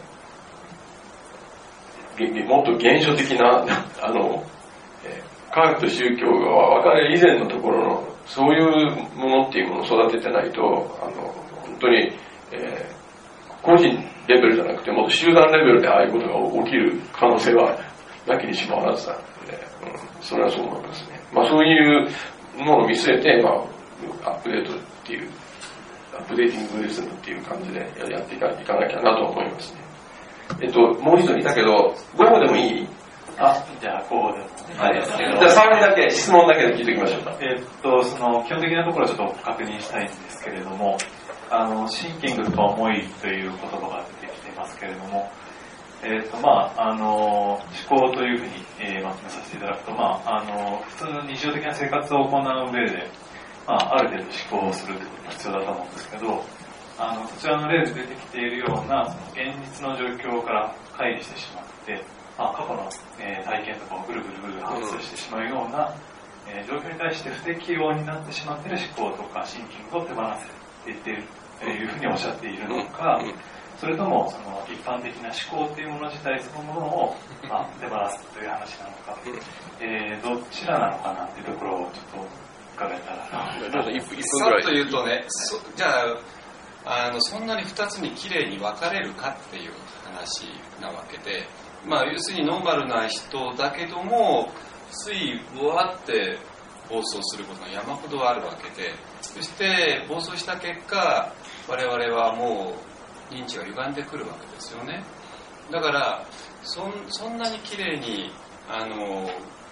ー、もっと原初的なあの、えー、科学と宗教が分かれる以前のところのそういうものっていうものを育ててないと、あの本当に、えー、個人レベルじゃなくて、もっと集団レベルでああいうことが起きる可能性はなきにしもあらずなので、うん、それはそう思いますね。まあ、そういうものを見据えて、まあ、アップデートっていう、アップデーティングリズムっていう感じでやっていかなきゃなと思いますね。えっと、もう一度いたけど、午後でもいい？ あ、じゃあ、午後でも。 はい。じゃあ、さんにんだけ、質問だけで聞いておきましょうか。 えっと、その、基本的なところをちょっと確認したいんですけれども、あの、シンキングと思いという言葉が出てきていますけれども、えっと、まあ、あの、思考というふうに、えー、まとめさせていただくと、まあ、あの、普通の日常的な生活を行う上で、まあ、ある程度思考をするということが必要だと思うんですけど、あの、こちらの例で出てきているような、その現実の状況から乖離してしまって、まあ、過去の、えー、体験とかをぐるぐるぐるぐる反芻してしまうような、えー、状況に対して不適応になってしまっている思考とかシンキングを手放せって言っているというふうにおっしゃっているのか、それともその一般的な思考というもの自体そのものを、まあ、手放すという話なのか、えー、どちらなのかなというところをちょっと伺えたらな。 どうぞいっぷんさっと言うとね、そじゃあ、あのそんなにふたつにきれいに分かれるかっていう話なわけで、まあ、要するにノーマルな人だけどもついぶわって暴走することが山ほどあるわけで、そして暴走した結果我々はもう認知が歪んでくるわけですよね。だからそ ん, そんなにきれいにあの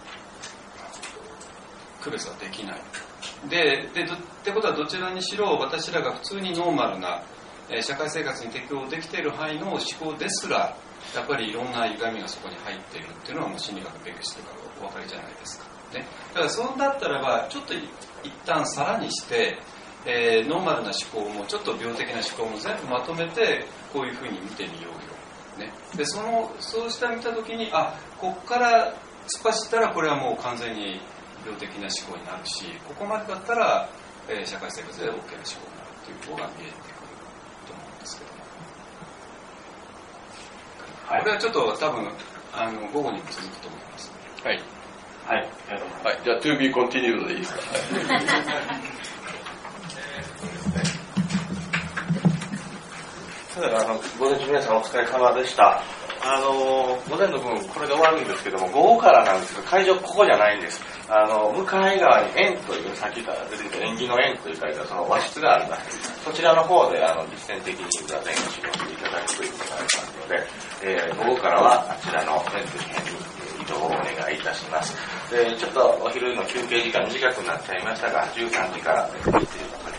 区別はできないででどってことはどちらにしろ私らが普通にノーマルな、えー、社会生活に適応できている範囲の思考ですらやっぱりいろんな歪みがそこに入っているっていうのはもう心理学勉強してるからお分かりじゃないですか、ね、だからそうだったらばちょっと一旦さらにして、えー、ノーマルな思考もちょっと病的な思考も全部まとめてこういうふうに見てみようよ、ね、でそのそうして見たときにあここから突っ走ったらこれはもう完全に病的な思考になるしここまでだったら、えー、社会生活で OK な思考になるという方が見えてくると思うんですけども、はい、これはちょっと多分あの午後にも続くと思います。 はい。 はい。ありがとうございます。 はい。じゃあ to be continued でいいですか。 それではあの午前中皆さんお疲れ様でした。あの午前の分これで終わるんですけども午後からなんですけど会場ここじゃないんです。あの向かい側に円というさっきから出てきた縁起の円という書いたその和室があります。そちらの方であの実践的に座禅を指導していただくということがありますので、えー、午後からはあちらの円という辺に移動をお願いいたします。でちょっとお昼の休憩時間短くなっちゃいましたがじゅうさんじからやっています。